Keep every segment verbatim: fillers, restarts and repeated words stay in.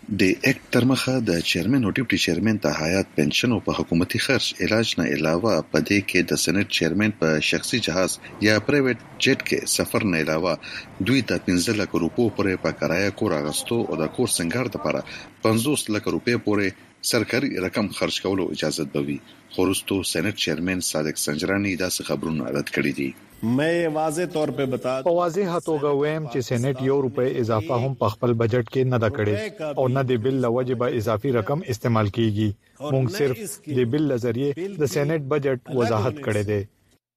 د اکټ تر مخه د چیرمن او ډیپټي چیرمن ته حیات پنشن او په حکومتي خرج علاج نه علاوه په دې کې د سېنات چیرمن په شخصي جهاز یا پرایویټ جټ کې سفر نه علاوه دوی ته پنځه لک روپو پورې په کرایه کور اغستو او د کور سنگار لپاره پنځوس لک روپې پورې سرکاري رقم خرج کولو اجازه بوي. خو وروسته سېنات چیرمن صادق سنجرانی داسې خبرونه رد کړي دي. मैं वाज़े तौर पे बता په واضح توګه وایم چې سېنات یو روپے اضافه هم په خپل بجټ کې نه دا کړي او نه د بل لوجب اضافي رقم استعمال کیږي. موږ صرف د بل لذریعه د سېنات بجټ وضاحت کړی دی.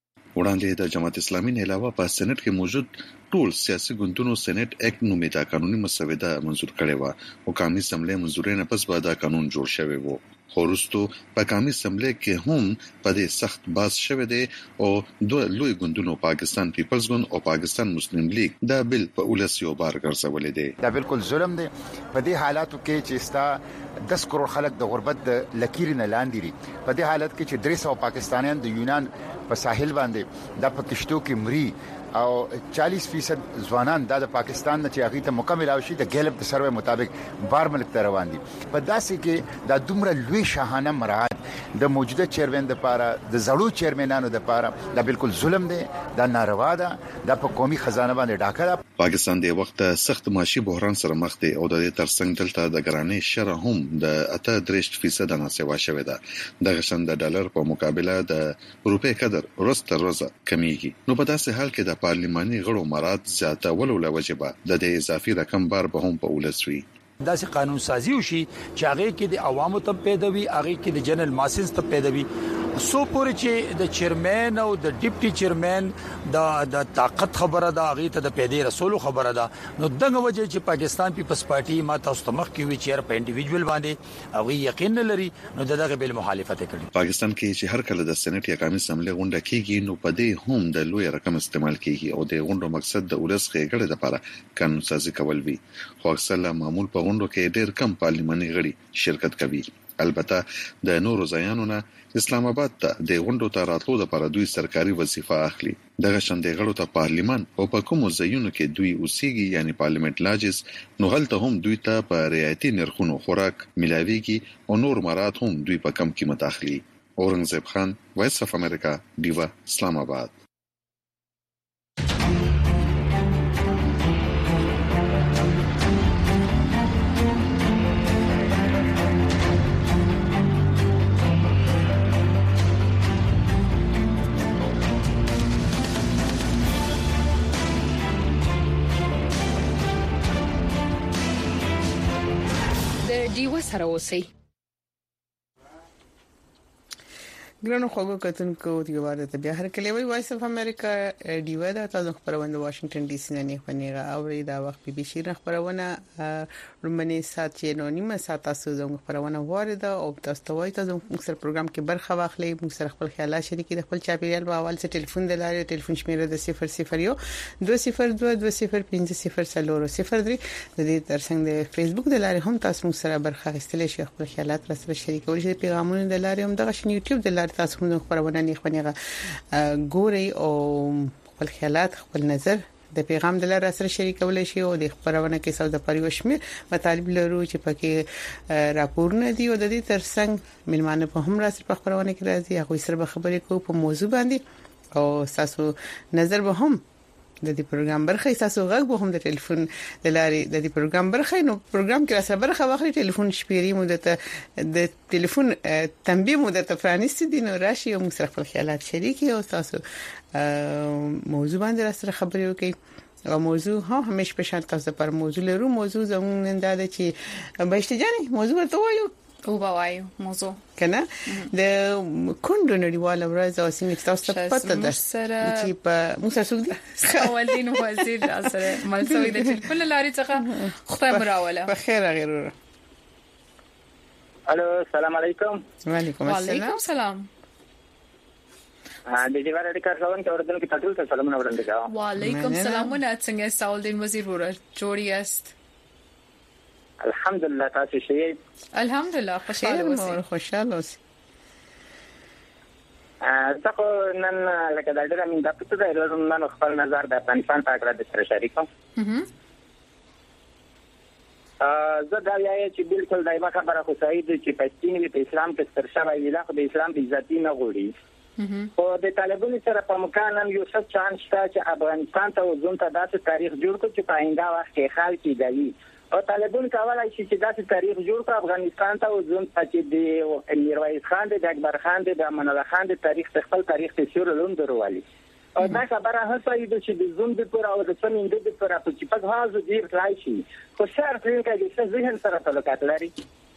وړاندې د جماعت اسلامي نه علاوه په سېنات کې موجود ټول سیاسي ګوندونو سېنات اکټ نومیدا قانوني مسوده منزور کړې و او قومي اسمبلی منزورې نه پس به دا قانون جوړ شوی و. خو وروسته په قومي اسمبلی کې هم په دې سخت باز شوی دی او دوه لوی ګوندونو پاکستان پیپلز ګوند او پاکستان مسلم لیگ دا بل په ولسی او بار ګرځولې دی. دا بالکل ظلم دی په دې حالاتو کې چې ستا دس کروڑ خلک د غربت د لکیر نه لاندې دي. په دې حالت کې چې درې سوه پاکستانیان د یونان په ساحل باندې د پکشتو کې مري او چالیس فیصد ځوانان د پاکستان نه چې هغه ته مکمل او شي د ګیلپ د سروې مطابق بار ملک ته روان دي. په داسې کې د دومره لوی شاهانه مراد د موجوده چیرمن د پاره د زړو چیرمنانو د پاره دا بالکل ظلم دی، دا ناروا ده، دا په قومي خزانه باندې ډاکه ده. پاکستان د وخت سخت معاشي بحران سره مخ دی او د دې ترڅنګ دلته د ګرانۍ شره هم د اته درې فیصد ناسوا شوې ده. د غشن د ډالر په مقابله د روپې قدر ورځ تر ورځې کمیږي. نو په داسې حال کې د پارلماني غړو مراد زیاته ولوله وجبه د دې اضافي رقم بار به هم په ولسوي. داسې قانون سازي وشي چې هغه کې د عوامو ته پیدوي، هغه کې د جنرال ماسز ته پیدوي، سو پورې چې د چیرمن او د ډیپټي چیرمن د د طاقت خبره ده، هغه ته د پیدې رسولو خبره ده. نو دغه وجه چې پاکستان پیپلز پارټي ما تاسو ته مخ کې وی چیر په انډیویډوال باندې هغه یقین لري، نو دغه بل مخالفت کړي. پاکستان کې چې هر کله د سېنات یا قومي اسمبلی غونډه کیږي نو په دې هم د لوی رقم استعمال کیږي او د غونډو مقصد د ولس خېګړې لپاره قانون سازي کول وي. خو اکثره معمول په غونډو کې ډېر کم پارلماني غړي شرکت کوي. البته د نورو ځایانو نه اسلام آباد ته د غونډو ته راتلو لپاره دوی سرکاري وظیفه اخلي. دغه شندې غړو ته پارلیمان او په کومو ځایونو کې دوی اوسېږي یعنی پارلیمنت لاجز نو هلته هم دوی ته په رعایتي نرخونو خوراک ملاويږي او نور مراد هم دوی په کم قیمت اخلي. اورنګزیب خان، وایس اف امریکا، دیوا، اسلام آباد. دیو سره اوسئ. ګرانو خوګو کتونکو دیواره ته بیا هر کله وی وایس اف امریکا دیو دا تاسو خبرونه واشنگټن ډي سي نه خنیغه او دا وخت بي بي سي نه خبرونه رومني سات چې نو نیمه سات تاسو زموږ خبرونه وارده او تاسو ته وایي تاسو موږ سره پروګرام کې برخه واخلئ، موږ سره خپل خیالات شریکي د خپل چاپیریال په حواله سره ټلیفون د لارې ټلیفون شمیره د صفر صفر یو دوه صفر دوه دوه صفر پنځه صفر څلور صفر درې د دې ترڅنګ د فیسبوک د لارې هم تاسو موږ سره برخه اخیستلی شئ، خپل خیالات را سره شریکول شئ، پیغامونه د لارې هم دغه شنو یوټیوب د لارې تاسو موږ خبرونه نه خبرونه ګوري او خپل خیالات خپل نظر د پیغام د لارې سره شریکول شي او د خبرونه کې څو د پریوشمیر مطالب لرو چې پکې راپورونه دي او د دې ترڅنګ ملمانه په هم را سره په خبرونه کې راځي، هغه سره خبرې کوو په موضوع باندې او تاسو نظر به هم د دې پروګرام برخه تاسو غږ به هم د ټلیفون د لارې د دې پروګرام برخه نو پروګرام کې راځه برخه واخلي، ټلیفون شمیرې مو د د ټلیفون تنبیه مو د تفرانستی دي نو راشي او موږ سره خپل خیالات شریکي او تاسو موضوع باندې سره خبرې وکړي. او موضوع ها همیشه په شان تاسو پر موضوع لرو. موضوع زموږ نن دا ده چې بهشتجاني موضوع ورته وایو او بوایو موضوع کنه د کندو نړیواله ورځ او سیمه تاسو ته پته ده چې په موږ سره دي اولین وزیر سره ملسوي د ټلیفون لارې څخه خدای مراوله په خیر غیره. الو السلام علیکم. وعلیکم السلام. وعلیکم السلام. ها د دې واره د کارون ته ورته کې تاسو ته سلامونه وړاندې کوم. وعلیکم السلام. څنګه سعودین وزیر ورور جوړی است؟ الحمدلله تاسو شئ؟ الحمدلله خوشاله اوسئ. خوشاله اوسئ. تاسو نن لکه دا ډېر امین تاسو ته د نن خپل نظر د افغانستان په اړه د سره شریکوم. زه دا وایم چې بالکل دایمه خبره خو صحیح ده چې پښتون په اسلام کې ستر شوی ویلا خو د اسلام په ذاتی نه غوړي او د طالبانو سره په مکانم یو څه چانس شته چې افغانستان ته وزن ته داسې تاریخ جوړ کړي چې په آینده وخت کې خلک دی او طالبان کولای شي چې داسې تاریخ جوړ کړي افغانستان ته وزن چې د میرویس خان د اکبر خان د امان الله خان د تاریخ خپل تاریخ ته شور لوند وروالي او دا خبره هڅه ده چې د زوم د پر او د سمین د پر په چې په هغه ځای راځي شي خو شهر پرې کې چې ذهن سره تعلقات لري.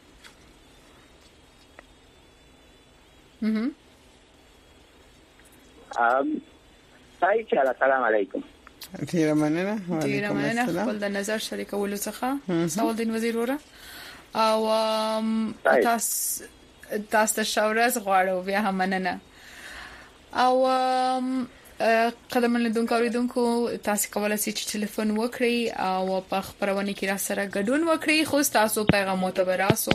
مهم. ام صحیح چې السلام علیکم. ډیر مننه. ډیر مننه خپل د نظر شریکولو څخه سوال دین وزیر وره او تاسو تاسو شاورز غواړو بیا هم مننه او قدم لیدونکو اوریدونکو تاسو کولای شئ چې ټلیفون وکړئ او په خبرونه کې را سره ګډون وکړئ خو تاسو پیغام متبراسو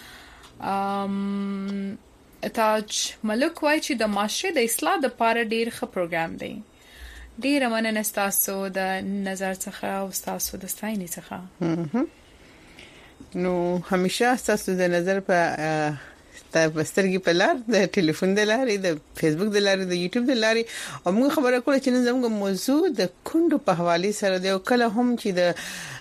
ام تاج ملک وای چې د معاشره د اصلاح د لپاره ډیر ښه پروګرام دی. ډیر مننه تاسو د نظر څخه او تاسو د ستاینې څخه. نو همیشه تاسو د نظر په تاسو سترګې په لار د ټلیفون د لارې د فیسبوک د لارې د یوټیوب د لارې او موږ خبره کوله چې نن زموږ موضوع د کندو په حواله سره دی او کله هم چې د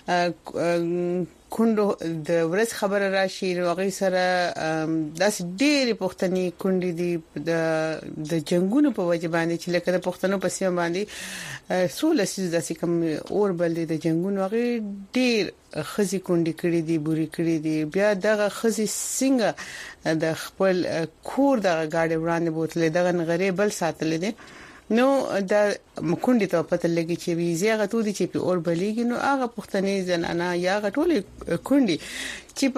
کندو د ورځ خبره راشي هغه سره داس ډېری پښتني کندې دي د د جنگونو په وجه باندې چې لکه د پښتنو په سیمه باندې سولسیز داسې کوم اور بل دي د جنگونو هغه ډېر خزي کندې کړې دي بوري کړې دي بیا دغه خزي څنګه د خپل کور د گاډي وړاندې بوتلې دغه نغری بل ساتل دي نو دا مکوندې ته پته لګي چې ویزه غتو دي چې په اور بلیږي نو هغه پښتني زنانه یا غټولې کندې چې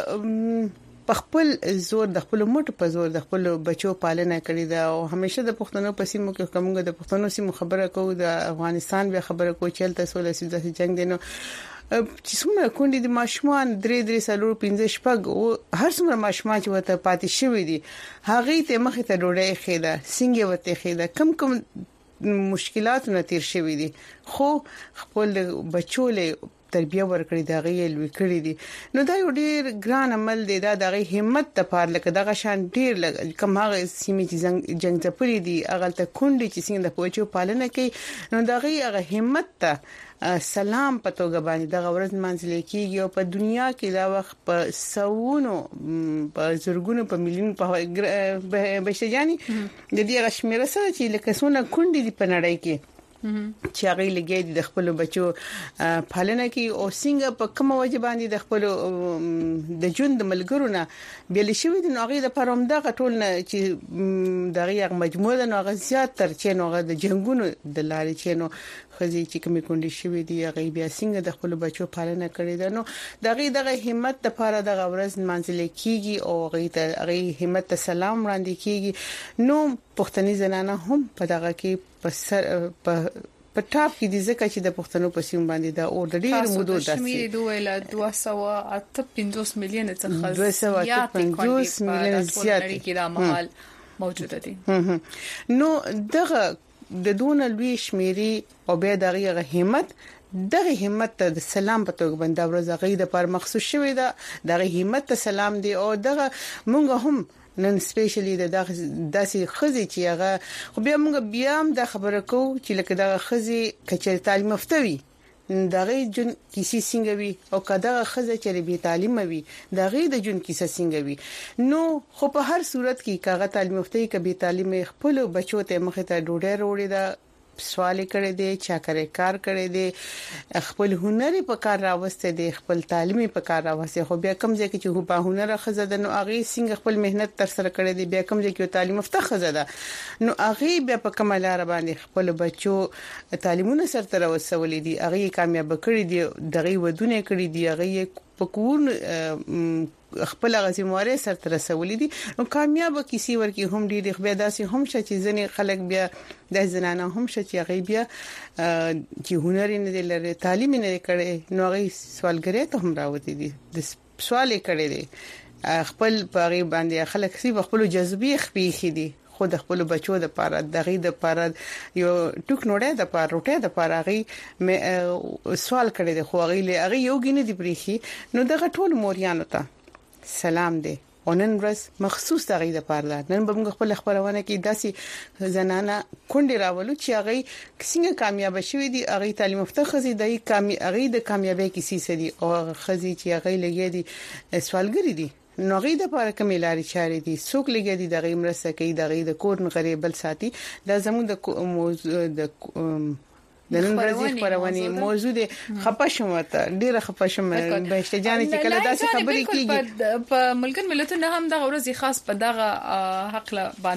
په خپل زور د خپل موټ په زور د خپل بچو پالنه کړې ده او همیشه د پښتنو په سیمو کې کومګه د پښتنو سیمو خبره کوو د افغانستان به خبره کوو چې تل سولې سیاسي جنگ دی نو چې څومره کندې د ماشومان درې درې سالور پنځه شپږ او هر څومره ماشومان چې وته پاتې شوی دي هغه ته مخې ته ډوډۍ خېده څنګه وته خېده کم کم مشکلات نه تیر شوی دي خو خپل بچو له تربیه ورکړي دا غي لوي کړی دي نو دا یو ډیر ګران عمل دی دا د همت ته پار لکه دغه شان ډیر کم هغه سیمې چې جنگ ته پری دي هغه ته کندې چې څنګه د پوهچو پالنه کوي نو دا غي هغه همت ته سلام پتوګه باندې د غورز منځل کېږي او په دنیا کې دا وخت په سوونو په زرګونو په میلیون په بشجاني د دې غشمره سره چې لکه څونه کندې دي په نړۍ کې چې هغه لګي د خپل بچو پالنه کوي او څنګه په کوم وجه باندې د خپل د ژوند ملګرو نه بیل شوی د هغه د پروم دغه ټول نه چې دغه مجموعه د هغه زیات تر چې هغه د جنگونو د لارې چې نو خزي چې کومې کندې شوی دی هغه بیا څنګه د خپل بچو پالنه کړې ده نو دغه دغه همت لپاره د غورز منځل کېږي او هغه ته هغه همت ته سلام وړاندې کېږي نو پښتني زنانه هم په دغه کې په په ټاپ کې دي ځکه چې د پښتنو په سیمه باندې دا اور د ډیر مودو داسې شمیر دوه ل دوه سوه اته پنځوس میلیون څخه دوه سوه اته پنځوس میلیون زیات کې دا مهال موجوده دي نو دغه د دون لوی شمیري او به دغه همت دغه همت ته د سلام په توګه باندې ورځ غي د پر مخصوص شوی دا دغه همت ته سلام دی او دغه مونږ هم نن سپیشلی د داسې خزي چې هغه خو بیا موږ بیا هم د خبره کوو چې لکه د خزي کچې تعلیم یافتوي دغه جن کیسې څنګه وي او کدا خزه چې به تعلیم وي دغه د جن کیسه څنګه وي نو خو په هر صورت کې کاغه تعلیم یافتي کبي تعلیم خپل بچو ته مخه ته ډوډۍ وروړي دا سوال کړي دي چا کړي کار کړي دي خپل هنر په کار راوسته دي خپل تعلیمي په کار راوسته خو بیا کوم ځکه چې هو په هنر خزه ده نو هغه څنګه خپل مهنت تر سره کړي دي بیا کوم ځکه تعلیم مفته خزه ده نو هغه بیا په کمال را باندې خپل بچو تعلیمونه سره تر وسولې دي هغه کامیاب کړي دي دغه ودونه کړي دي هغه په کور خپل غزمواره سره تر رسولې دي نو کامیاب کیسې ورکی هم ډېر خبره داسې هم شې چې ځنې خلک بیا د زنانه هم شې چې هغه بیا چې هنر نه لري تعلیم نه کړي نو هغه سوالګری ته هم راوتی دي د سوال کړي دي خپل پاره باندې خلک سی خپل جذبې خپې خې دي خو د خپل بچو د پاره دغه د پاره یو ټوک نوړې د پاره روټه د پاره غي سوال کړی دی خو غي هغه یو غینه دی پریخي نو دغه ټول موریانو ته سلام دی ونن ورځ مخصوص دغه د پاره نن به موږ خپل خبرونه کې داسي زنانه کونډي راولو چې هغه څنګه کامیاب شوي دي هغه تعلیم یافته خزي د کامیابی د کامیابی کیسې سدي او خزي چې هغه لګي دي سوالګری دي نو غي د پاره کومې لارې چارې دي څوک لګي دي دغه مرسته کوي دغه د کور غریب بل ساتي دا زموږ د موضوع د د نن ورځې خبرونه موضوع دي خپشم ته ډیره خپشم به شجانه چې کله داسې خبرې کیږي په ملګر ملتونو هم دغه ورځې خاص په دغه حق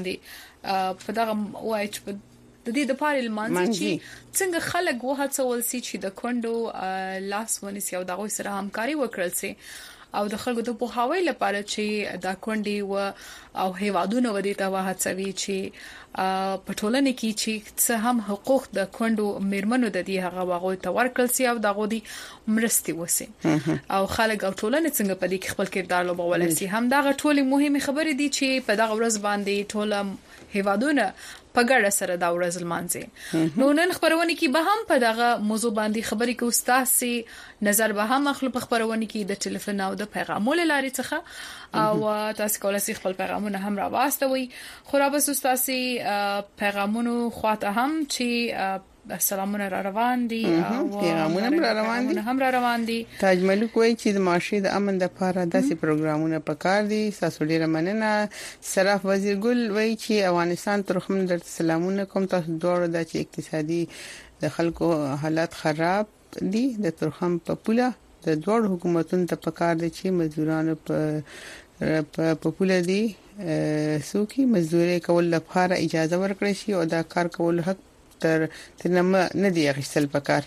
باندې په دغه وای چې د دې د پاره لمانځي چې څنګه خلک وهڅول سي چې د کندو لاس ونیسي او دغه سره همکاري وکړل سي او د خلکو د پوهاوی لپاره چې دا کندي و او هیوادونو ودی ته وهڅوي چې په ټولنه کې چې څه هم حقوق د کندو میرمنو د دې هغه واغوي ته ورکړل سي او دغه دي مرستي وسی او خلک او ټولنه څنګه په دې کې خپل کردار لوبول سي هم دغه ټولي مهمه خبرې دي چې په دغه ورځ باندې ټوله هیوادونه په ګډه سره دا ورځ لمانځي نو نن خبرونه کې به هم په دغه موضوع باندې خبرې کوو تاسو نظر به هم خپل خبرونه کې د ټلیفون او د پیغامونو لارې څخه او تاسو کولای شئ خپل پیغامونه هم را واستوي خو را بس تاسو پیغامونو خواته هم چې سلامونه را روان دي او پیغامونه را روان دي هم را روان دي تاج ملک وایي چې د معاشري د امن د لپاره داسې پروګرامونه پکار دي تاسو ډیره مننه صراف وزیر ګل وایي چې افغانستان تر هم در سلامونه کوم تاسو دوه د اقتصادي د خلکو حالات خراب دي د ترخم په پوله د دوه حکومتونو ته پکار دي چې مزدورانو په په پوله دي سوکي مزدوري کول لپاره اجازه ورکړي شي او دا کار کول حق تر تنه نه دی غشتل پکار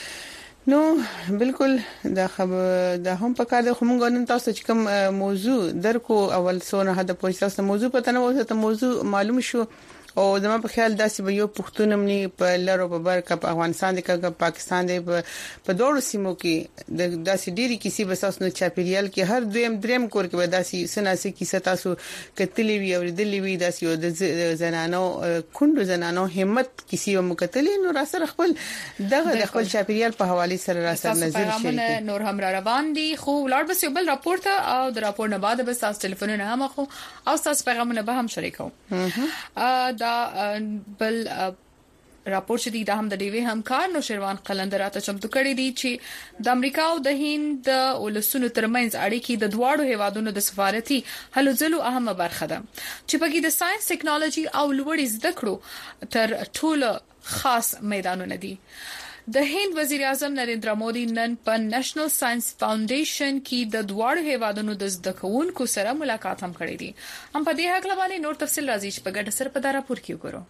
نو بالکل دا خبر دا هم پکار د خمونګ نن تاسو چې کوم موضوع درکو اول سونه هدا پوښتنه تاسو موضوع پته نه وته موضوع معلوم شو او زما په خیال داسې به یو پښتون مني په لارو په بر کپ افغانستان د کګ پاکستان د په دوړو سیمو کې د داسې ډيري کیسې بساس نو چاپیریال کې هر دویم دریم کور کې به داسې سناسي کیسه تاسو کتلی وی او دلی وی داسې د زنانو کندو زنانو همت کیسې مکتلې نو را سره خپل دغه د خپل چاپیریال په حواله سره را سره نظر شي نور هم را روان دي خو ولر بس یو بل راپورټ او د راپور نه بعد به تاسو ټلیفونونه هم خو او تاسو پیغامونه به هم شریکو ا دا بل راپور چې دا هم د ډیوی همکار نو شروان قلندراته چمتو کړی دی چې د امریکا او د هند د ولسونو ترمنځ اړیکې د دواړو هیوادونو د سفارتي هلو ځلو اهمه برخه ده چې پکې د ساينس ټیکنالوژي او لوړې زده کړو تر ټولو خاص میدانونه دي د هند وزیر اعظم نریندرا مودي نن په نېشنل ساينس فاونډیشن کې د دواړو هیوادونو د زده کوونکو سره ملاقات هم کړې دي هم په دې حق لبانې نور تفصیل راځي چې په ګډه سره په دا راپور کې وګورو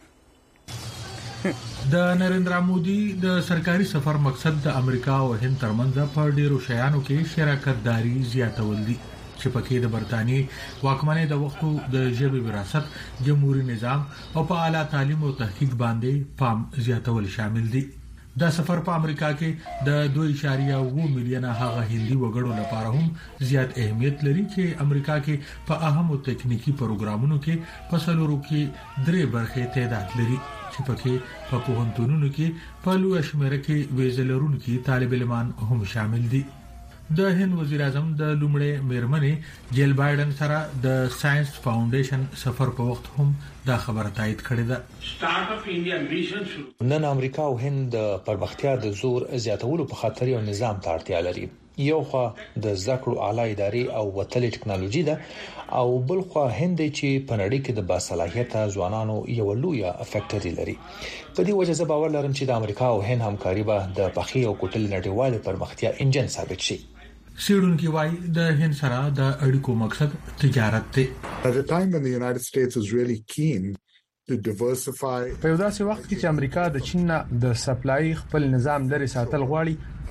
د نریندرا مودي د سرکاري سفر مقصد د امریکا او هند ترمنځ په ډیرو شیانو کې شراکت داري زیاتول دي چې پکې د برتانیې واکمنۍ د وختو د ژبې وراثت جمهوریت نظام او په اعلی تعلیم او تحقیق باندې پام زیاتول شامل دي دا سفر په امریکا کې د دوه اشاریه اووه میلیونه هغه هندي وګړو لپاره هم زیات اهمیت لري چې امریکا کې په اهمو تکنیکی پروګرامونو کې په سلورو کې درې برخې تعداد لري چې پکې په پوهنتونونو کې په لوی شمېر کې ویزلرونکو طالب علمان هم شامل دي د هند وزیر اعظم د لومړي میرمنې جیل بایدن سره د ساينس فاونډیشن سفر په وخت هم دا خبره تایید کړې ده سٹارټ اپ انډیا میشن نن امریکا او هند پرمختیا د زور زیاتولو په خاطر یو نظام ته اړتیا لري یو خو د ذکر اعلی ادارې او وتلې ټکنالوژي ده او بل خو هند چې په نړۍ کې د باصلاحیت ځوانانو یو لوی فیکټری لري په دې وجه زه باور لرم چې د امریکا او هند همکاري به د پخې او کوټل نړیوال پرمختیا انجن ثابت شي سیډونکو وای د هند سره د اړیکو مقصد تجارت دی At a time when the United States is really keen to diversify په یو داسې وخت کې چې امریکا د چین د سپلای خپل نظام لري ساتل غواړي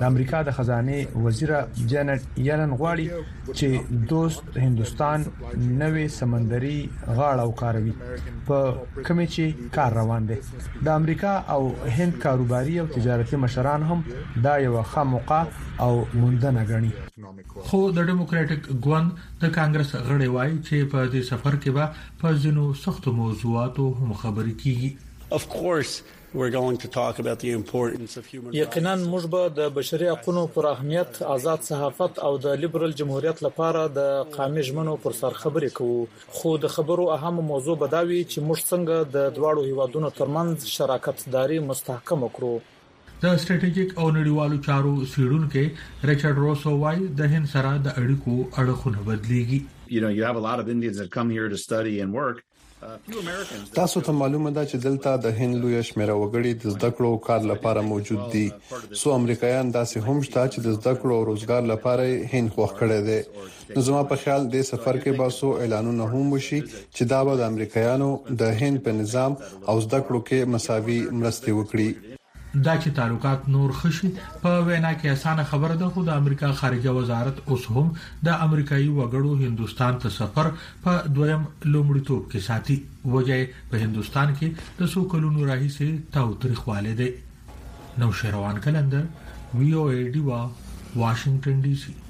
د امریکا د خزانه وزیر جانټ یلن غواړي چې دوست هندستان نوې سمندري غاړه وکاروي په کومه چې کار روان دي. د امریکا او هند کاروباري او تجارتي مشران هم دا یو ښه موقع او موندنه غني. خو د ډیموکراټک ګوند د کانګرس غړي وایي چې په دې سفر کې به په ځینو سختو موضوعاتو هم خبرې کیږي. Of course we're going to talk about the importance of human rights. یقینا موږ به د بشري حقوقو پر اهمیت، آزاد صحافت او د لیبرال جمهوریت لپاره د قامي ژمنو پر سر خبرې کوو. خو د خبرو اهم موضوع بداوي چې موږ څنګه د دواړو هیوادونو ترمنځ شراکت داري مستحکم کړو. د سټریټیجیک او نړیوالو چارو سیډونکو ریچارډ روسو وايي د هند سره د اړیکو اړخونه بدليږي. You know, you have a lot of Indians that come here to study and work. تاسو ته معلومه ده چې دلته د هند لوی شمېر وګړي د زده کړو او کار لپاره موجود دي. سو امریکایان داسې هم شته چې د زده کړو او روزګار لپاره هند خوښ کړي دي. نو زما په خیال د سفر کې به سو اعلانونه هم وشي چې دا به د امریکایانو د هند په نظام او زده کړو کې مساوي مرستې وکړي. دا چې تعلقات نور خشي په وینا کې اسانه خبره ده، خو د امریکا خارجه وزارت اوس هم د امریکایي وګړو هندستان ته سفر په دویم لومړیتوب کې ساتي. وجه په هندستان کې د څو کلونو راهیسې تاوتریخواله ده. نو شهروان کلندر وی او ای ډیوا واشنگټن ډي سي.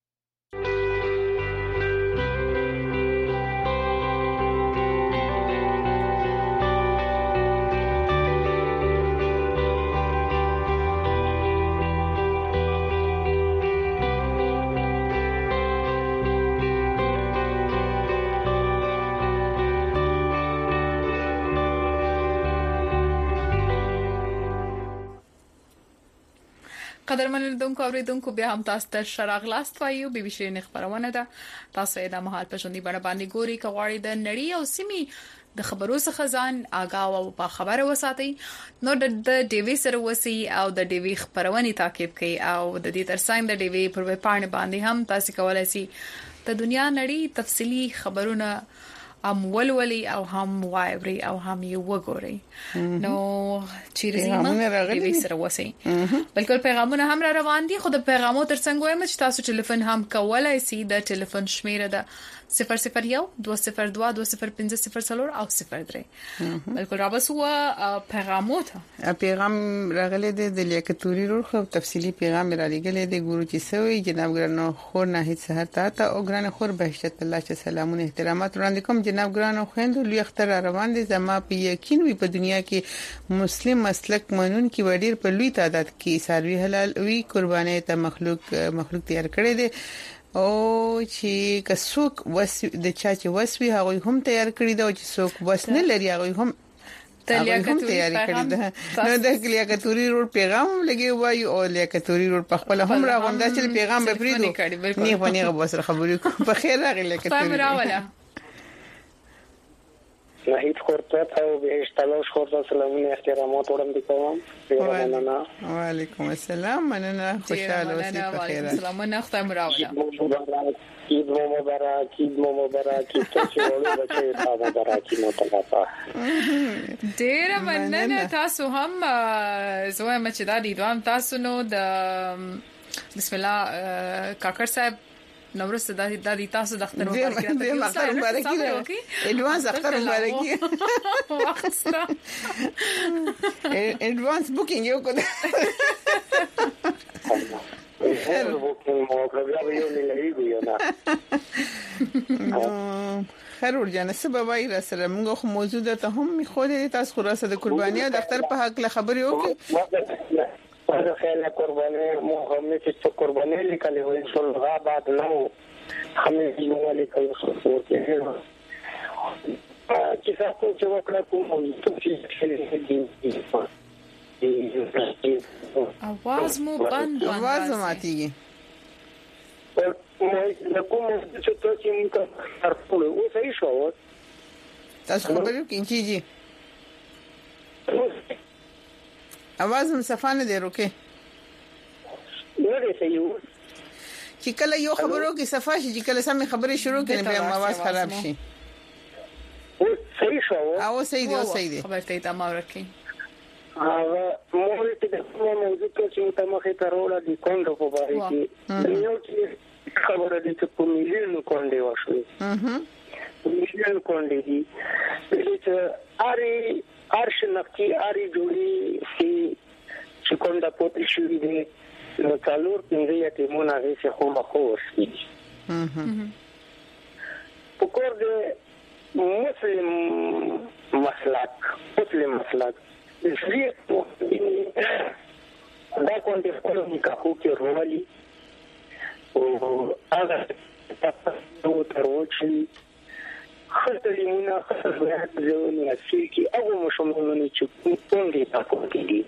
قدرمن لیدونکو اوریدونکو بیا هم تاسو ته شراغ لاست وایو. بي بي سي نه خبرونه ده. تاسو یې د مهال پښوندې باندې باندې ګوري کوي د نړۍ او سیمې د خبرو څخه ځان آگاه او په خبره وساتي. نو د ډیوی سره وسی او د ډیوی خبرونه تعقیب کوي او د دې ترڅنګ د ډیوی پر ویب پاڼه باندې هم تاسو کولای شئ د دنیا نړۍ تفصيلي خبرونه هم ولولي او هم وایوري او هم یو وګوري. نو چیرې زموږ د سره وسی بلکې پیغامونه هم را روان دي. خو د پیغامو ترڅنګ وایم چې تاسو ټلیفون هم کولای شئ. د ټلیفون شمیره ده صفر صفر یو دو صفر دو دو صفر پنځه صفر څلور او صفر درې. بلکې را بسوه پیغامو ته پیغام راغلی دی د لیاقتوري رول خو تفصيلي پیغام را لګلې دی ګورو چې سوي جناب ګرانو خور نه هیڅ سحر ته او ګرانو خور بهشت الله چې سلامونه احترامات وړاندې کوم. جناب ګرانو خويندو لوی اختر روان دي. زما په یقین وي په دنیا کې مسلم مسلک منون کې وړیر په لوی تعداد کې ساروي حلال وی قرباني ته مخلوق مخلوق تیار کړی دي او چې کڅوک وس د چا چې وسوي هغه هم تیار کړی دی او چې څوک وس نه لري هغه هم تیاری کړی ده. نو د لیاقتوري رول پیغام لګي وایي او لیاقتوري رول په خپل هم راغوندا چې پیغام به پریدو نه ونیغه بس خبرې کوم په خیر راغلی لیاقتوري نهید خورده تا و بهش تلاش خورده سلامون احترامات وړاندې کوم. و علیکم السلام. مننه خوشاله اوسئ په خیر. سلام نه ختم راوړه. عید مو مبارک، عید مو مبارک، تاسو ولې بچی تا مبارک مو تلپا. ډیر مننه. تاسو هم زوی مچ د دې دوام تاسو نو د بسم الله کاکر صاحب نورسته د د تاسو د اختر مبارک د اختر مبارک ایڈوانس اختر مبارک وخت ایڈوانس بوکینګ یو کړه خیر بوکینګ مو کړو یو نه لګي یو نه خیر ورجانه سبب وای را سره موږ خو موجوده ته هم خو دې تاسو خو را سره د قرباني د اختر په حق له خبرې وکړي. هذا خير قرباني مو هم چې قرباني لیکلې وي څول غابات نو هم یې ولې کوي خو ورته چې تاسو چې وکړه کوم څه आवाज مو بند आवाज ماتيږي. نو کوم چې تاسو یې موږ ترپول او صحیح شو تاسو خبرې کینچی आवाज هم صفانه دی روکه نو دې سيو چې کله یو خبرو کې صفه شي چې کله سم خبرې شروع کړي به आवाज خراب شي. او صحیح شو او صحیح دی او صحیح دی خبرته ته ما ورکې هغه مول چې د کومه موضوع کې چې متمخه تروله د کونډو په اړه کې یو چې خبره دي چې په مليون کونډې وشوي اها مليون کونډې دي چې اری ارش نقطي اری جوړي چې کونډه پوتې شوې دي نو څلور پنځه یتیمونه هغه څه خو مخوس دي اها په کور د مسلم مسلک مسلم مسلک زیاتو دا کونډه په نکاحو کې روالي او هغه تاسو تروچي خاطري مونږه خاطر ځونه چې هغه مشمولونه چې څنګه تاسو کېږي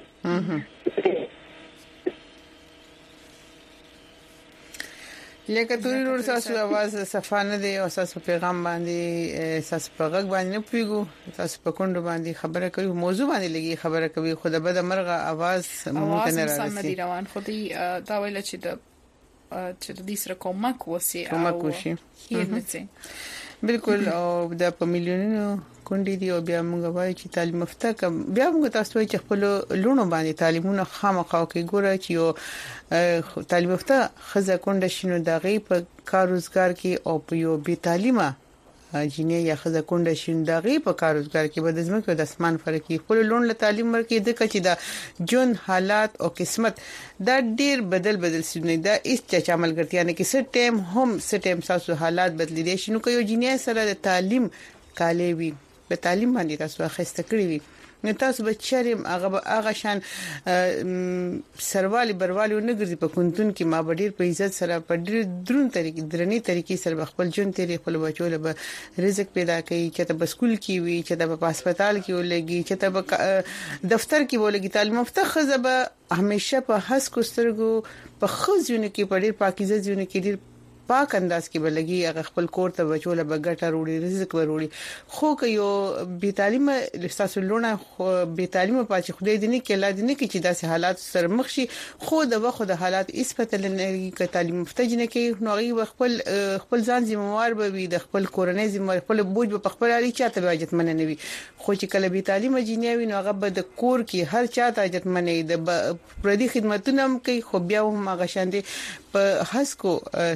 لکه توري ورور تاسو आवाज صفانه دی او تاسو پیغام باندې تاسو پیغام باندې نه پیګو تاسو په کوند باندې خبره کوي موضوع باندې لګي خبره کوي خو د بده مرغه आवाज ممکن نه راځي روان خو دی دا ویل چې د چې د دې سره کومک وسی او هیڅ بالکل او د په میلیونونو کونډې دی او بیا موږ وایو چې تعلیم یافته کم بیا موږ تاسو چې خپل لونو باندې تعلیمونه خامخا کې ګوره چې یو تعلیم یافته خزه کونډه شنو دغه په کار روزګار کې او په یو بي تعلیمه جنې یا خزه کونډه شین دغه په کار روزګار کې به د زمکو د اسمان فرقي خپل لون له تعلیم ورکې د کچې د جون حالات او قسمت دا ډیر بدل بدل سونه دا هیڅ چا عملګرتیا نه کې ست ټیم هم ست ټیم تاسو حالات بدلی دي شنو کوي جنې سره د تعلیم کالي وي په تعلیم باندې تاسو اخیسته کړی وي نو تاسو به چرېم هغه هغه شان سروالي بروالی نه ګرځي په کونتون کې ما ډیر په عزت سره په ډیر درون طریقې درنې طریقې سره خپل جون تیرې خپل بچو له رزق پیدا کوي چې ته په سکول کې وي چې ته په هسپتال کې ولګي چې ته په دفتر کې ولګي تعلیم یافته خزه به همیشه په حس کو سترګو په خزونه کې په ډیر پاکیزه ځونه کې ډیر پاک انداز کې بلګي هغه خپل کور ته بچول بغټه وروړي رزق وروړي خو که یو بي تعلیم لساسو لونه بي تعلیم پاتې خدای دې نه کې لا دې نه کې چې داسې حالات سره مخ شي خو د وخت د حالات اسپتل نه کې تعلیم مفتجنه کې نو غي خپل خپل ځان ذمہوار به وي د خپل کورنۍ ذمہ خپل بوج په خپل اړي چاته واجب مننه نه وي خو چې کله بي تعلیم جنیاوي نو هغه به د کور کې هر چاته واجب مننه د پردي خدماتونه کوي خو بیا هم هغه شاندې په حسکو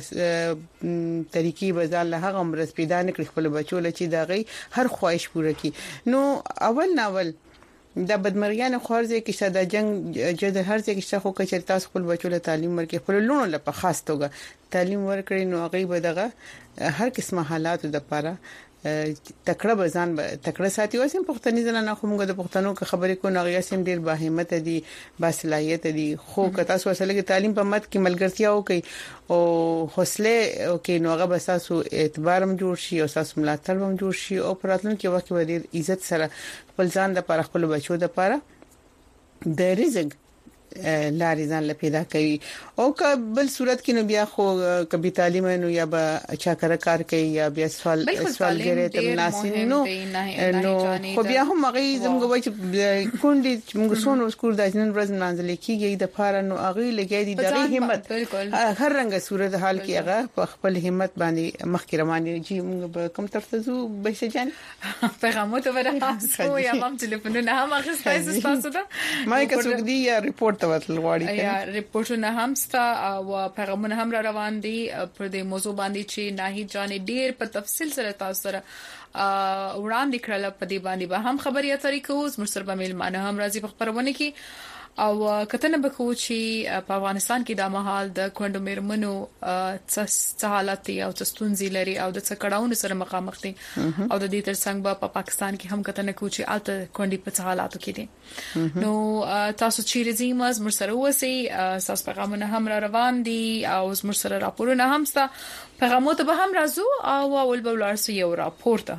طریقې بازار له هغه مرز پیدا نکړي خپل بچو له چې دا غي هر خواهش پوره کړي نو اول ناول د بدمرغیان خورځي کې شاده جنگ جد هر څه کې خو کې تاسو خپل بچو له تعلیم ورکړي خپل لونو له په خاص توګه تعلیم ورکړي نو هغه به دغه هر قسمه حالات د لپاره تکړه بزان تکړه ساتي او سم پښتني زنانه خو موږ د پښتنو کې خبرې کو نه غیا سم ډیر باهمت دي باصلاحیت دي خو که تاسو اصله کې تعلیم په مت کې ملګرتیا وکي او حوصله او کې نو هغه به تاسو اعتبار هم جوړ شي او تاسو ملاتړ هم جوړ شي او پراتلون کې وخت به ډیر عزت سره خپل ځان د لپاره خپل بچو د لپاره د رزق لارې ځان له پیدا کوي او کبل صورت کې نو بیا خو کبي تعلیم نو یا به چاکر کار کوي یا بیا سوال سوالګری ته ناسین نو نو خو بیا هم هغه زموږ وای چې کونډي موږ سونو سکول د جنن ورځ منځل کېږي د فار نو هغه لګي دي د همت هر رنګه صورت حال کې هغه په خپل همت باندې مخکې رواني چې موږ به کم ترتزو بشه جان پیغامات ورته یا مام ټلیفونونه هم اخستای تاسو ته ما یې کڅوګ دی یا ریپورت یا ریپورتونه هم ستا او پیغامونه هم را روان دي پر دې موضوع باندې چې ناهید جان ډیر په تفصیل سره تاسو سره وړاندې کړل په دې باندې به هم خبري اترې کوو زموږ سره به ملمانه هم راځي په خبرونه کې او کتنه به کوو چې په افغانستان کې د مهال د کونډو میرمنو څه حالت او څه ستونزې لري او د څه کړهونو سره مخامخ دي او د دې ترڅنګ به په پاکستان کې هم کتنه کوو چې الته کونډې په څه حالاتو کې دي نو تاسو چې رزيمز مرسره وسی تاسو پیغامونه هم را روان دي او مرسره راپورونه هم ستا پیغامونه به هم راځو او اول به ولارسو یو راپورته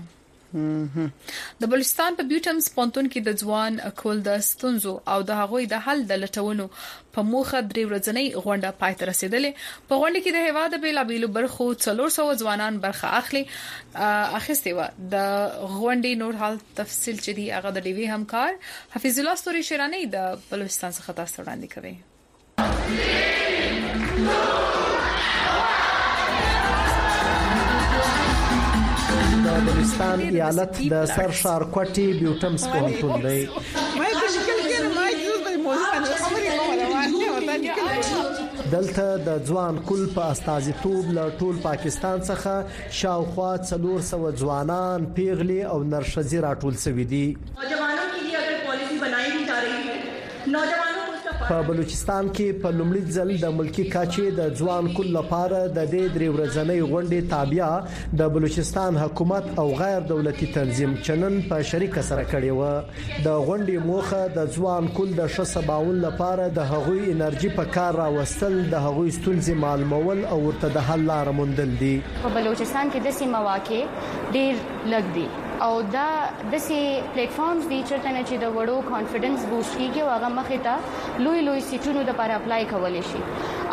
د بلوچستان په بیوټمز پونتون کې د ځوان کول د ستونزو او د هغوی د حل د لټونو په موخه درې ورځنۍ غونډه پای ته رسیدلې په غونډه کې د هیواد بیلابیلو برخو څلور سوه ځوانان برخه اخلي اخیستي و د غونډې نور حال تفصیل چې دی هغه د ډیوی همکار حفیظ الله ستوري شیرانی د بلوچستان څخه تاسو وړاندې کوي د بلوچستان ایالت د سر ښار کوټي بیوټمز پوهنتون دی دلته د ځوان کل په استازیتوب له ټول پاکستان څخه شاوخوا څلور سوه ځوانان پیغلي او نرښځي راټول شوي دي. نوجوانوں کے لیے اگر پالیسی بنائی بھی جا رہی ہے نوجوانوں په بلوچستان کې په لومړي ځل د ملکی کاچې د ځوان کل لپاره د دې درې ورځنۍ غونډې تابع د بلوچستان حکومت او غیر دولتي تنظیم چنن په شریکه سره کړې و. د غونډې موخه د ځوان کل د شسباون لپاره د هغوی انرژي په کار راوستل، د هغوی ستونزې معلومول او ورته د حل لار موندل دي. په بلوچستان کې د سیمه واقع ډیر لږ دي او دا د سي پلیټ فارمز دي چې نه چې د وړو کانفیډنس بوست کیږي او هغه مخې ته لوی لوی سیټونو د لپاره اپلای کولای شي.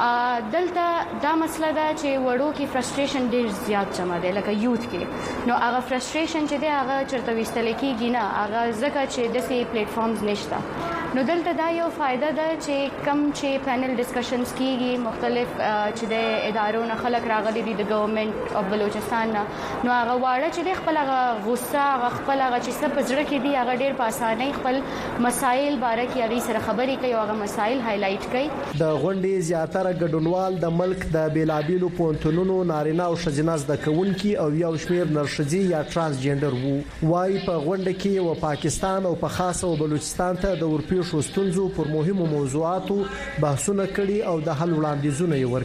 دلته دا مسله ده چې وړو کې فرستریشن ډیر زیات جمع دی لکه یوث کې، نو هغه فرستریشن چې دی هغه چرته وستل کیږي نه، هغه ځکه چې د سي پلیټ فارمز نشته. نو دلته دا یو فائدہ ده چې کم چې پینل ډسکشنز کیږي مختلف چې د ادارو نه خلک راغلي دي د ګورنمنت او بلوچستان نه، نو هغه واړه چې د خپل غوسه هغه خپل هغه چې څه پزړه کې دي هغه ډیر په اسانۍ خپل مسایل باره کې هغه سره خبرې کوي او هغه مسایل هایلایټ کوي. د غونډې زیاتره ګډونوال د ملک د بیلابیلو پونتونونو نارینه او ښځینه زده کوونکي او یو شمیر نرښځي یا ترانسجنډر وو. وايي په غونډه کې و پاکستان او په خاصه او بلوچستان ته د ورپېښو ستونزو پر مهمو موضوعاتو بحثونه کړي او د حل وړاندیزونه یې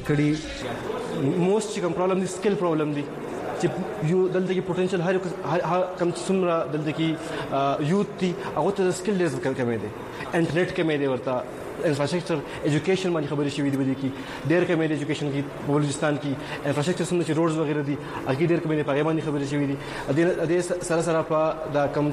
ورکړي. موست چې کوم پرابلم دی سکل پرابلم دی چې یو دلته کې پوتنشل هر کم څومره دلته کې یوث دي هغه ته سکل لیز کمې دي، انټرنیټ کمې دي، ورته انفراستراکچر ایجوکیشن باندې خبرې شوې دي بده کې ډېر کمې دي ایجوکیشن کې بلوچستان کې انفراستراکچر څنګه چې روډز وغیرہ دي هغه ډېر کمې دي په باندې خبرې شوې دي. د سره سره په د کم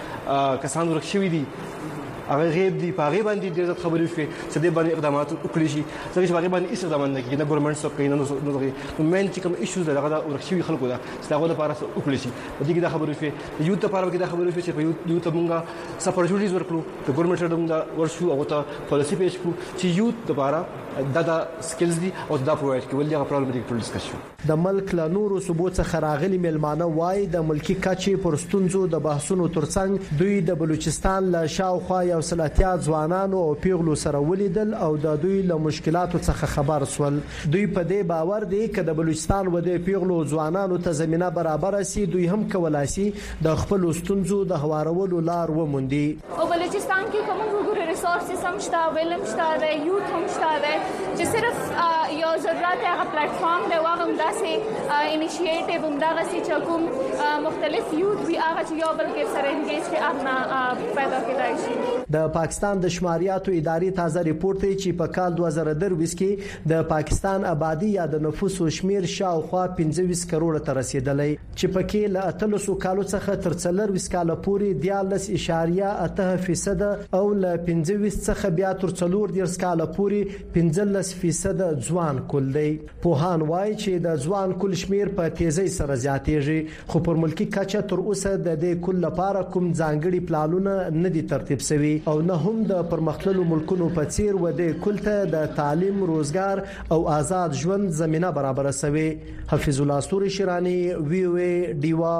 چې کسان ورک شوې دي هغه غیب دي په غیب باندې ډېر خبرې شوې چې د باندې اقدامات وکړي شي چې هغه باندې هیڅ اقدامات نه کوي نه ګورنمنت څخه کوي نه نو مین چې کوم ایشوز دغه د ورخشي خلکو دا چې هغه لپاره وکړي شي. د دې دا خبرې شوې یو ته لپاره کې دا خبرې شوې چې په یو ته مونږه سپورټیوټیز ورکړو د ګورنمنت سره موږ ورشو او ته پالیسی پیش کړو چې یو لپاره دا د سکلز دي او دا پرووایډ کوي ولې هغه پرابلم دي ټول ډیسکس شو. د ملک له نورو صوبو څخه راغلي ملمانه وای د ملکی کچې پر ستونزو د بحثونو ترڅنګ دوی د بلوچستان له شاوخوا یو سلاتیا ځوانانو او پیغلو سره ولیدل او د دوی له مشکلاتو څخه خبر سول. دوی په دې باور دي چې د بلوچستان و د پیغلو ځوانانو ته زمينه برابر سي دوی هم کولای شي د خپل ستونزو د هوارولو لار وموندي. او بلوچستان کې کوم وګړي ریسورسز هم شته، ویلم شته، یوث هم شته چې صرف یو ضرورت هغه پلیټ فارم دی واغم داسې انیشیټیو هم دغه چې کوم مختلف یوث وی هغه چې یو بل کې سره انګیج کې اپنا پیدا کېدای شي. د پاکستان د شماریاتو ادارې تازه ریپورت دی چې په کال دوه زره درویشت کې د پاکستان آبادی یا د نفوس شمیر شاوخوا پنځه ویشت کروڑ ته رسیدلی چې پکې له اتلسو کالو څخه تر څلور ویشت کال پورې دیارلس اشاریه اته فیصد او له پنځه ویشت څخه بیا تر څلور دیرش کال پورې پنځلس فیصد ځوان کول دی. پوهان وایي چې د ځوان کل شمیر په تیزی سره زیاتېږي خو پر ملکی کچه تر اوسه د دې کل لپاره کوم ځانګړي پلانونه نه دي ترتیب شوي او نه هم د پرمختللو ملکونو په څیر و د کل ته د تعلیم، روزګار او آزاد ژوند زمينه برابر شوي. حفیظ الله استوري شیرانی وی او ای ډیوا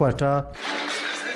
کوټه.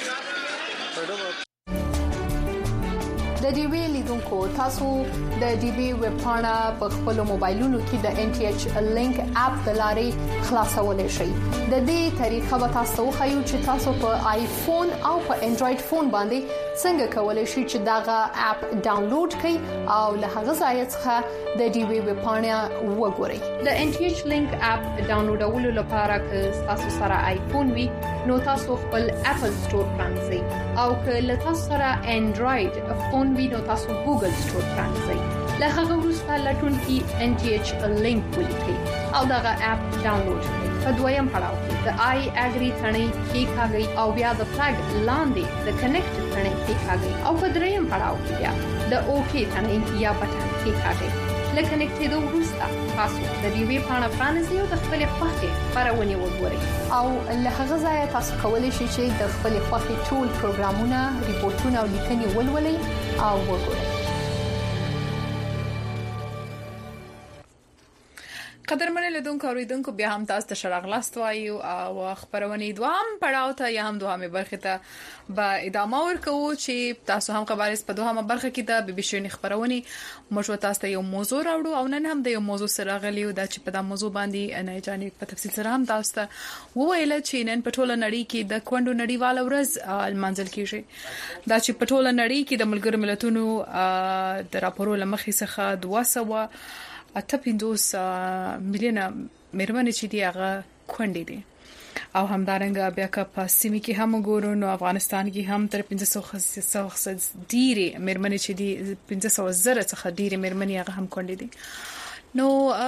د ډي وی لیدونکو تاسو د ډي وی ویب پاڼه په خپل موبایلونو کې د ان ټي ایچ لینک اپ د لارې خلاصولای شئ. د دې طریقه به تاسو خو چې تاسو په آیفون او په انډراید فون باندې څنګه کولای شئ چې داغه اپ ډاونلوډ کړئ او له هغه ځای څخه د ډي وی ویب پاڼه وګورئ. د ان ټي ایچ لینک اپ ډاونلوډولو لپاره که تاسو سره آیفون وي نو تاسو خپل اپل سٹور پرانځئ او که له تاسو سره انډراید فون وي نو تاسو ګوګل سٹور پرانځئ. له هغه وروسته لټون کې ان ټي ایچ لینک ولیکئ او دغه اپ ډاونلوډ کړئ. په دویم پړاو کې د آی اګری ثنې کې کاږي او بیا د فلګ لاندې د کنیکټ ثنې کې کاږي او په دریم پړاو کې بیا د اوکی ثنې یا بټن کې کاږي. لکه کنیکټ د وروسته تاسو د دې وی پاڼه پرانیزئ او د خپل خوښې خبرونه وګورئ او له هغه ځای تاسو کولی شئ چې د خپل خوښې ټول پروګرامونه، ریپورتونه او لیکنې ولولئ او وګورئ. قدرمن لیدونکو اوریدونکو بیا هم تاسو ته شراغلاست وایو او خبرونه دوام پړاو ته یا هم دوامه برخه ته به ادامه ورکوو چې تاسو هم خبرې په دوامه برخه کې د بي بي سي خبرونه مشو تاسو ته یو موضوع راوړو او نن هم د یو موضوع سره غلیو دا چې په دا موضوع باندې نه جانې په تفصیل سره هم تاسو ته وویل چې نن په ټوله نړۍ کې د کونډو نړیواله ورځ المنځل کیږي دا چې په ټوله نړۍ کې د ملګرو ملتونو د راپورو لمخې څخه دوه سوه اته پنځوس میلیونه مېرمنې چې دی هغه کونډې دي او همدارنګه بیا که په سیمه کې هم ګورو نو افغانستان کې هم تر پنځه سوه ډیره مېرمنې چې دی پنځه سوه زره څخه ډیره مېرمنې هغه هم کونډې دي نو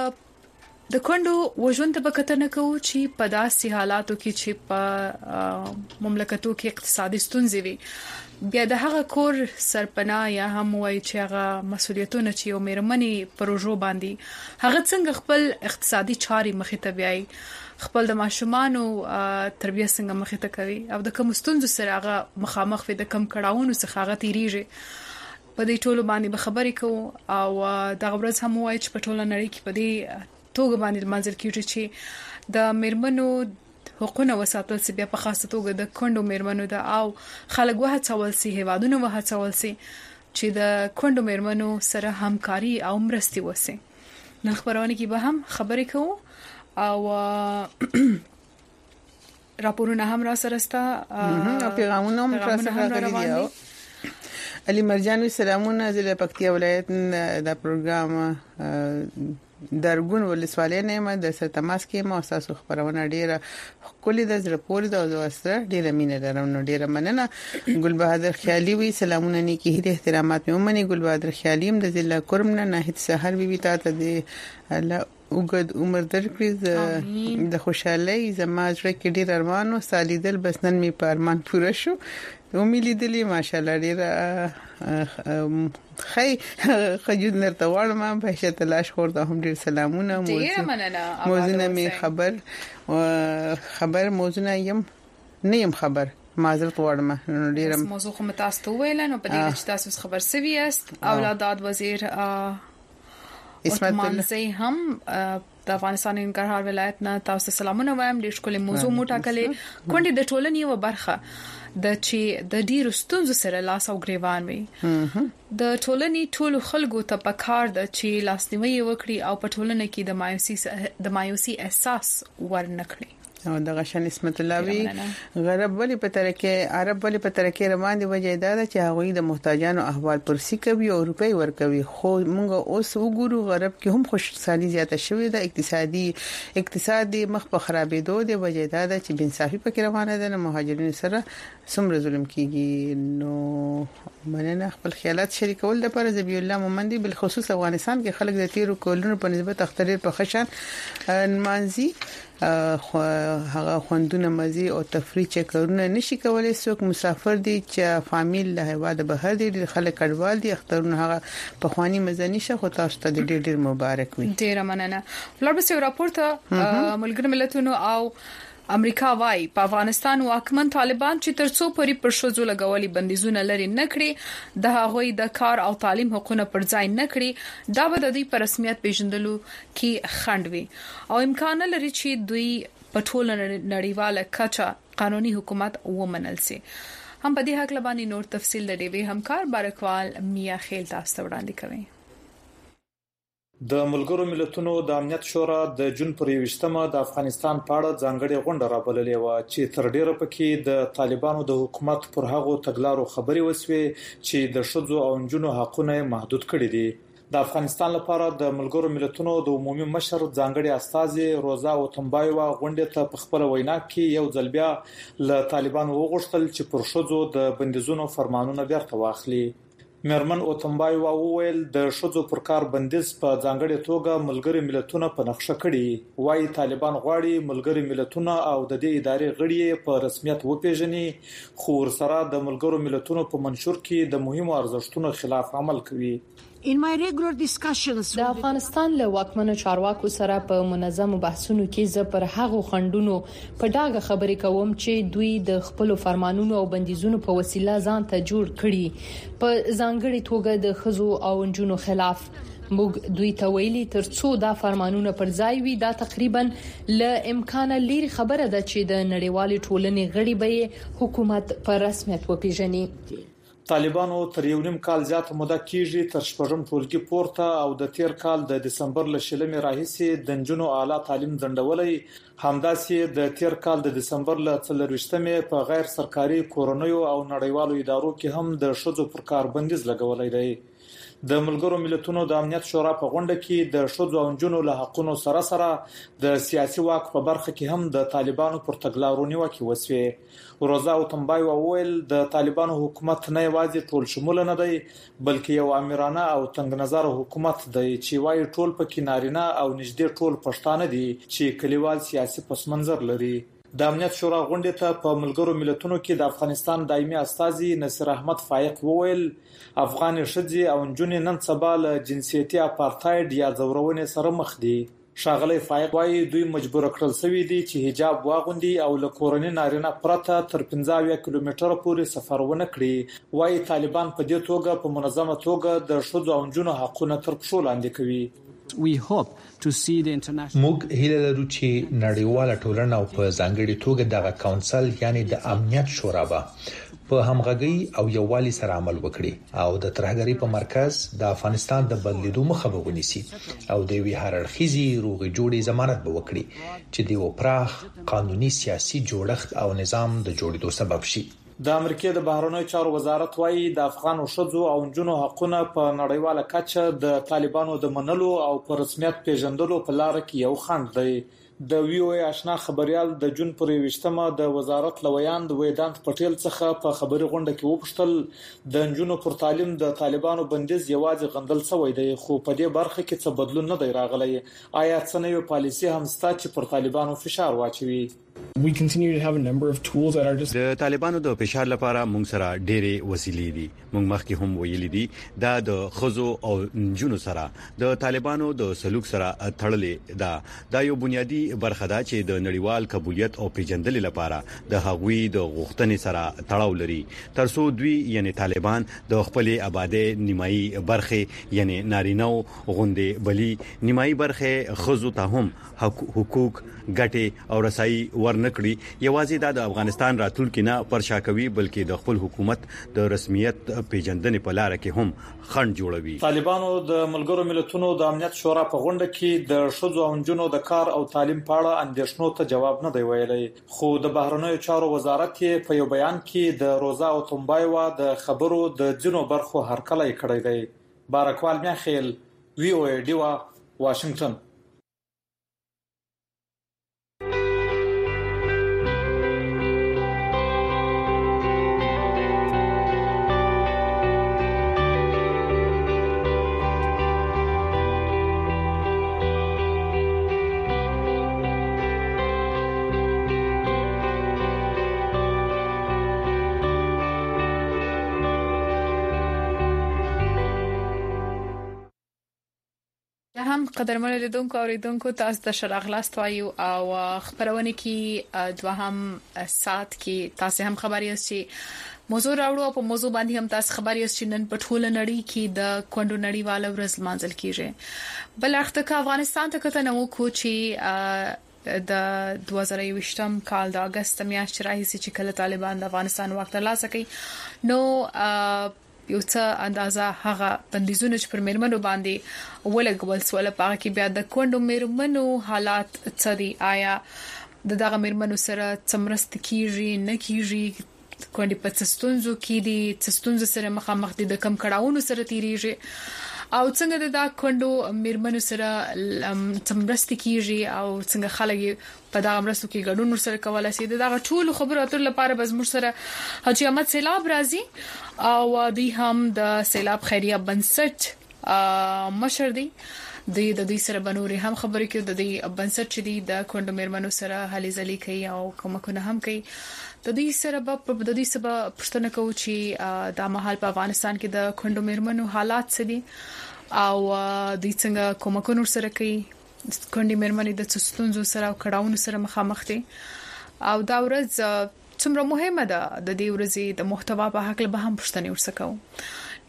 د کونډو وژوند ته کتنه کوو چې په داسې حالاتو کې چې په مملکتو کې اقتصادي ستونزې وي بیا د هغه کور سرپناه یا هم وای چې هغه مسولیتونه چې یو مېرمنې پروژو باندې هغه څنګه خپل اقتصادي چاري مخې ته بیاي خپل د ماشومانو تربیه څنګه مخې ته کوي او د کوم ستونزو سره هغه مخامخ وي د کم کړهونو څخه هغه تیریږي په دې ټولو باندې به خبرې کوو او د ورځ هم وای چې په ټوله نړۍ کې په دې توګه باندې منځل کیږي چې د مېرمنو حقوقونه وساتل سی بیا په خاصه توګه د کونډو مېرمنو د او خلک وه څول سی هیوادونو وه څول سی چې د کونډو مېرمنو سره همکاري او مرستي وسی نن خبرونه کې به هم خبرې کوو او راپورونه هم را سره ستا او پیغامونه هم را سره غلي دي علي مرجان سلامونه زله پکتیا ولایت د پروګرام درګون ولسوالۍ نه د سر تماس کې مو اساسو خبرونه ډیره کلی د زړه پورې د واسطه ډیره مینه لرم نو ډیره مننه ګل بهادر خیالي وی سلامونه نیکی هدي احترامات مې ومني ګل بهادر خیالي د ضلع کرم نه ناهید سحر بي بي تا ته د الله وګد عمر درکړي د خوشحالي زما ژوند کې ډیر ارمانو سالیدل بس نن می په ارمان پوره شو امید دې ماشاءالله ډیر خی خجود نرته واړم په شته تلاش خورده هم ډیر سلامونه موزونه می خبر خبر موزونه يم نه يم خبر معذرت واړم ډیر موضوع خو متاسو ویل نو په دې چې تاسو خبر سوي است اولادات وزیر اسمت الله هم د افغانستان ننګرهار ولایت نه تاسو سلامونه وایم د ښکلې موضوع مو ټاکلې کونډې د ټولنې یو برخه د چې د ډیرو ستونزو سره لاس او ګریوان وي د ټولنې ټولو خلکو ته پکار د چې لاسنیوي وکړي او په ټولنه کې د مایوسي د مایوسي احساس ورنکړي او د غشن اسمت الله وی غرب ولی په ترکه عرب ولی په ترکه روان دي وجه دا چې هغه د محتاجانو احوال پرسي کوي او روپۍ ورکوي خو موږ اوس وګورو غرب کې هم خوشحالي زیاته شوې ده اقتصادي اقتصادي مخ په خرابېدو دی وجه دا چې بنصافي پکې روانه ده مهاجرینو سره څومره ظلم کیږي نو مننه خپل خیالات شریکول د پر زبی الله مومندي بل خصوص افغانستان کې خلک د تیرو کولونو په نسبت اختریر په خشن مانزي هغه خوندونه مزي او تفریح چکرونه نشي کولای څوک مسافر دي چې فامیل له هواده بهر دي خلک کډوال دي اخترونه هغه په خواني مزني شخو تاسو ته ډېر ډېر مبارک وي ډېر مننه فلوربس راپورته ملګر ملتونو او امریکا وايي په افغانستان واکمن طالبان چې ترڅو پوری پر شوزو لګولي بندیزونه لري نکړي د هغوی د کار او تعلیم حقوقونه پر ځای نکړي دا به د دې پر رسمیت پیژندلو کې خنډ وي او امکان لري چې دوی په ټوله نړیواله کچه قانوني حکومت ومنل سي هم په دې حق لبانې نور تفصیل د ډیوی همکار بارکوال میا خیل تاسو وړاندې کوي د ملګرو ملتونو د امنیت شورا د جون پر یوشتمه د افغانستان په اړه ځانګړي غونډه رابللې و چې تر ډیره پکې د طالبانو د حکومت پر هغو تګلارو خبري وسوي چې د شذو او انجونو حقونه محدود کړي دي د افغانستان لپاره د ملګرو ملتونو د عمومي مشر ځانګړي استاذ روزا اوتمبایوا غونډه ته په خپل وینا کې یو ځل بیا له طالبانو وغوښتل چې پر شذو د بندیزونو فرمانونه بیرته واخلي مېرمن اوتمبایوا وویل د شذو پر کار بندیز په ځانګړي توګه ملګري ملتونه په نقشه کړي وايي طالبان غواړي ملګري ملتونه او د دې ادارې غړي په رسمیت وپیژني خو سره د ملګرو ملتونو په منشور کې د مهمو ارزښتونو خلاف عمل کوي In my regular discussions د افغانستان له واکمنو چارواکو سره په منظم بحثونو کې زه پر هغو خندونو په ډاګه خبرې کوم چې دوی د خپل فرمانونو او بندیزونو په وسیله ځان ته جوړ کړي په ځانګړي توګه د خزو او انجونو خلاف موږ دوی ته ویلي ترڅو دا فرمانونه پر ځای وي دا تقریبا ل امکان لري خبره ده چې د نړیوال ټولنې غړي به حکومت پر رسمیت وپیژني. طالبانو تر یو نیم کال زیات موده کېږي تر شپږم ټولګي پورته او د تیر کال د دسمبر ل شلمې راهیسې د جنونو اعلی تعلیم ځنډولې همداسې د تیر کال د دسمبر ل څلرويشتمې په غیر سرکاري کورنیو او نړیوالو ادارو کې هم د شذو پر کار بندیز لګولای دی. د ملګرو ملتونو د امنیت شورا په غونډه کې د شذو او جنونو له حقونو سره سره د سیاسي واک په برخه کې هم د طالبانو پر تګلارونی وکي وسوي. روزا او تنبای وویل د طالبانو حکومت نه یوازې ټول شمول نه دی بلکې یو امیرانه او تنگ نظر حکومت دی چې وايي ټول په کینارینه او نږدې ټول پښتانه دي چې کلیوال سیاسي پس منظر لري. د امنیت شورا غونډې ته په ملګرو ملتونو کې د افغانستان دایمي استازي نصیر احمد فائق وویل افغان ښځې او نجونې نن سبا له جنسيتي اپارټاید یا ځورونې سره مخ دي. شاغلی فائق وايي دوی مجبور کړل شوی دي چې حجاب واغوندي او له کورنۍ نارینه پرته تر پنځه اویا کیلومتره پورې سفر ونه کړي. وايي طالبان په دې توګه په منظمه توګه د ښځو او نجونو حقونه تر پښو لاندې کوي. We hope to see the international موږ هیله لرو چې نړیواله ټولنه او په ځانګړي توګه دغه کونسل یعنی د امنیت شورا به په همغږي او یووالي سره عمل وکړي او د ترهګری په مرکز د افغانستان د بدلیدو مخه ونیسي او د وی هررخیزي روغي جوړي ضمانت به وکړي چې د وپراخ قانوني سیاسي جوړښت او نظام د جوړېدو سبب شي. د امریکای د بهرنیو چارو وزارت وايي د افغان ښځو او نجونو حقونه په نړیواله کچه د طالبانو د منلو او په رسمیت پیژندلو په لار کې یو خنډ دی. د وی او ای آشنا خبريال د جون پر وشتمه د وزارت لویاند ویدانت پټیل څخه په خبري غونډه کې وپښتل د نجونو پر تعلیم د طالبانو بندیز یوازې غندل شوی دی خو په دې برخه کې څه بدلون نه دی راغلی. آیا څه نوې پالیسي هم ستا چې پر طالبانو فشار واچوي؟ We continue to have a number of tools at our disposal. د طالبانو د فشار لپاره موږ سره ډېرې وسیلې دي. موږ مخکې هم ویلي دي دا د خزو او نجونو سره د طالبانو د سلوک سره تړلې ده. دا یو بنیادی برخه ده چې د نړیوال قبولیت او پیژندل لپاره د هغوی د غوښتنې سره تړاو لري ترڅو دوی یعنی طالبان د خپل آباده نیمایي برخه یعنی نارینو غوندې بلی نیمایي برخه خزو ته هم حقوق ګټه او رسایي ورنکړي. یوازې دا د افغانستان راتلونکي نه پرشا کوي بلکې د خپل حکومت د رسمیت پیژندنې په لار کې هم خنډ جوړوي. طالبانو د ملګرو ملتونو د امنیت شورا په غونډه کې د ښځو او نجونو د کار او تعلیم په اړه اندېښنو ته جواب نه دی ویلی خو د بهرنیو چارو وزارت یې په یو بیان کې د روزا او تنبایوا د خبرو د ځینو برخو هرکلی کړی دی. بارکوال میخیل وی او ای ډیوا واشنگټن. هم قدرمن لیدونکو او لیدونکو تاسو د شراغلاست وایو او خبرونه کې دوهم سات کې تاسو هم خبري اوسئ موضوع راوړو په موضوع باندې هم تاسو خبري اوسئ نن په ټوله نړۍ کې د کندو نړیواله ورځ مانځل کیږي. بل وخت کې افغانستان ته کته نو کو چې د دوه زره یوویشتم کال د اگست میاشتې راهیسې چې کله طالبان د افغانستان وخت ترلاسه کړي نو یو څه اندازه هغه بندیزونه چې پر میرمنو باندې ولګول سول په کې بیا د کندو میرمنو حالات څه دي آیا د دغه میرمنو سره څمرست کیږي نه کیږي کندي په څستونزو کې دي څستونزو سره مخامخ دي د کم کړهونو سره تیریږي او څنګه د دا کندو میرمنو سره څمرست کیږي او څنګه خلک په دا امرستو کې ګډون سره کولای شي دا ټول خبرو اترو لپاره بس موږ سره حاجی احمد سیلاب راځي او دوی هم د سیلاب خیریه بنسټ مشر دي د دې سره بنوري هم خبرې کوي د دې بنسټ چې دی د کندو میرمنو سره هلي ځلي کوي او کومکونه هم کوي د دې سره په د دې سبا پښتنه کوي چې د مهال په افغانستان کې د کندو میرمنو حالات څه دي او د څنګه کومکونه سره کوي کندي میرمنې د څستونزو سره او کړهونو سره مخامخ دي او دا ورځ څومره مهمه ده د دې ورځې د محتوا په حق له به هم پښتنه ورسکو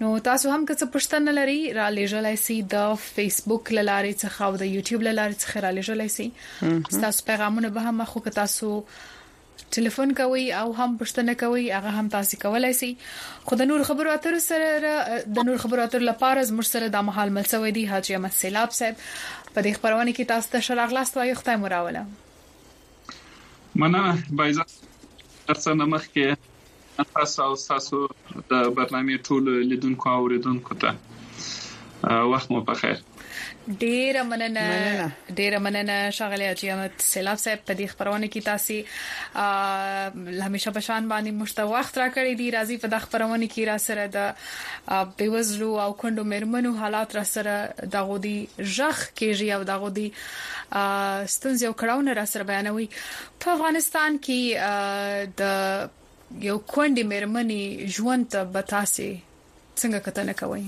نو تاسو هم که څه پوښتنه لري را لېږلای شئ د فیسبوک لارې څخه او د یوټیوب لارې څخه را لېږلای شئ تاسو پیغامونه به هم خو که تاسو ټلیفون کوي او هم پوښتنه کوي هغه هم تاسو کولای شئ خو د نور خبرو اترو سره د نور خبرو اترو لپاره زموږ سره د محل ملسوي دی حاجی احمد سیلاب صاحب په دې خبرونه کې تاسو ته شراغلاست وایو خدای مو راوله مننه بایزه ترڅنګ مخکې تاسو او تاسو د برنامه ټول لیدونکو او اوریدونکو ته وخت مو په خیر ډیر مننه ډیر مننه شغله حاجی احمد سیلاب صاحب په دې خبرونه کې تاسو همیشه په شان باندې مشته وخت راکړی دی راځي په د خبرونه کې را سره د بیوزلو او کندو مرمنو حالات را سره د غودي ژغ کېږي او د غودي ستونزې او کړهونه را سره بیانوي په افغانستان کې د یو کندې مرمنې ژوند ته به تاسو څنګه کتنه کوئ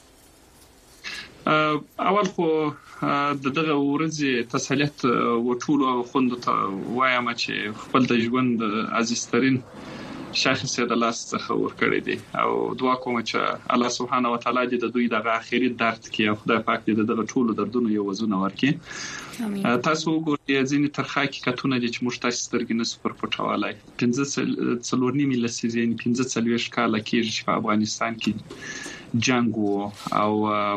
اول خو د دغه ورځې تسلیت وټول او خوند ته وایم چې خپل د ژوند عزیزترین شخص د لاس څخه ورکړی دی او دعا کوم چې الله سبحانه و تعالی دې د دوی دغه اخیری درد کې او خدای پاک دې دغه ټول دردونو یو وزونه ورکړي تاسو ګورئ ځینې ترخه حقیقتونه دي چې موږ تاسو سترګې نه سپر پټولای پنځه څلور نیمه لسیزې پنځه څلوېښت کاله کېږي چې په افغانستان کې جنگ او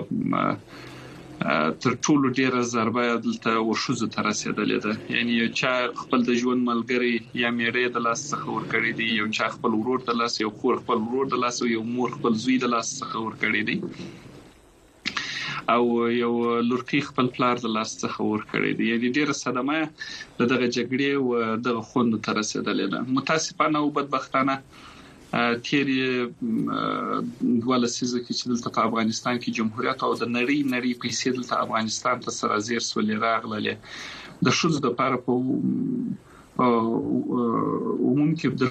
تر ټولو ډیره ضربه دلته ورشوزه تر رسیدلې ده یعنی یو چا خپل د ژوند ملګری یا میړې د لاس څخه ورکړی دی یو چا خپل ورور د لاس یو خور خپل ورور د لاس یو مور خپل زوی د لاس څخه ورکړی دی او یو لورکی خپل پلار د لاس څخه ورکړی دی یعنی ډیره صدمه دغه جګړې او دغه خوند تر رسیدلې ده متاسفانه او بدبختانه تیری دوله سیزه کې چې دلته په افغانستان کې جمهوریت او د نړۍ نړۍ پیسې دلته افغانستان ته سره زیر سولې راغله د شوز د لپاره په عموم کې د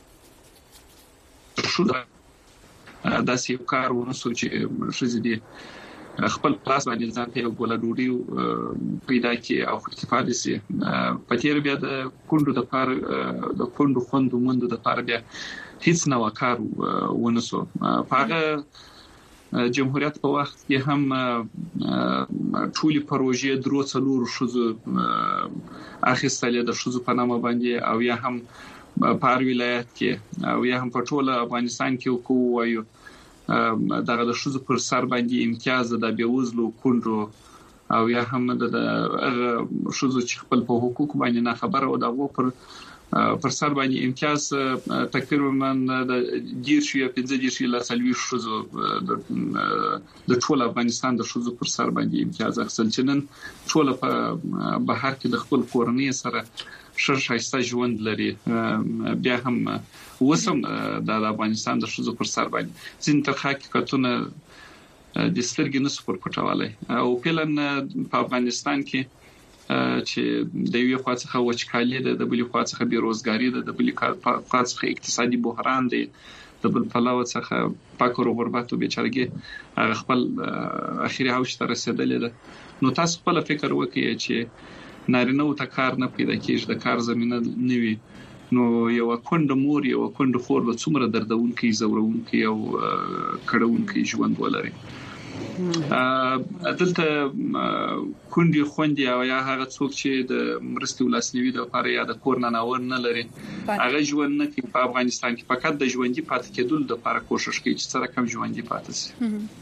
شوز داسې یو کار ونسو چې شوز دي خپل پلاس باندې ځان ته یو ګوله ډوډۍ پیدا کړي او استفاده سي په تیر بیا د کندو د لپاره د کندو خوند موند د لپاره بیا هیڅ نو کار ونسو هغه جمهوریت په وخت کې هم ټولي پروژې درو څلور شوزو اخیستلې د شوزو په نامه باندې او یا هم په هر ولایت کې او یا هم په ټول افغانستان کې وکوي دغه د شوزو پر سر باندې امتیاز د بیوزلو کندو او یا هم د شوزو چې خپل په حقوق باندې نه خبره او دغه پر پر سر باندې امتیاز تقریبا د ډیر شي په ځای شي لا سلوي شوزو د ټول افغانستان د شوزو پر سر باندې امتیاز اخیستل چې نن ټول په بهر کې د خپل کورنۍ سره شر شایسته ژوند لري بیا هم وسم د افغانستان د شوزو پر سر باندې ځین تر حقیقتونه د سترګې نه سپور پټوالای او پلان په افغانستان کې چې د یو خوا څخه وچکالي ده د بل خوا څخه بیروزګاری ده د بل خوا څخه اقتصادي بحران دی د بل پلاو څخه فقر او غربت او بیچارګي خپل اخیری هوش ته رسیدلې ده نو تاسو خپل فکر وکړئ چې نارینه او تکار نه پیدا کیږي د کار زمينه نوي نو یو کند مور یو کند خور به څومره دردونکې زورونکې او کړهونکې ژوند ولري دلته کندي خوندي او یا هغه څوک چې د مرستې ولاسنیوي د لپاره یا د کورن نه ور نه لري هغه ژوند نه کې په افغانستان کې فقط د ژوندۍ پاتې کېدل د لپاره کوشش کوي چې سره کم ژوندۍ پاتې شي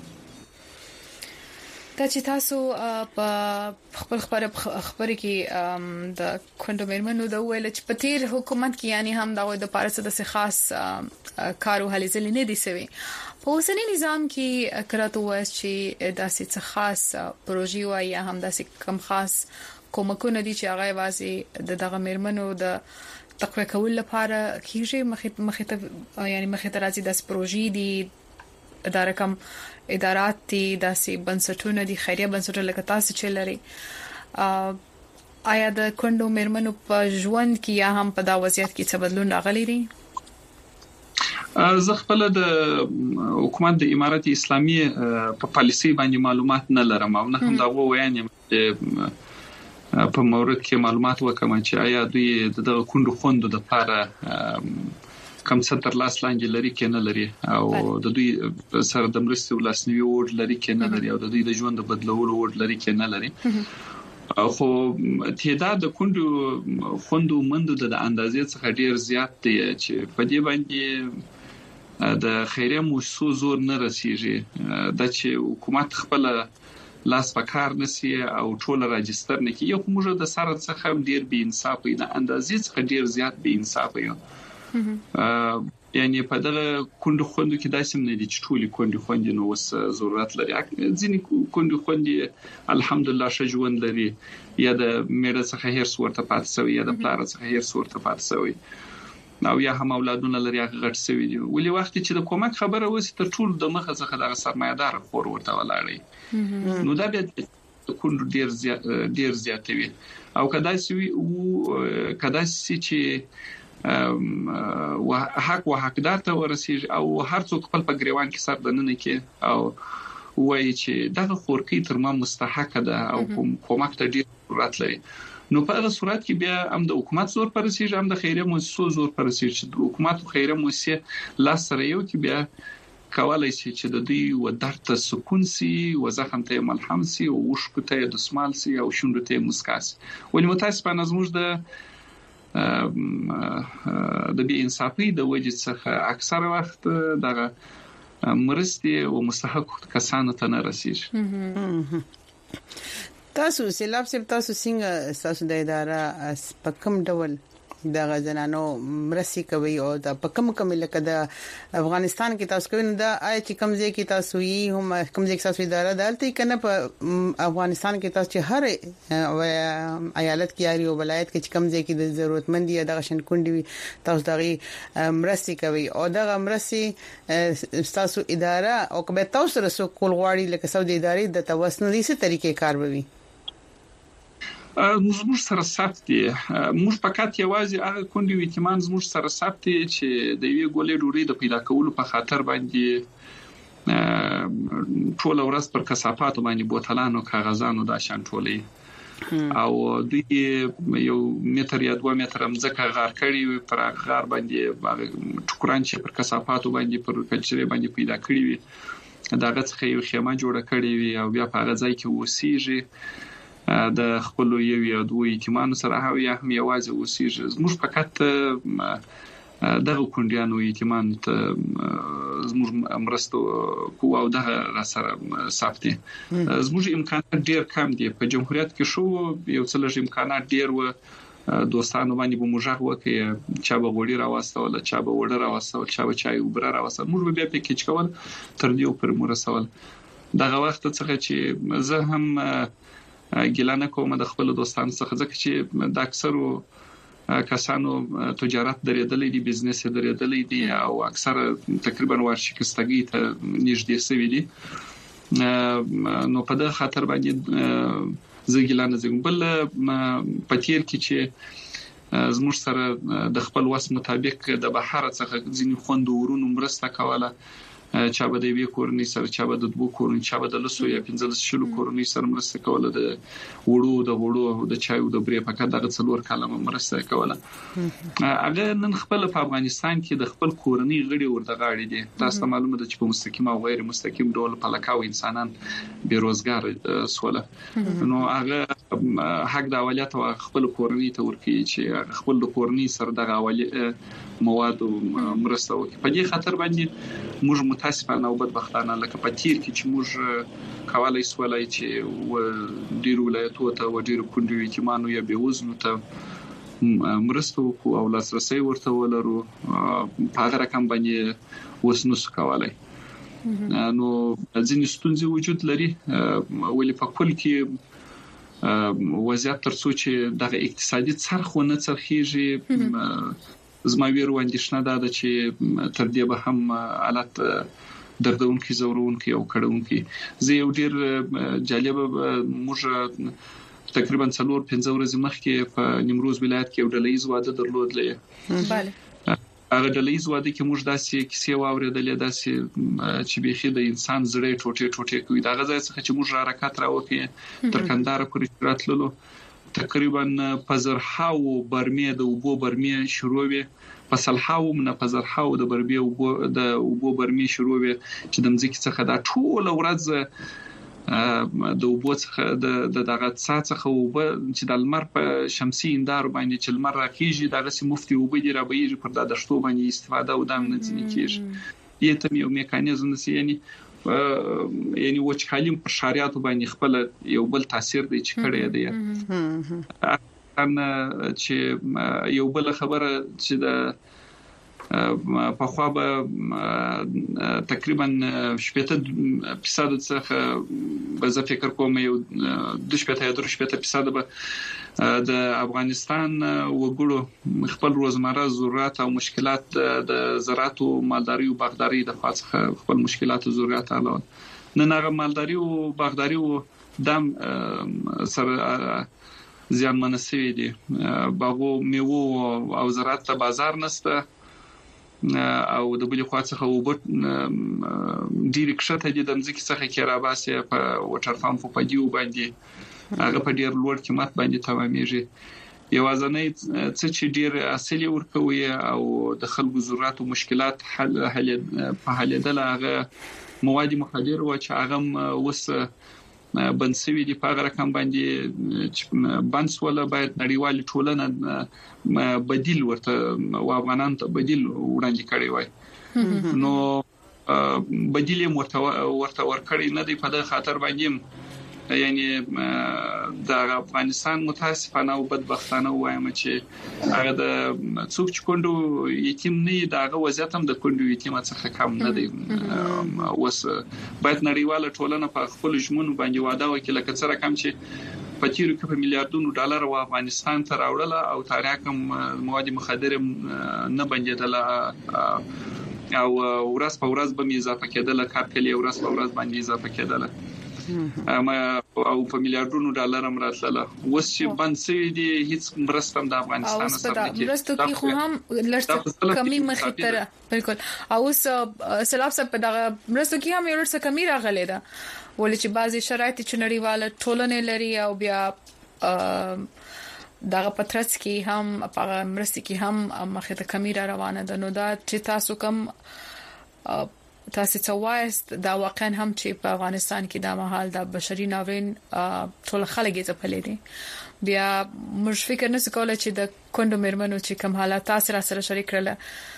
دا چې تاسو په خپل خبره خبره کې د کندو مرمنو د ویل چې په تیر حکومت کې یعنی هم دغه د پارس د خاص کارو هلي ځلې نه دي سوي په اوسنی نظام کې کراته وایي چې داسې څه خاص پروژې وایي هم داسې کم خاص کومکونه دي چې هغه واسي د دغه مرمنو د تقویه کول لپاره کیږي مخه مخه یعنی مخه ترازی داس پروژې دي اداره کم ادارات دي داسې بنسټونه دي خیریه بنسټونه لکه تاسو چې لري آیا د کندو مرمنو په ژوند کې یا هم په دا وضعیت کې څه بدلون راغلی دی زه خپل د حکومت د امارات اسلامي په پالیسي باندې معلومات نه لرم او نه هم دا ووایم په مورد کې معلومات وکم چې آیا دوی د کندو خوندو د لپاره کم څه تر لاس لاندې لري کې نه لري او د دوی سره د مرستې ولاسنیوي وړ لري کې نه لري او د دوی د ژوند بدلولو وړ لري کې نه لري خو تعداد د کندو خوندو مندو د اندازې څخه ډیر زیات دی چې په دې باندې د خیریه مؤسسو زور نه رسیږي د چې حکومت خپل لاس پکار نسی او ټول راجستر نه کی یو موږ د سره څخه ډیر بي انصافي د اندازې څخه ډیر زیات بي انصافي یو یعنی په دغه کندو خوندو کې داسې نه دي چې ټولي کندو خوندې نو وس ضرورت لري ځینې کندو خوندې الحمدلله شجون لري یا د میړه څخه هر څورته پات سوی یا د پلار څخه هر څورته پات سوی نو یا هم اولادونه لري هغه غټ سوی دي ولې وخت چې د کومک خبره وسی تر ټول د مخه څخه د سرمایدار خور ورته ولاړی نو دا به کندو ډیر زیات ډیر زیات وي او کدا سوي او کدا سي چې او حق او حقدار ته ورسیږي او هر څوک خپل په ګریوان کې سر دننه کې او وایي چې دغه خورکی تر ما مستحق ده او کومک ته ډیر ضرورت لري نو په هغه صورت کې بیا هم د حکومت زور پرسیږي هم د خیریه مؤسسو زور پرسیږي د حکومت او خیریه مؤسسه لاس سره یو کې بیا کولای شي چې د دوی و درته سکون سي و زخم ته ملهم سي او وشکته د سمال سي او شوند ته مسکاس ولې متاسفانه زموږ د د بي انصافي د وجه څخه اکثر وخت دغه مرستې او مستحق کسانو ته نه رسیږي تاسو سیلاب سپ تاسو څنګه تاسو د اداره سپکم ډول د غزنانو مرسي کوي او د پکم کم لکه د افغانستان کې تاسو کوي دا آی چې کم ځای کې تاسو یې هم کم ځای کې تاسو اداره دالته کنه په افغانستان کې تاسو چې هر ایالت کې یاري او ولایت کې کم ځای کې د ضرورتمند یا د غشن کندوي تاسو دغه مرسي کوي او دغه مرسي تاسو اداره او کبه تاسو سره کول غواړي لکه سعودي ادارې د توسنوي څه طریقې کار کوي موږ سره ثبت دي موږ فقط یوازې هغه کندي ویتمان موږ سره ثبت دي چې د یوې ګولې ډوړې د پیدا کولو په خاطر باندې ټول ورځ پر کثافات باندې بوتلانو کاغذانو د شان ټولې او دوی یو متر یا دوه متر مځکه غار کړی پر غار باندې ټکران چې پر کثافات باندې پر کچري باندې پیدا کړی وي داغه څخه یو خیمه جوړه کړی وي او بیا په هغه ځای کې وسیږي د خپل یو یا دوه ایتمانو سره هغه هم یوازې وسیږي زموږ فقط دغه کندیانو ایتمان ته زموږ مرستو کو او دغه سره ثابتي زموږ امکانات ډیر کم دي په جمهوریت کې شو یو څه لږ امکانات ډیر و دوستانو باندې به موږ وکړو چا به غوړي راوستل چا به وړه راوستل چا به چای وبره راوستل موږ به بیا پکې چکول تر دې پر مرسول دغه وخت څخه چې زه هم ګلانه کوم د خپل دوستانو څخه ځکه چې د اکثرو کسانو تجارت درېدلې دي بزنس درېدلې دي او اکثر تقریبا ورشکستګي ته نږدې سوي دي نو په دغه خاطر باندې زه ګلانه زم بل پتیر کې چې زموږ سره د خپل وس مطابق د بهر څخه ځینې خوند ورونو مرسته کوله چا به د وی کورنۍ سره چا به د دوه کورنۍ چا به د لسو یا پنځه شلو کورنۍ سره مرسته کوله د وړو د وړو د چایو د برې پکې دغه څلور کلمه مرسته کوله هغه نن خپل په افغانستان کې د خپل کورنۍ غړي ورته غاړي دي تاسو معلومه ده چې په مستقیم او غیر مستقیم ډول په لکاو انسانان بیروزګار سوله نو هغه حق د اولیت او خپل کورنۍ ته ورکی چې خپل کورنۍ سره دغه اولیت مواد مرسته وکړي په دې خاطر باندې موږ متاسفانه او بدبختانه لکه په تیر کې چې موږ کولای سوالای چې و ډیر ولایتو ته و ډیر کندوي ایتمانو یا به وزن ته مرسته وکړو او لاسرسي ورته ولرو په هغه رقم باندې وسنوس کولای نو ځینې ستونزې وجود لري ولې په کل کې وضعیت ترڅو چې د اقتصادي څرخونه څرخيږي زما ویرو اندیشنه ده چې تر دې به هم حالت دردونکي زورونکي او کډونکي زه یو ډیر جالب موږ تقریبا څلور پنځه ورځې مخکې په نیمروز ولایت کې یو ډلهیز واده درلودلې bale هغه ډلهیز واده کې موږ داسې کیسې واورېدلې داسې چې بيخي د انسان زړه ټوټه ټوټه کوي دا غځای څخه چې موږ حرکت راوکې تر کندهار پورې راتللو تقریبا پزرحاو برمه د وبو برمه شروع وي په صلحاو من په زرحاو د بربي او د وبو برمي شروع وي چې د مځکې څخه دا ټول ورځ د وبو څخه د دغه څاڅخه وب چې د لمر په شمسي اندار باندې چې لمر راکېږي دغه سي مفتي وب دی را بهیږي پر د دشتو باندې استفاده او د امنیت کېږي یته یو میکانیزم نسی یعنی یعنی وچکالیم پر شریعت باندې خپل یو بل تاثیر دی چې کړی دی ان چې یو بل خبره چې د په خوا به تقریبا شپږ فیصد څخه به زه فکر کوم یو د شپږ یا درې شپږ فیصد به د افغانستان وګړو خپل روزمره ضرورت او مشکلات د زراعت او مالداري او باغداري د خاصه خپل مشکلات او ضرورت علاوه نه نه مالداري او باغداري او دم سره زیان منسوي دي باغو میوه او زراعت ته بازار نشته او د بل خوا څخه وبټ ډیر کښته دي د مځکې څخه کې را باسي په وټر فارم په پدیو باندې هغه په ډیر لوړ قیمت باندې تمامېږي یوازنۍ څه چې ډیر اصلي ورکوي او د خلکو ضرورت او مشکلات حل حل په حلیدل هغه مواد مخدر او چې هغه وس بنسوي دي په رقم باندې بنس ولا باید نړیوال ټولنه بدیل ورته او افغانان ته بدیل وړاندې کړی وای نو بدیل ورته ورته ورکړی نه دی په دغه خاطر باندې یعنی د افغانستان متاسفانه او بدبختانه وایم چې هغه د څوک چې کوندو یتیم نه دغه وضعیت هم د کوندو یتیم څخه کم نه دی اوس باید نړیواله ټولنه په خپل ژمنو باندې وعده وکړي لکه څنګه کم چې په تیرو کې په میلیارډونو ډالر و افغانستان ته راوړل او تاریخم مواد مخدر نه بندیدل او ورځ په ورځ به اضافه کېدل کار کلی ورځ په ورځ باندې اضافه کېدل اما او په میلیارډونو ډالر هم راتله اوس چې بند سوي دي هیڅ مرسته د افغانستان سره نه کیږي مرسته کې خو هم لږ کمی مخاطره بالکل او اوس سلام صاحب په دغه مرسته کې هم یو څه کمی راغلی ده ولې چې بعضي شرایط چې نړیواله ټولنه لري او بیا دغه پترڅ کې هم په مرسته کې هم مخه ته کمی را روانه ده نو دا چې تاسو کوم تاسو څه وایست دا واقعا هم چې په افغانستان کې د مهال د بشري ناورین ټول خلک یې ځپلې دي بیا موږ فکر نه کولای چې د کوندو مرمنو چې کوم حالات تاسو را سره شریک کړل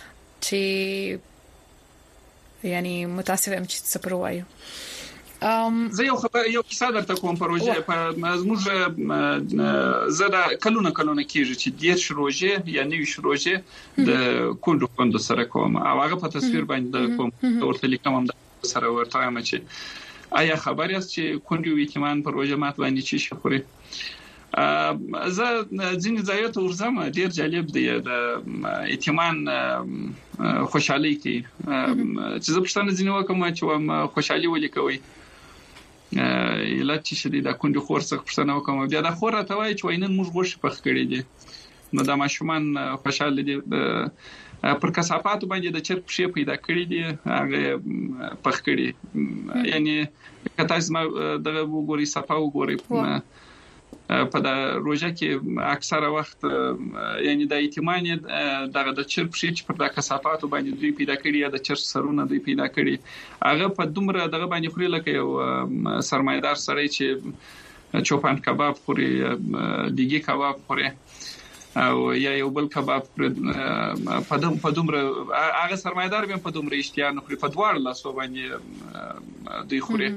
چې یعنی متاسفم چې څه پروایو زه یو خبر یو کیسه درته کوم پروژه په زموږ زړه کلونه کلونه کېږي چې ډیر شروجه یا نوې شروجه د کوندو کوندو سره کوم او هغه په تصویر باندې کوم ورته لیکم هم سره ورته ما چې آیا خبر یاست چې کوندو یتیمان پروژه مات باندې چی شخوري زه ځینې ځایته ورځم ډیر جالب دی د یتیمان خوشحالي کې چې زه پښتنه ځینې وکم چې خوشحالي ولیکوي علت چې شدید د کوندو خور څخه پښتنه وکم بیا د خور راته وای چې وینن موږ غوښ پخ کړی دي نو د ماشومان خوشاله دي پر کثافات باندې د چرپ شی پیدا کړی دي هغه پخ کړی یعنی کته اسمه دغه وګوري صفه وګوري په د روزه کې اکثره وخت یعنی د ایتمان دغه د چرپ شي چې پر د کثافات باندې دوی پیدا کړی یا د چرپ سرونه دوی پیدا کړی هغه په دومره دغه باندې خوري لکه یو سرمایدار سره چې چوپان کباب خوري دیګي کباب خوري او یا یو بل کباب په دوم په دومره هغه سرمایدار به په دومره اشتیا نه خوري په دوار لاسو باندې دوی خوري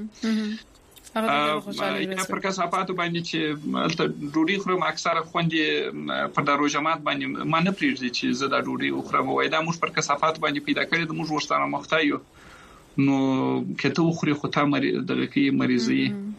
یا پر کثافات باندې چې الته ډوډۍ خورم اکثره خوندې په دروژمات باندې ما نه پریږدي چې زه د ډوډۍ خورم وای دا موږ پر کثافات باندې پیدا کړی د موږ ورسره مختایو نو کته خوري خو ته مری دغه کې مریضي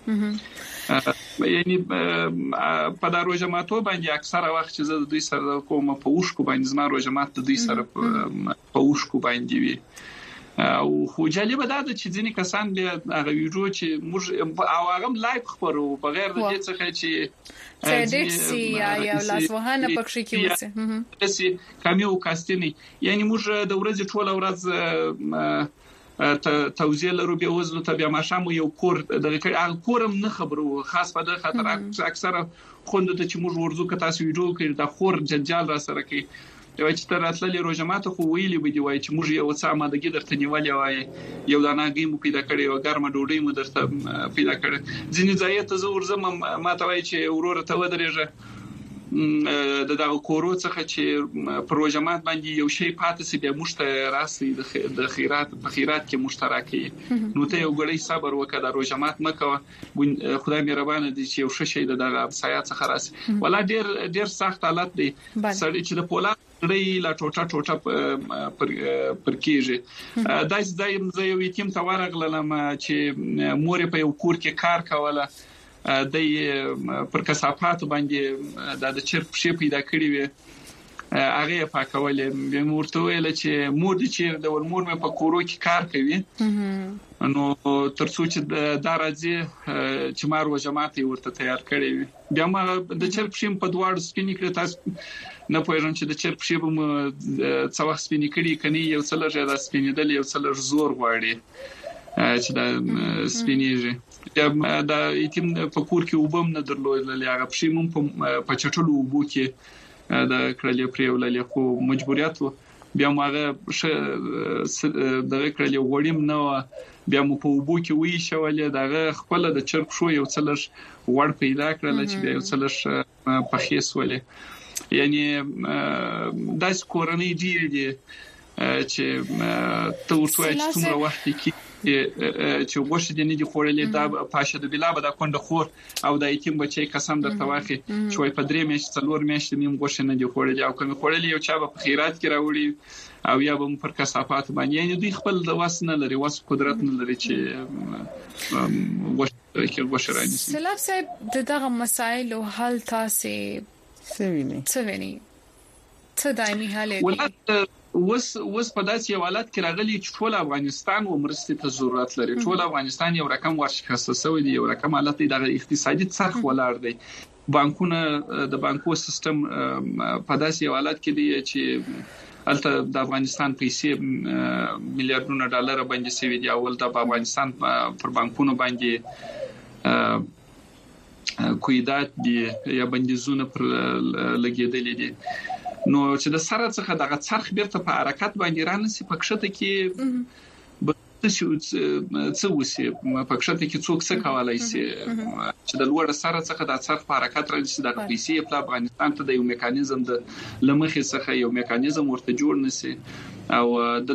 یعنی په دروژماتو باندې اکثره وخت چې زه د دوی سره کوم په وښکو باندې زما روژمات د دوی سره په وښکو باندې وي او خو جالب ده چې ځینې کسان بیا هغه ویډیو چې موږ او هغه لایو خبرو بغیر د دې څخه چې سیدکسي یا یا لاسوهانه پکې کیوسه دسي کامیو کاستنی یعنی موږ د ورځې ټوله ورځ توزیع لرو به وزلو ته بیا ماشام یو کور دغه کورم نه خبرو خاص په د خطر اکثره خوند ته چې موږ ورزو که تاسو ویډیو کړئ د خور جنجال را سره کوي یو چې تر اتللې روزه ماته خو ویلي به دی وای چې موږ یو څه آمادګي درته نیولې وای یو داناګي مو پیدا کړی او ګرمه ډوډۍ مو درته پیدا کړې ځینې ځای ته زه ورزم ماته وای چې ورور ته ودرېږه د دغه کورو څخه چې پروژمات باندې یو شی پاتې سي بیا مشته راسي د خیرات په خیرات کې مشترکي نو ته یو غړی صبر وکړه د پروژمات مکه خدای مهربان دي چې یو شې د دغه سیاست څخه راسي ولا ډیر ډیر سخت حالت دي سړی چې د پولا ډېر لا ټوټه ټوټه پر پر کېږي داس دایم زه یو یتیم ته ورغلم چې مور په یو کور کې کار کوله د پر کثافات باندې د چرپ شي پیدا کړی وي هغه پاکولې به مورته ویل چې مور دي چې د ولمور مې په کورو کې کار کوي نو ترڅو چې د راځي چې مار و جماعت ورته تیار کړی وي بیا ما د چرپ شي په دواړو سپینې کړ تاسو نه پوهیږم چې د چرپ شي به څو وخت سپینې کړي کني یو څل ژر د سپینېدل یو څل زور غواړي چې د سپینېږي دا یتیم په کور کې وبم نه درلودل هغه پښې مون په چټلو وبو کې د کړلې پریوللې خو مجبوریت بیا ماغه د کړلې وړیم نه بیا مو په وبو کې وی شولې دغه خپل د چرپ شو یو څلش وړ پیدا کړل چې بیا یو څلش په خېس ولې یعنی داس کورنۍ دی چې ته ورته چې څومره وخت کې چې وګورئ د نه دي خورلې دا پاشه د بلا به د کونډه خور او د ایتیم بچي قسم درته واخی چې په درې میاشتې څلور میاشتې مم وګورئ نه دي خورلې او کوم خورلې یو چا په خیرات کې راوړي او یا به پر کثافات باندې یعنی دوی خپل د واس نه لري واس قدرت نه لري چې وګورئ کې وګورئ راني سلام صاحب دغه مسایل او حل تاسو سویني سویني څه دایمي حل دی وس وس په داسې حالت کې راغلي چې ټول افغانستان و مرستې ته ضرورت لري ټول افغانستان یو رقم ورشکسته شوی دی یو رقم حالت د اقتصادي څرخ ولاړ دی بانکونه د بانکو سیستم په داسې حالت کې دی چې البته د افغانستان پیسې میلیارډونه ډالر باندې سوي دی اول د افغانستان پر بانکونو باندې کویدات دی یا بندیزونه پر لګیدل دي نو چې د سره څخه دغه څرخ بیرته په حرکت باندې رانسي په کښته کې به څه وسی په کښته کې څوک څه کولای شي چې د لوړ سره څخه د څرخ په حرکت رانسي د پیسې په افغانستان ته د یو میکانیزم د لمخې څخه یو میکانیزم ورته جوړ نسی او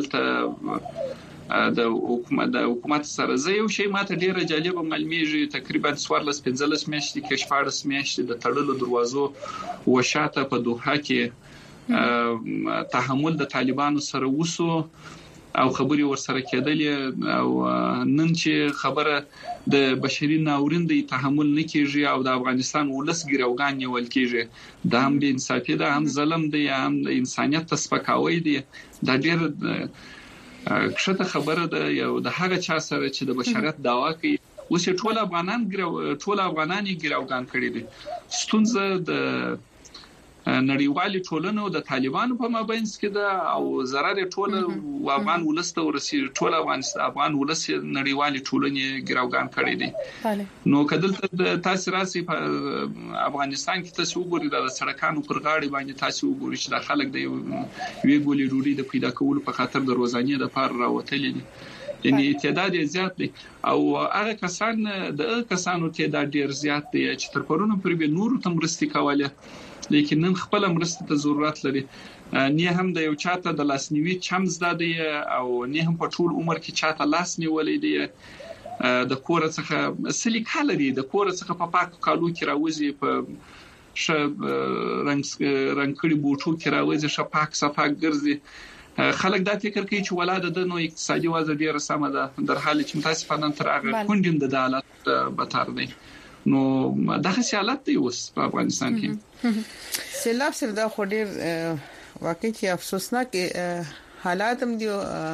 دلته د حکومت د حکومت سره زه یو شی ماته ډیره جالب معلومیږي تقریبا څوارلس پنځلس میاشتې کې شپږ میاشتې د تړلو دروازو وشاته په دوحه کې تحمل د طالبانو سره وسو او خبري ورسره کېدلې او نن چې خبره د بشري ناورین تحمل نه کیږي او د افغانستان ولس ګروګان نیول کیږي د هم به انصافي ده هم ظلم دی هم د انسانيت تسپکاوي دی دا ډېر کښته خبره ده یو د هغه چا سره چې د بشریت داوا کوي اوس ټول افغانان ټول افغانان ګروګان کړي دي ستونزه د نړیوالي ټولنو د طالبانو په مابینس کې ده او ضرر ټول افغان ولسته ورسي ټول افغانستان افغان ولس نړیوالي ټولنې ګروګان کړي دي نو کله تاسو راسي په افغانستان کې تاسو وګورئ د سړکانو پر غاړي باندې تاسو وګورئ چې د خلک د وی ګولې ډوډۍ د پیدا کولو په خاطر د روزانه د پار راوتلې دي یعنی تعداد زیات دی او هغه کسان د کسانو تعداد ډیر زیات دی چې تر پرونو پر به نور تمرستي کوله لیکن نن خپل مرسته ته ضرورت لري نه هم د یو چاته د لاسنیوي چمز دادی او نه هم په ټول عمر کې چاته لاسنیولې دی د کور څخه سلیقه لري د کور څخه په پاک کالو کې راوځي په ش رنګ رنګړي بوټو کې راوځي ش پاک صفاک ګرځي خلک دا فکر کوي چې ولاده د نو اقتصادي وضع ډیره سمه ده در حال چې متاسفانه تر هغه کونډیم د حالت بتر دی نو دغه حالت دی اوس په افغانستان کې سیلاب سره دا خو ډیر واقعي افسوسناک حالات هم دي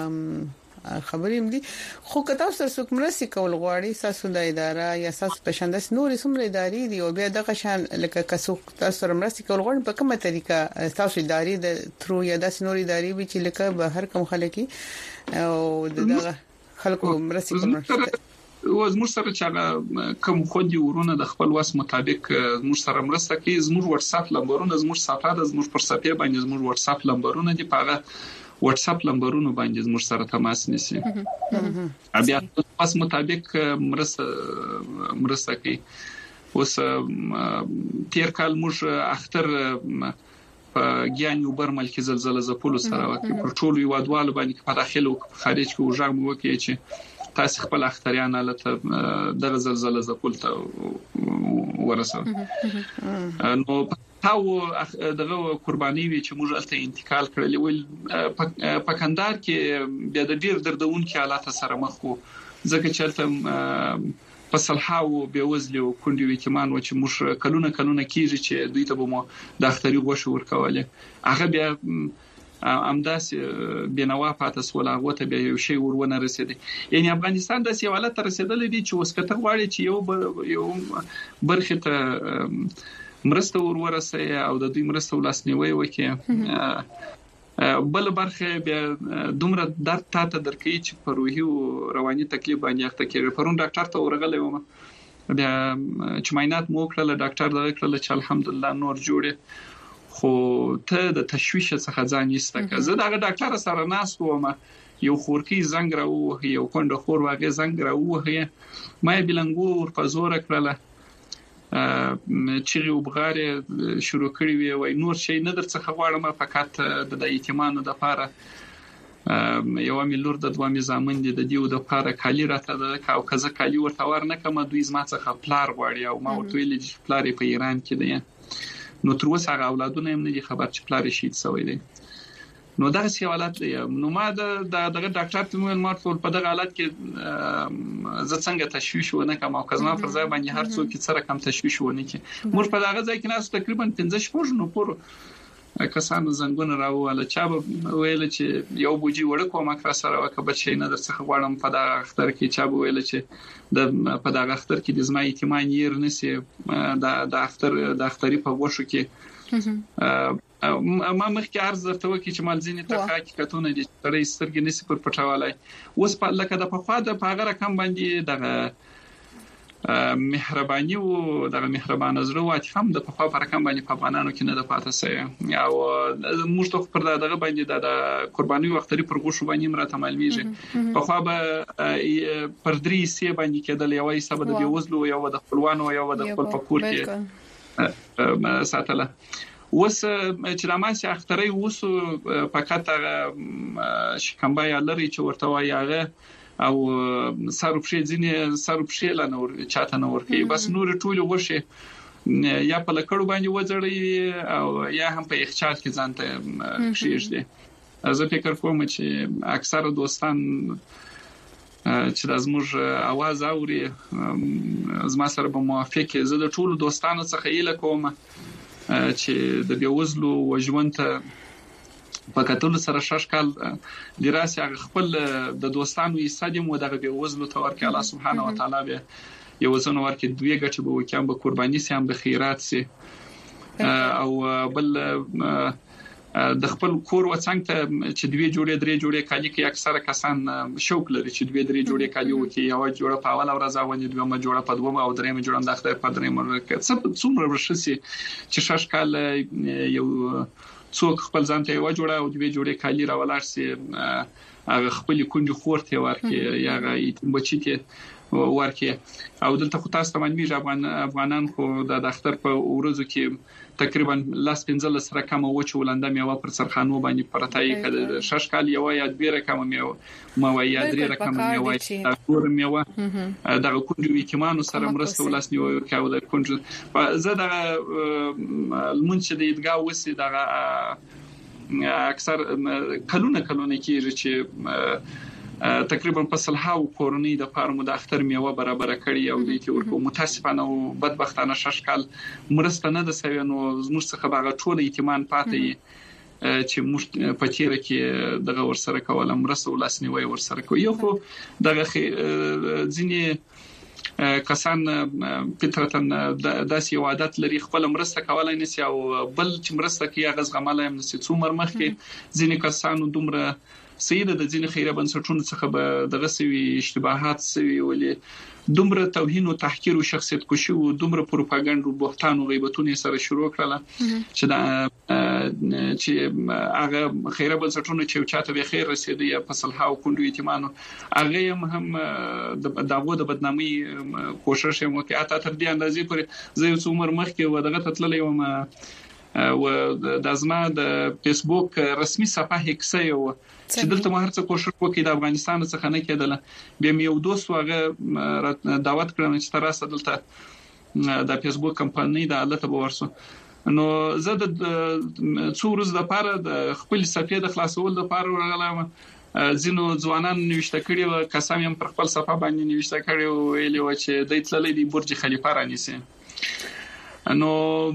خبرې هم دي خو کته سره څوک مرسي کول غواړي ساسو د اداره یا ساسو پېښندس نورې څومره ادارې دي او بیا دغه شان لکه کسو تاسو سره مرسي کول غواړي په کومه طریقه تاسو ادارې د ترو یا د نورې ادارې به چې لکه به هر کوم خلک او دغه خلکو مرسي کول زموږ سره چې کوم خوندي ورونه د خپل واس مطابق زموږ سره مرسته کوي. زموږ واتس اپ نمبرونه زموږ صفحه د زموږ پر صفحه باندې زموږ واتس اپ نمبرونه دي، په واتس اپ نمبرونو باندې زموږ سره تماس نیسي. بیا واس مطابق مرسته مرسته کوي. اوس تیر کال موږ اختر په ګیان یو برمل کې زلزلہ زپول سره وکړ. پر ټولو یوادوالو باندې په داخله او خارج کې وژغ مو وکړي چې تاسو خپل اختریان لته د زلزلہ زپول ته ورسو. نو تاو دغه قرباني وی چې موږ الته انتقال کړل ول په کندهار کې بیا د ډیر دردون کې حالات سره مخ وو، ځکه چې الته په صلحاو بیوزلو کندوي یتیمان و چې موږ کلونه کلونه کیږي چې دوی ته مو د اختری غوښه ورکواله. هغه بیا امداس بنوا پاتس ولا غوته به یو شی ورونه رسیدي. یعنی افغانستان د سیواله تر رسیدلې دي چې وسکته غواړي چې یو یو برخه ته مرسته ورورسه او د دوی مرسته ولاسنیوي وکړي. بل برخه بیا دومره درد تاته درکې چې په روحي او رواني تکلیف باندې اخته کېږي. پرون ډاکټر ته ورغلی وم، بیا چې معاینات مو کړل، ډاکټر دا کړل چې الحمدلله نور جوړه، خو ته د تشویش څخه ځان ایسته. زه دا ډاکټر سره ناس وم، یو خورکی زنګ راو یو کونډه خور واغې زنګ راو هي ما بلنګو ور په زور کړل چې وبغاره شروع کړی وي وای نور شي نه درڅخه غواړم، فقط د یتیمانو د لپاره یو ملور د دوه مزامن دي د دیو د لپاره کالی راته د کاو کزه کالی ورته ورنه کوم دوی زما څخه پلار غواړي او ما ورته ویل چې پلار په ایران کې دی. نو تر اوسه هغه اولادونه هم نه دي خبر چې پلار شهید شوی دی. نو دا څه حالت دی. نو ما د دغه ډاکټر ته مې مارټول په دغه حالت کې زه څنګه تشویش ونه کوم او کزما پر ځای باندې هر څوک چې سره کم تشویش ونه کی. موږ په دغه ځای کې ناس تقریبا پنځه شپږ نو پور کسانو زنګونه راواله چا ویل چې یو بوجي وړ کومه کړ سره وکړه بچی نه درڅخه غواړم په دغه اختر کې چا ویل چې د په دغه اختر کې د زما یتیمان یې نسی د د اختر د اخترې په وښو کې ما مخکې عرض درته وکړي چې مال ځینې ته حقیقتونه دي ترې سترګې نسی پر پټوالای. اوس په لکه د پخوا د پاغه رقم باندې دغه مهرباني او دغه مهربانه زړه واټ هم د پخوا پر رقم باندې په افغانانو کې نه د پاتې سي او موږ ته پر دغه باندې د قرباني وختري پر غوښ باندې مرته معلومیږي. پخوا به پر درې سی باندې کېدل یو حساب د بیوزلو یو د خپلوانو یو د خپل پکور کې ساتله. اوس چې رامانسي اخترې اوس فقط شکمبا یا لري چې ورته وایي هغه او صرف شي ځینې صرف شي لنور چاته نور کوي بس نور ټول وشه یا په لکړو باندې وځړي او یا هم په اخچال کې ځانته کشيږي. زه فکر کوم چې اکثر دوستان چې د زموږ आवाज اوري زما سره به موافق زه د ټولو دوستانو څخه یې لکوم چې د بیوزلو وژوند ته په کتل سره شش کال د راسي هغه خپل د دوستانو یې ساده مو دغه بیوزلو ته ورکړي. الله سبحانه و تعالی به یو ځنو ورکړي دوی ګټه به وکم به قرباني سي هم به خیرات سي او بل د خپل کور وڅنګ ته چې دوی جوړې درې جوړې کالي کې اکثره کسان شوق لري چې دوی درې جوړې کالي وکي یو جوړه په اوله ورځ باندې دوی ما جوړه په دوه او درې ما جوړه د اختر په درې مرکه څه څومره ورشي چې شش کال یو څوک خپل ځان ته یو جوړه او دوی جوړې کالي راولار سي هغه خپل کونډي خورته ورکه یا غي بچی ته ورکه او دلته خو تاسو ته معلومه افغان افغانان خو د اختر په ورځو کې تقریبا لاس پنځل سره کوم و چې ولنده میوه پر سرخانو باندې پرتای کړه شش کال یو یا دوه رقم میوه مو یا درې رقم میوه دا ټول میوه دغه کونډو یتیمانو سره مرسته ولاسنیو کاو د کونډو زه د المنشد ایدګا وسی دغه اکثر کلونه کلونه کېږي چې تقریبا په صلحاو کورنۍ د فارمو د اختر میوه برابر کړی او د دې ورکو متاسفانه او بدبختانه شش کال مرسته نه د سوي نو زموږ څخه باغ ټول ایتمان پاتې چې موږ په تیر کې دغه ورسره کوله مرسته ولاسنیوي ورسره کوي. یو خو دغه ځینې کسان فطرتن داسې عادت لري خپل مرسته کولای نشي او بل چې مرسته کوي هغه غماله هم نشي څومره مخکې ځینې کسانو دومره سید د ځینې خیره بنسټونو څخه به دغه سوي اشتباهات سوي ولې دومره توهین او تحقیر او شخصیت کشي او دومره پروپاګاندا او بهتان او غیبتونه سره شروع کړل چې دا چې هغه خیره بنسټونو چې چاته به خیر رسیدي یا فصلها او کندو یتیمانو هغه هم د داوود د بدنامي کوشش هم وکړ اته تر دې اندازې پورې زه یو څومره مخکې و دغه تتللې و او د ازما د فیسبوک رسمي صفحه هکسه یو چې دلته مهر څه کوشش وکړي د افغانستان څخه نه کېدله به یو دوست واغه دعوت کړم چې تراسه دلته د فیسبوک کمپنۍ د حالت به ورسو نو زه د څو ورځې لپاره د خپل صفحه د خلاصول لپاره ورغلم زینو ځوانان نوښته کړي او قسم هم پر خپل صفحه باندې نوښته کړي او ویلي و چې د تللې دی برج خلیفه رانیسي نو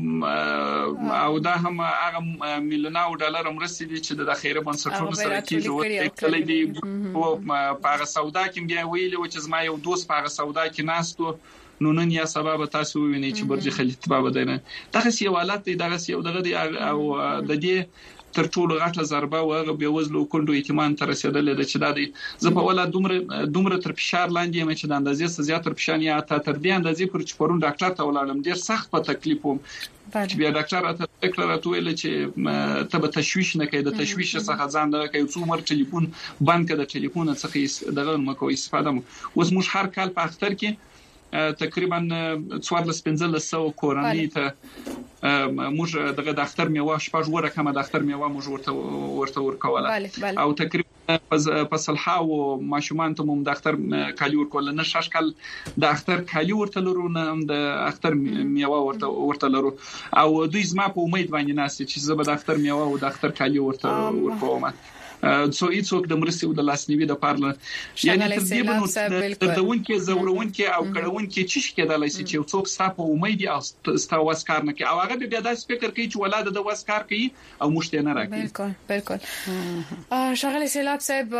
او دا هم هغه میلیونو ډالر مرستې دي چې د خیره بنسټونو سره کیږي او تللې دي په هغه سودا کې بیا ویلي و چې زما یو دوست په هغه سودا کې ناستو نو نن یا سبب تاسو وینئ چې برج خلیفه به ده دغه سی حالت دی دغه سی دغه دی او د دې تر ټولو غټه ضربه او به وزلو کندو یتیمان تر رسیدلې ده چې دا دی زه په ولا دومره دومره تر فشار لاندې یم چې د اندازې زیات تر فشار یا تر دې اندازې پر چې پرون ډاکټر ته ولاړم ډیر سخت په تکلیف وم چې بیا ډاکټر راته فکر راټول چې ته به تشویش نه کوي د تشویش څخه ځان نه کوي څو مر ټلیفون بند کړه د ټلیفون څخه دغه مکو استفاده اوس موږ هر کال په اختر کې تقریبا څوارلس پنځلس سو کورنۍ ته موږ دغه د اختر میوه شپږ وره کومه د اختر میوه موږ ورته ورته ورکوله او تقریبا فصلها او ماشومان ته موږ د اختر کالی ورکول نه شش کال د اختر کالی ورته لرو نه د اختر میوه ورته ورته لرو او دوی زما په امید باندې ناسي چې زه به د اختر میوه او د اختر کالی ورته ورکوم سو ایڅوک د مرستې او د لاسنیوي د پارله یعنی تر دې بنو تردون کې زورون کې او کړهون کې چې کېدلای شي چې څوک ستاسو امید او ستاسو وسکار نه کوي او هغه بیا داسې فکر کوي چې ولادت د وسکار کوي او مشته نه راکړي بالکل بالکل شغله سیلاب صاحب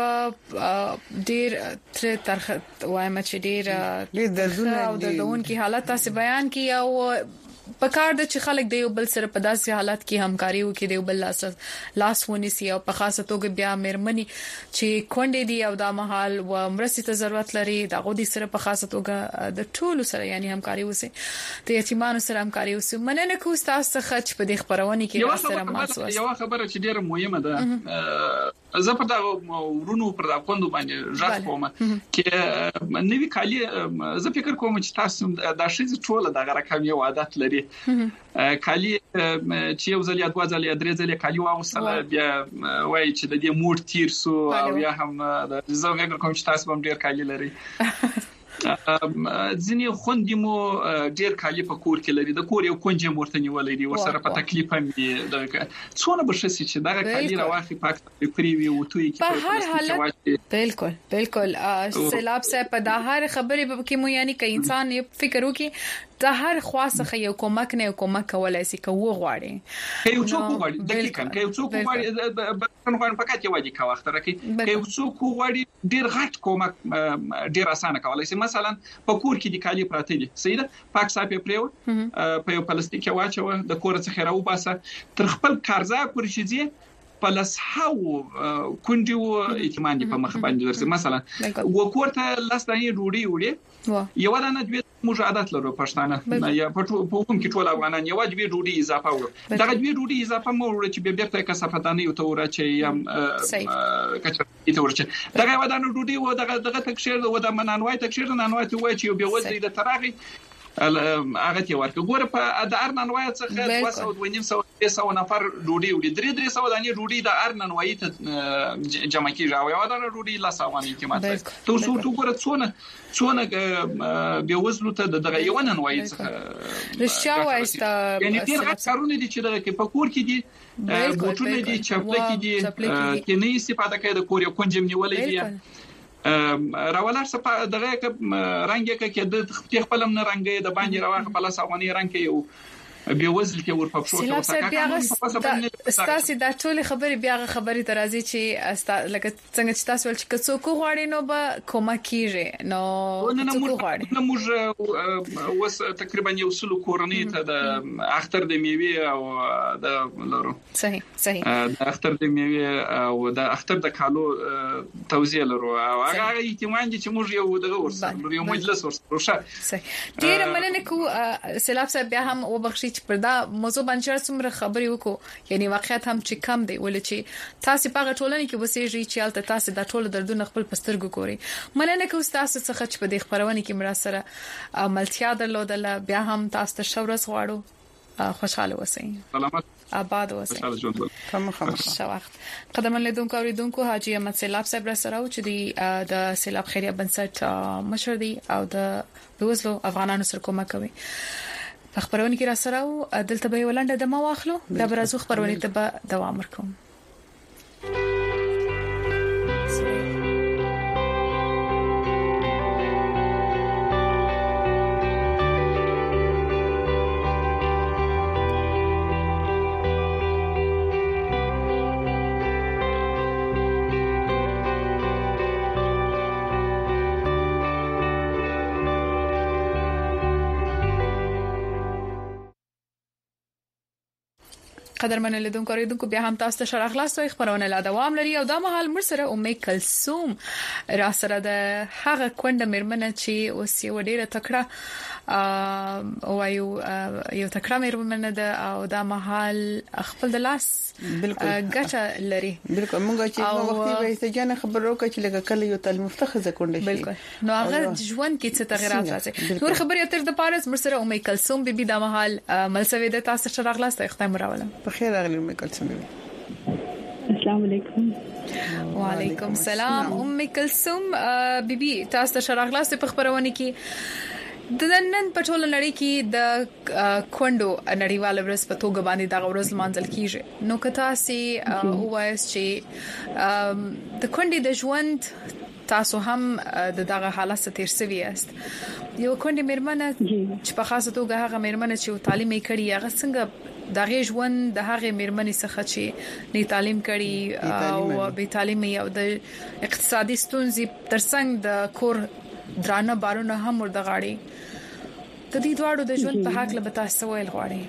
ډیر تر ترخ وایم چې ډیر د زونه او د دون کې حالت تاسو بیان کی او پکار د چې خلک د یو بل سره په داسې حالت کې همکاري وکړي د یو بل لاس لاس ونیسي او په خاصه توګه بیا مېرمنې چې کونډې دي او د محل و مرستې ته ضرورت لري د غوډي سره په خاصه توګه د ټولو سره یعنی همکاري وسي د یتیمانو سره همکاري وسي مننه کوم تاسو څخه چې په دې خبرونه کې سره ماسو یو خبره چې ډیره مهمه ده زه په دا ورونو پر دا کوندو باندې ځات کوم چې نوې کالی زه فکر کوم چې تاسو د شي ټول د رقم یو عادت لري کالی چې یو ځل یا دوه ځل یا درې ځل کالی واغسله بیا وایي چې د دې موډ تیر سو او یا هم زه فکر کوم چې تاسو هم ډیر کالی لري ځینې خوندې مو ډیر کالی په کور کې لري د کور یو کونجه مرته نیولې دي ورسره په تکلیف هم دي دغه څونه بشسي چې دغه کالی راوخی پاک پریوي او توي کې په هر حالت بالکل بالکل سیلاب صاحب په دا هر خبرې په کې مو یعنی ک انسان فکر وکي د هر خاصه یو کومک نه کومک کولای شي کوو غواړي یو څوک غواړي دقیقاً یو څوک غواړي په نوښت پکات یو دي کا وخت راکې یو څوک غواړي ډیر غټ کومک ډیر اسانه کولای شي مثلا په کور کې د کالی پراته دي سیده پاک صاحب پریو په یو پلاستیک واچو د کور څخه راو باسه تر خپل کارزه پر شي پلس هاو کونډیو ایتمان دي په مخ باندې ورسې مثلا وکورته لاستانه روړي وړي یو دانه دوی مجاهدات لرو پښتانه یا په کوم کې ټول افغانان یو دوی روړي اضافه وړو دا دوی روړي اضافه مو وړي چې به بیرته کسافدانه یو تور چې یم کچې ته ورچ دا یو دانه روړي و دغه دغه تکشیر و د منانوای تکشیر نانوای ته وای چې یو به وځي د تراغي هغه تی ورکه ګوره په د ارننوای څخه دوه سوه دوه نیم سوه درې سوه نفر ډوډۍ وړي درې درې سوه دانې ډوډۍ د ارننوای ته جمع کیږي او یو دانه ډوډۍ لا سوانې کې ماته تو څو تو ګوره څونه څونه به وزلو ته دغه یو ننوای څخه رښتیا وایسته یعنی ډیر غټ کارونه دي چې دغه په کور کې دي بوټونه دي چپلکې دي کې نه استفاده کوي د کور یو کنجم نیولې دي راولار صفه دغه رنگ کې د خپل خپل نه رنگي د باندې راوخ په لاس افغاني رنگ کې یو بیا وزل کې ورپښو سیلاب صاحب بیا ستاسو د ټول خبرې بیا خبرې ترازی چې لکه څنګه چې تاسو ول چې څوک غواړي نو به کومه کیږي نو څوک غواړي نو موږ وس تقریبا یو سلو کورنۍ ته د اختر د میوه او د لرو صحیح صحیح د اختر د میوه او د اختر د کالو توزیع لرو او هغه ایتمان چې موږ یو دغه ورسره یو مجلس ورسره صحیح ډیر مننه کو سیلاب صاحب بیا هم وبخښي چې پر دا موضوع باندې څومره خبرې وکړو یعنی واقعیت هم چې کم دی ولې چې تاسو په ټولنه کې وسېږي چې البته تاسو د ټولو دردونه خپل پسترګو ګوري مننه کوم تاسو څخه چې په دې خبرونه کې مرا سره عملتیا درلودله بیا هم تاسو ته شورس غواړو خوشاله اوسئ سلامت آباد اوسئ شوخت قدرمن لیدونکو اوریدونکو حاجی احمد سیلاب صاحب را سره او چې د سیلاب خیریه بنسټ مشر دی او د بوزلو افغانانو سره کومه کوي خبرونه کې را سره او دلته به ولنده د ما واخلو د برازو خبرونه ته به دوام ورکوم قدرمن لیدونکو اوریدونکو بیا هم تاسو ته شرح خلاصو خبرونه لا دوام لري او دا مهال مر سره ام کلثوم را سره د هغه کونډه مېرمنه چې اوس یو ډیره تکړه او یو یو تکړه مېرمنه ده او دا مهال خپل د لاس ګټه لري بالکل موږ چې په وخت کې به ځان خبرو کوي چې لکه کله یو تعلیم مفتخذه کونډه شي بالکل نو هغه ژوند کې څه تغیرات راځي نور خبرې اتر د پارس مر سره ام کلثوم بیبي دا مهال ملسوي د تاسو شرح خلاصو ختم راولم خیر اغلی ام کلثوم السلام علیکم وعلیکم السلام ام کلثوم بیبي تاسو ته شرح خلاصو په خبرونه کې د نن په ټول نړۍ کې د کونډو نړیواله ورځ په توګه باندې د ورځ مانځل کیږي نو کتا سي وایس چې د کونډې د ژوند تاسو هم د دغه حالت ته تیر سوي است یو کونډې مېرمنه چې په خاصه توګه هغه مېرمنه چې تعلیم یې کړی هغه څنګه دغه ژوند د هغه مېرمنې څخه چې نه تعلیم کړي او به تعلیم یو د اقتصادي ستونزې ترڅنګ د کور درانه بارونه هم ورته غاړي د دې دواړو د ژوند په حق له تاسو ویل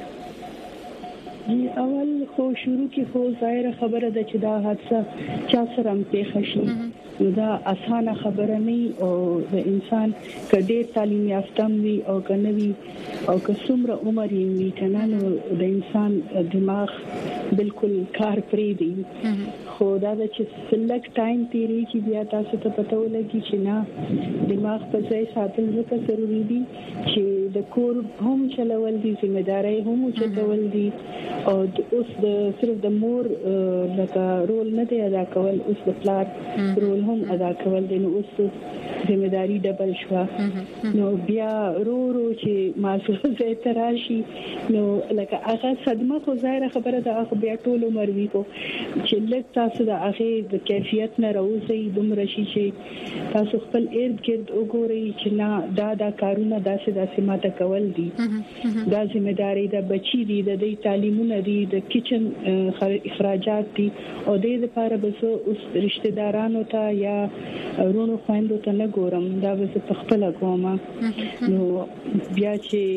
غواړي اول خو شروع کې خو ظاهر خبره ده چې دا حادثه چا سره هم پیښ شي دا اسانه خبره نه او د انسان کډې تعلیم یافته وي او کنوي او که څومره عمر یې وي کنه نو د انسان دماغ بالکل کار پرې دی خو دا چې سلک ټایم تیری چې بیا تاسو ته پته ولګي چې نه دماغ په ځای ساتل ځکه ضروری دي چې د کور هم چلول دي ځمېداري هم چلول دي او اوس د صرف د مور لکه رول نه دی ادا کول اوس د پلار رول هم ادا کول دي نو اوس ځمېداري ډبل شو نو بیا رو رو چې ماسوه زه تراشي نو لکه هغه صدمه خو ظاهر خبره ده هغه بیا ټول عمر وی کو چې لږ تاسو د هغه د کیفیت نه راوځي دومره شي چې تاسو خپل ارد گرد وګورئ چې نه دا دا کارونه داسې داسې ماته کول دي دا ځمېداري د بچی دي د دې تعلیمونه دي د کچن اخراجات دي او د دې لپاره به اوس رشتہ دارانو ته یا ورونو خويندو ته نه ګورم دا به په خپل کومه نو بیا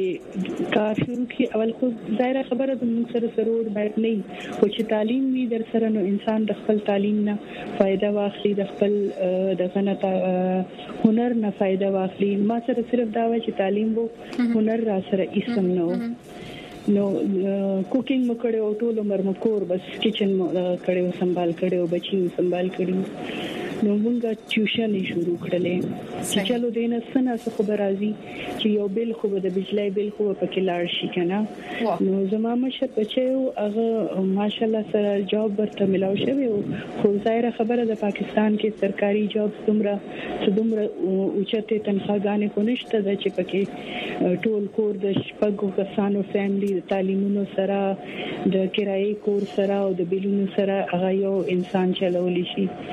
چې کار شروع کی اول خو ظاهر خبره د موږ سره سرور باید نه خو چې تعلیم وي در سره نو انسان د خپل تعلیم نه فائدہ واخلي د خپل د غنتا هنر نه فائدہ واخلي ما سره صرف دا و چې تعلیم وو هنر را سره اسم نو نو کوکینګ مکړه او ټول عمر مکور بس کچن کړه سنبال کړه بچی سنبال کړه نو موږ ټیوشن شروع کړلې چې چلو دینه سنه څه خبر راځي چې یو بل خو د بجلی بل خو په کې لاړ شي کنه نو زما مشه بچو هغه ماشالله سره جاب ورته ملاو شوی خو ظاهر خبره د پاکستان کې سرکاري جاب څومره څومره اوچته تنخواهګانې کو نشته د چې پکې ټول کور د شپږو کسانو فیملی د تعلیمونو سره د کرایي کور سره او د بیلونو سره هغه یو انسان چلول شي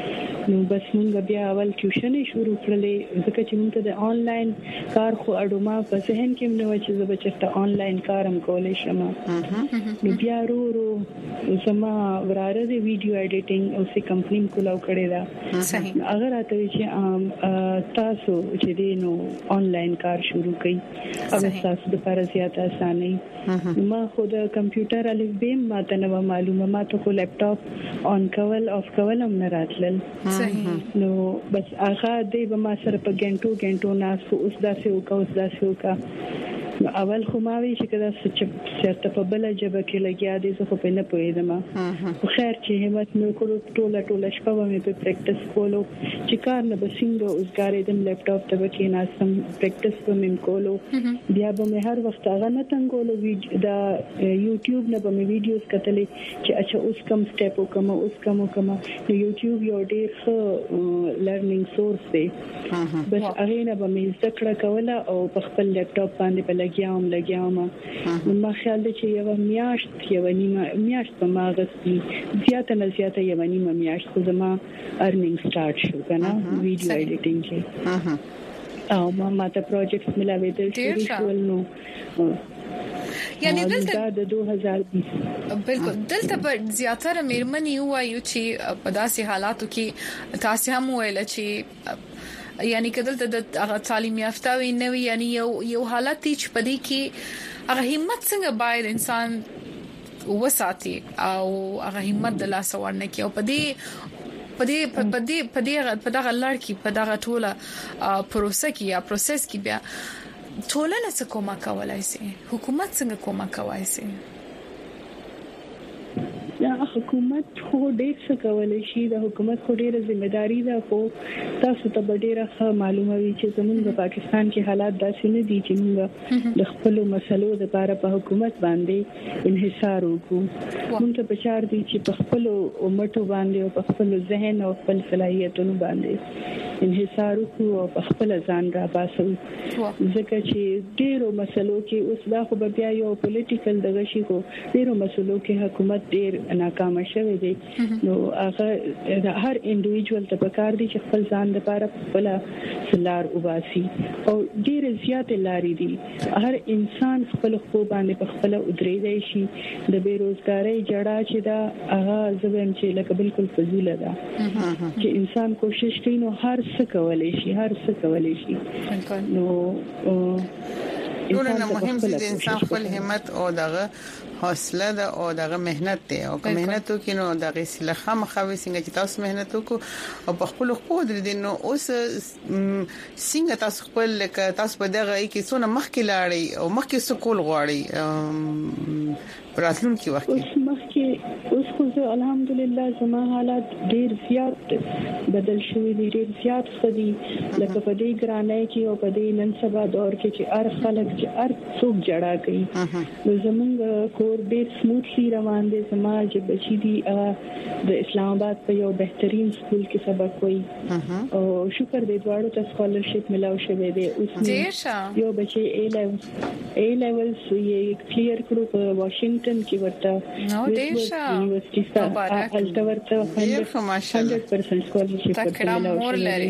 نو بس موږ بیا اول ټیوشن شروع کړلې ځکه چې موږ د انلاین کار خو اډوما په ذهن کې نو چې زه به چېرته انلاین کارم کولای شم. نو بیا ورو ورو زما وراره د ویډیو ایډیټینګ او سې کمپنی کولاو کړی دا صحیح. اگر راته چې تاسو چې دینو انلاین کار شروع کړئ او تاسو د پر زیات اسانه ما خود کمپیوټر الف بیم ما ته نو معلومه ما ته کو لپټاپ آن کول اف کول هم نه راتلل صحیح. نو بس هغه دې به ما سره په ګنټو ګنټو ناس اوس داسې وکا اوس داسې وکا. اول خو ما وی چې کدا چې چرته په بل جبه کې لګیا دي زه خو په نه پوهیدم. خو خیر چې همت مې کړو ټوله ټوله شپه مې په پریکټیس کولو چې کار نه بسنګ اوسګارې د لپټاپ ته کې ناسم پریکټیس په مم کولو. بیا به مې هر وخت هغه نه څنګهولو دا یوټیوب نه به مې ویډیوز کتلې چې اچھا اوس کم سټپ وکم اوس کم وکم. نو یوټیوب یو ډېر ښه لرنینګ سورس دی. بس هغه نه به مې ذکر کوله او په خپل لپټاپ باندې په لګیاوم لګیاوم. ما خیال دی چې یو میاشت یو نیمه میاشت په ما غوښتي زیاته نه زیاته یو نیمه میاشت خو زما ارنینګ سٹارټ شو کنه ویډیو ایډیټینګ کې او ما ماته پروجیکټ ملاوي د شول نو یعنی دلته د دوه هزار بیس بالکل دلته په زیاتره مېرمنې وایو چې په داسې حالاتو کې تاسو هم ویل چې یعنی کدل ته د هغه تعلیم یافته وي نو یعنی یو یو حالت چې پدې کې هغه همت څنګه باید انسان وساتي او هغه همت د لاس ورنه کې او پدې پدې پدې پدې په دغه لړ کې په دغه ټوله پروسه کې یا پروسس کې بیا ټولنه څه کومه کولای شي حکومت څنګه کومه کوي شي. یا حکومت خو ډېر څه کولای شي د حکومت خو ډېره ځمېداري ده خو تاسو ته ډېره ښه معلومه وي چې زموږ په پاکستان کې حالات داسې نه دي چې موږ د خپل مسلو لپاره په حکومت باندې انحصار وکړو. موږ ته بچار دي چې په خپل امټو باندې او په خپل ذهن او خپل صلاحیتونو باندې انحصار وکړو او په خپل ځان را باسو. ځکه چې ډېرو مسلو کې اوس دا خو بیا یو پولیټیکل دغه شي خو ډېرو مسلو کې حکومت ډېر ناکام شوی دی. نو هغه هر انډیویډوال ته پکار دی چې خپل ځان لپاره خپل سلار وباسي او ډېر زیات لاري دي. هر انسان خپل خو باندې په خپل ودرېدای شي. د بیروزګاری جړه چې دا هغه زبم چې لکه بالکل فضیل ده چې انسان کوشش کوي نو هر څه کولای شي هر څه کولای شي. نو ټولنه مهم دي د انسان خپل همت او دغه حوصله ده او دغه مهنت دی او که مهنت وکړي نو دغه سلخه مخاوي څنګه چې تاسو مهنت وکړو او په خپل خو درې نو اوس څنګه تاسو خپل لکه تاسو په دغه کې څونه مخکې لاړی او مخکې سکول غواړي راتلون کې وخت اوس مخکې اوس خو زه الحمدلله زما حالات ډیر زیات بدل شوی دي ډیر زیات خدي لکه په دې ګرانای کې او په دې نن سبا دور کې چې هر خلک چې هر څوک جړه کوي نو زمونږ کور ډیر سموثلی روان دي. زما چې بچی دي د اسلام آباد په یو بهترین سکول کې سبق وایي او شکر دې دواړو ته سکالرشپ ملاو شوی دی. اوس یو بچی ای لیول ای لیولز یې کلیر کړو په واشنگټن کې ورته نو دیشا یونیورسيټي ته الټا ورته ماشاءالله صد پرسنټ سکالرشپ تکړه مور لري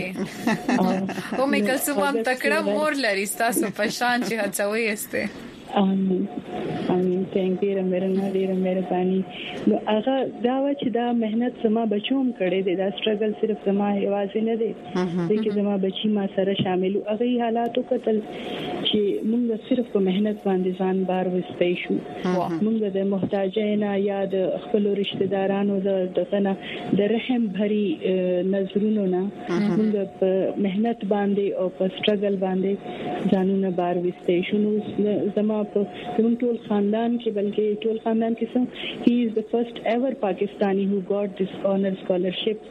او مې کل څه وام تکړه مور لري تاسو په شان چې هڅوي استه. امين امين ثانک یو مېرمن ډیره مهرباني. نو هغه دا و چې دا مهنت سما بچوم کړي دي دا سټرګل صرف سما یوازې نه دي چې سما بچي ما سره شامل او هغه حالاتو کتل چې موږ صرف په مهنت باندې ځان بار وستای شو. موږ د محتاجینا یا د خپل رشتہ دارانو د دغه د رحم بھري نظرونو نه موږ په مهنت باندې او په سټرګل باندې ځانونه بار وستای شو. نو زما په ټول خاندان کې بلکې ټول خاندان کې سم he is the first ever Pakistani who got this honor scholarship.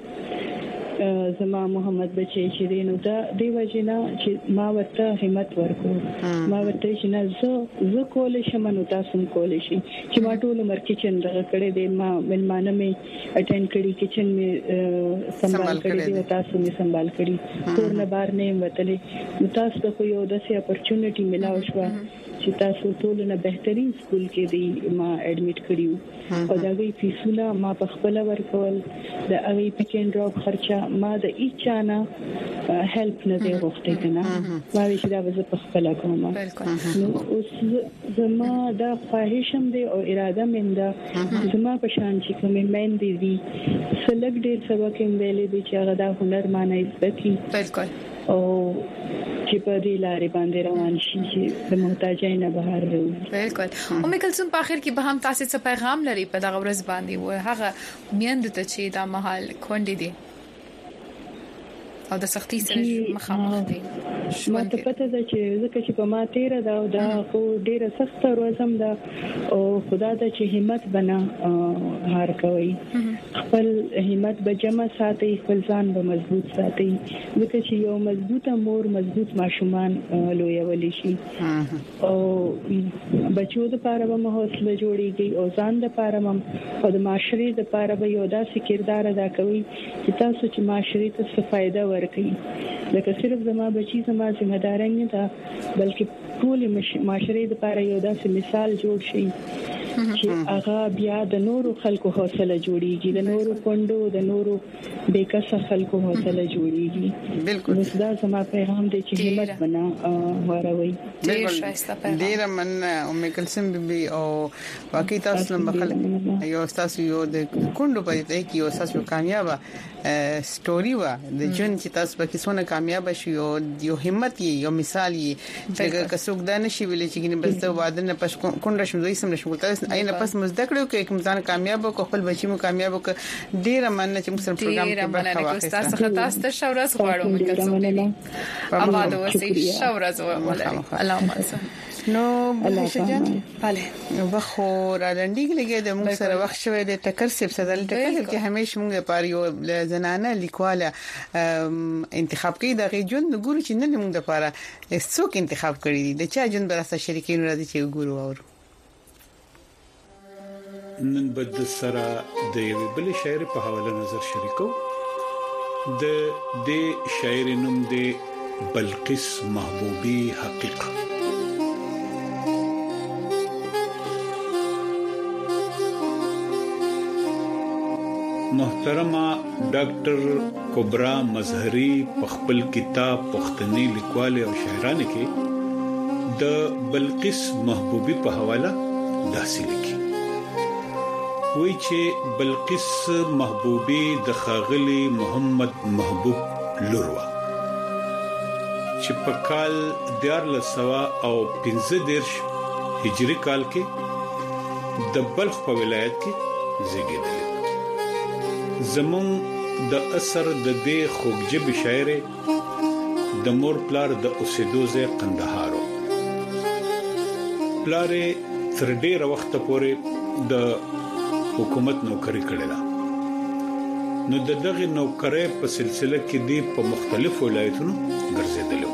زما محمد بچي چې دینو دا دی وجینا چې ما ورته همت ورکړو ما ورته چې نه زه زه کولې شم نو تاسو کولې شي چې ما ټول عمر کچن دغه کړې دي ما ملمانه مې اټینډ کړی کچن مې سنبال کړی دي تاسو مې سنبال کړی کور نه بار نه وتلې نو تاسو ته یو داسې اپورچونټی ملاو شو چې تاسو ټول نه بهترین سکول کې دی ما اډمیټ کړیو او دا غي فیسونه ما په خپل ورکول د هغه پک اند ډراپ خرچه ما د ایچانا هیلپ نه دی غوښتل کنه ما وی چې دا وز په خپل کوم نو اوس زما دا خواهشم دی او اراده مې ده زما په شان چې کوم مېن دي دي سلګ ډېر سبق هم ویلې دي چې هغه دا هنر معنی زبکی بالکل او چې په دې لارې باندې روان شي چې د محتاجۍ نه بهر وي بالکل او مې کلسم په اخر کې به هم تاسو څه پیغام لري په دغه ورځ باندې و هغه میند ته چې دا محل کونډې دي او د سختي سره مخامخ دي ما ته پته ده چې ځکه چې په ما تیر دا او دا خو ډیره سخت ورځم ده او خدا ته چې همت بنا هار کوي خپل همت به جمع ساتي خپل ځان به مضبوط ساتي ځکه چې یو مضبوطه مور مضبوط ماشومان لویول شي او بچو د پاره به حوصله جوړيږي او ځان د پاره هم او د معاشري د پاره به یو داسې کردار ادا کوي چې تاسو چې معاشري ته څه فائدہ ورکړي لکه صرف زما بچي زما ذمہ دار نه ده بلکې ټول معاشري د لپاره یو داسې مثال جوړ شي چې هغه بیا د نورو خلکو حوصله جوړيږي د نورو کندو د نورو بیکسه خلکو حوصله جوړيږي بالکل دا زما پیغام دی چې همت بنا وروي ډیر من ام کلثوم بي او واقعي تاسو نن بخل یو تاسو یو د کندو په دې کې یو تاسو کامیاب سټوري وا د جون چې تاسو په کې څونه کامیاب شي او یو همت یو مثال یې چې کڅوګ دا نشي ویل چې ګنې بس ته واده نه پښ کونډه شم دوی سم نشو تاسو اینه پس مزده کړو کې کوم ځان کامیاب او خپل بچی مو کامیاب وک ډیر مننه چې موږ سره پروګرام کې برخه واخیسته تاسو خطا ست شورز غواړو مې کلسوم آباد اوسئ شورز ولري اللهم نو بلشه جان bale وخو را لنډیګ لګي د موږ سره وخت شوی د ټکر سپ صدل ټکر چې همیشه موږ لپاره یو زنانه لیکواله انتخاب کوي د غیجون ګورو چې نن موږ لپاره څوک انتخاب کړی دي د چا جون براسه شریکین را دي چې ګورو اور نن بد سره د یو بل شاعر په حواله نظر شریکو د دې شاعر نوم دی بلقیس محبوبی حقیقت محترمه ډاکټر کبرا مظهری په خپل کتاب پښتني لیکواله او شاعرانه کې د بلقیس محبوبی په حواله داسې لیکي وایي چې بلقیس محبوبی د خاغلی محمد محبوب لوروا چې په کال دیارلس سوا او پنځه دیرش هجری کال کې د بلخ په ولایت کې زیږیدل زمون د اثر د دې خوږجب شاعر د مور پلار د اوسېدوزه قندهارو پلار تر ډېر وخت پورې د حکومت نوکری کړې نو د دغه نوکرۍ په سلسله کې دی په مختلفو ولایتونو ګرځیدل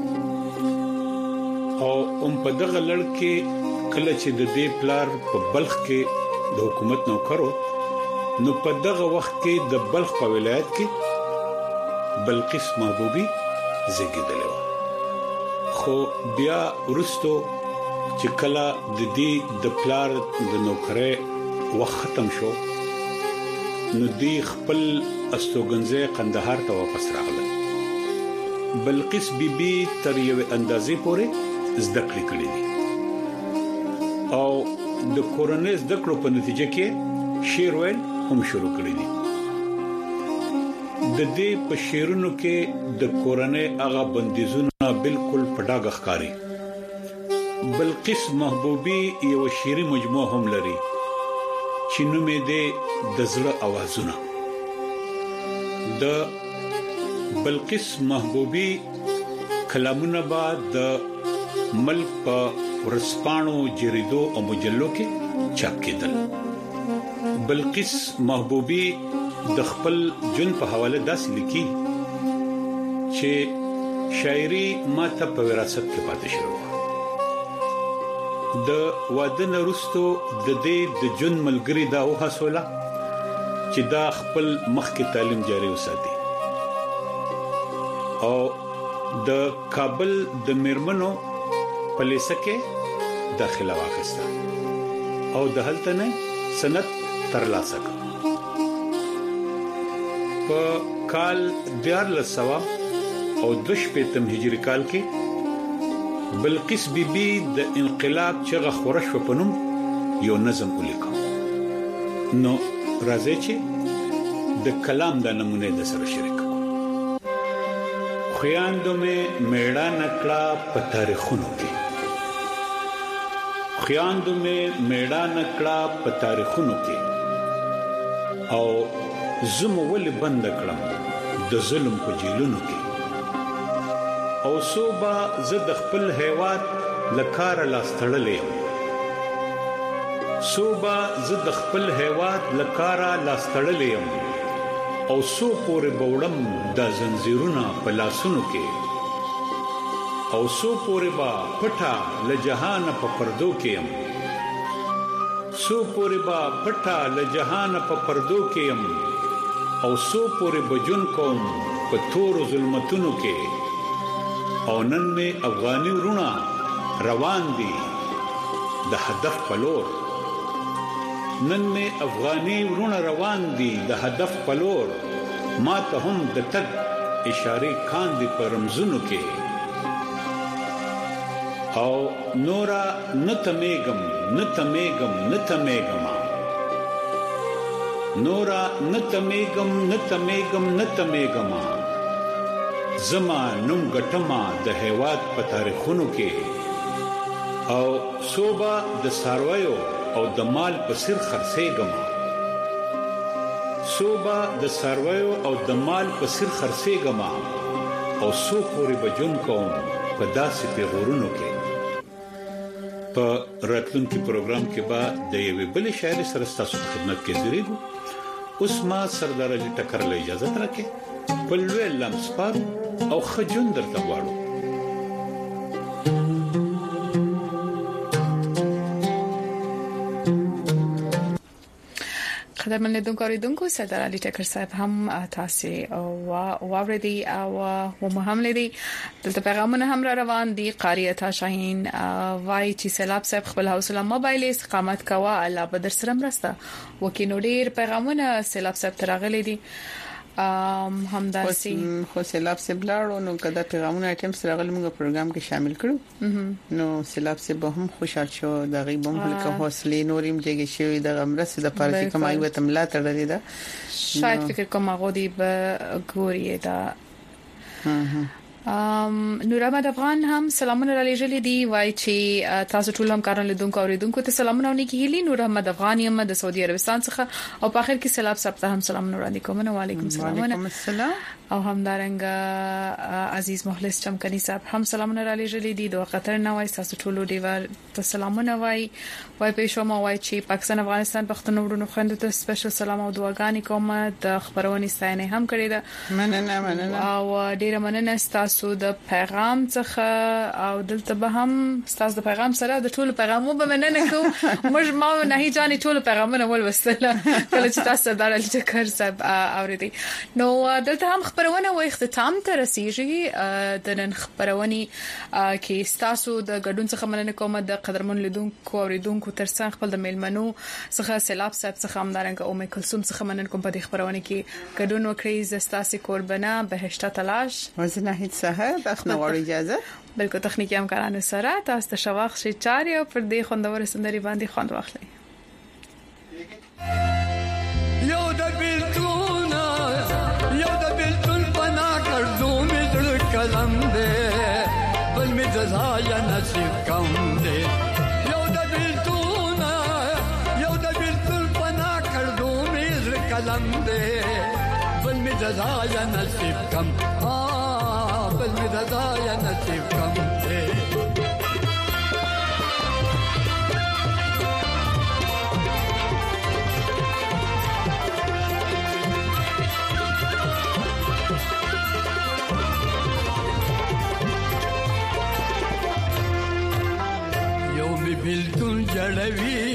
او هم په دغه لړ کې کله چې د دې پلار په بلخ کې د حکومت نوکرو نو په دغه وخت کې د بلخ په ولایت کې بلقیس محبوبی زیږیدل و خو بیا ورستو چې کله د دې د پلار د نوکرۍ وخت ختم شو نو دی خپل استوګنځه قندهار ته واپس راغله بلقیس بیبي تر یو اندازې پورې زده کړې کړې دي او د کورنۍ زده کړو په نتیجه کې شعر ویل هم شروع کړی دي د دې په شعرونو کې د کورنۍ هغه بندیزونه بالکل پټاګ ښکاری بلقیس محبوبی یو شعري مجموعه هم لري چې نوم یې دی د زړه اوازونه د بلقیس محبوبی کلامونه بعد د ملک په ورسپانو جریدو او مجلو کې چاپ کېدل بلقیس محبوبی د خپل جون په حواله داس لیکي چې شاعري ماته په وراثت کې پاتې شوه د واده نرستو د دې د جون ملګری دا وحصوله چې دا خپل مخکې تعلیم جاري وساتي او د کابل د میرمنو په لیسه کې داخله واخیسته او د هلته نه سند ترلاسه کړ. په کال دیارلس سوه او دوه شپیتم هجری کال کې بلقیس بیبي د انقلاب چغه خورش په نوم یو نظم ولیکو. نو راځي چې د کلام د نمونه د سره شریک کو. خویاندو مې میړه نکړه په تاریخونو کې خویاندو مې میړه نکړه په تاریخونو کې او زمو ول بند کړم د ظلم په جیلونو کې او صوبا زد خپل هیواد لکار لاستړلې صوبا زد خپل هیواد لکار لاستړلې او سو پورې بوړم د زنجیرونو په لاسونو کې او سو پورې با پټا ل جهان په پردو کې يم سو پورې با پټا ل جهان په پردو کې يم او سو پورې بجون کوم په تور ظلمتونو کې او نن می افغاني ورونه روان دي د هدف په لور نن می افغاني ورونه روان دي د هدف په لور ما ته هم د تک اشاره کان دي پر رمزونو کې او نورا نتمیګم نتمیګم نتمیګم نورا نتمیګم نتمیګم نتمیګم زما نوم ګټما د هیواد په تاریخونو کې او صوبا د سارویو او د مال په سر خرڅېګم صوبا د سارویو او د مال په سر خرڅېګم او سو پورې بجون کوم په داسې پیغورونو کې. په راتلونکي پروګرام کې به د یوې بلې شاعر سره ستاسو په خدمت کې درېږو. اوس ما سردار علي ټکر له اجازه ترکه په لوی لمسپار او خجون درته غواړو. قدرمن لیدونکو اوریدونکو سردار علي ټکر صاحب هم تاسو او واوریدي او هم هم لیدي دلته پیغامونه هم را روان دي. قاری عطا شاهین وای چې سیلاب صاحب خپل حوصله موبایل استقامت کوا الله بدر سره مرسته وکینو ډیر پیغامونه سیلاب صاحب ترغلي دي ام همداسي خو سیلاب سے بلاړو نو کدا پیغامونه ایټم سره غل موږ پروګرام کې شامل کړو نو سیلاب سے به هم خوشاله شو د غیبم هلکه حوصله نوریم دیږي شوی د غمرس د پارسي کمای وته ملا تړلې ده شاید فکر کوم هغه دی به ګوري دا ام نور احمد افغان هم سلامونه را لېږلي دي وای چې تاسو ټول هم کارن لیدونکو اوریدونکو ته سلامونه ونیکي هلي. نور احمد افغان یم د سعودي عربستان څخه او په اخر کې سلام صاحب ته هم سلامونه وړاندې کوم. وعلیکم السلام. وعلیکم السلام. او همدارنګ عزیز مخلص چمکني صاحب هم سلامونه را لېږلي دي. دوه قطر نه وای تاسو ټول ډیور ته سلامونه وای وای په شوما وای چې پاکستان افغانستان پښتون ورونو خويندو ته سپیشل سلام او دعاګانې کوم. د خبرونې ستاینه هم کړې ده. مننه مننه او ډیره مننه تاسو د پیغام څخه او دلته به هم تاسو د پیغام سره د ټولو پیغامو به مننه کوم. موږ ما نه هی ځانې ټولو پیغامونه ولوستل کله چې تاسو د علي ټکر صاحب اوریدي. نو دلته هم خبرونه و اختتام ته رسیږي. د نن خبرونه کې تاسو د ګډون څخه مننه کوم. د قدرمن لیدونکو اوریدونکو ترڅنګ خپل د میلمنو څخه سیلاب صاحب څخه همدارنګ او مې کلثوم څخه مننه کوم. په دې خبرونه کې ګډون وکړئ. زستاسي قربانه بهشته تلاش وزنه هیڅ صاحب اخنه وړ اجازه بلکې تخنیکی همکارانو سره تاسو ته شواخ شي چاري او پر دې خوندور سندري باندې خوند واخلئ. یو د بیلتون یو د بیلتون پنا کړ دوم دل کلم دې بل می جزایا نصیب کم دې یو د بیلتون یو د بیلتون پنا کړ دوم دل کلم دې بل می جزایا نصیب کم بل می جزایا نصیب کم دې بیلتون جړوي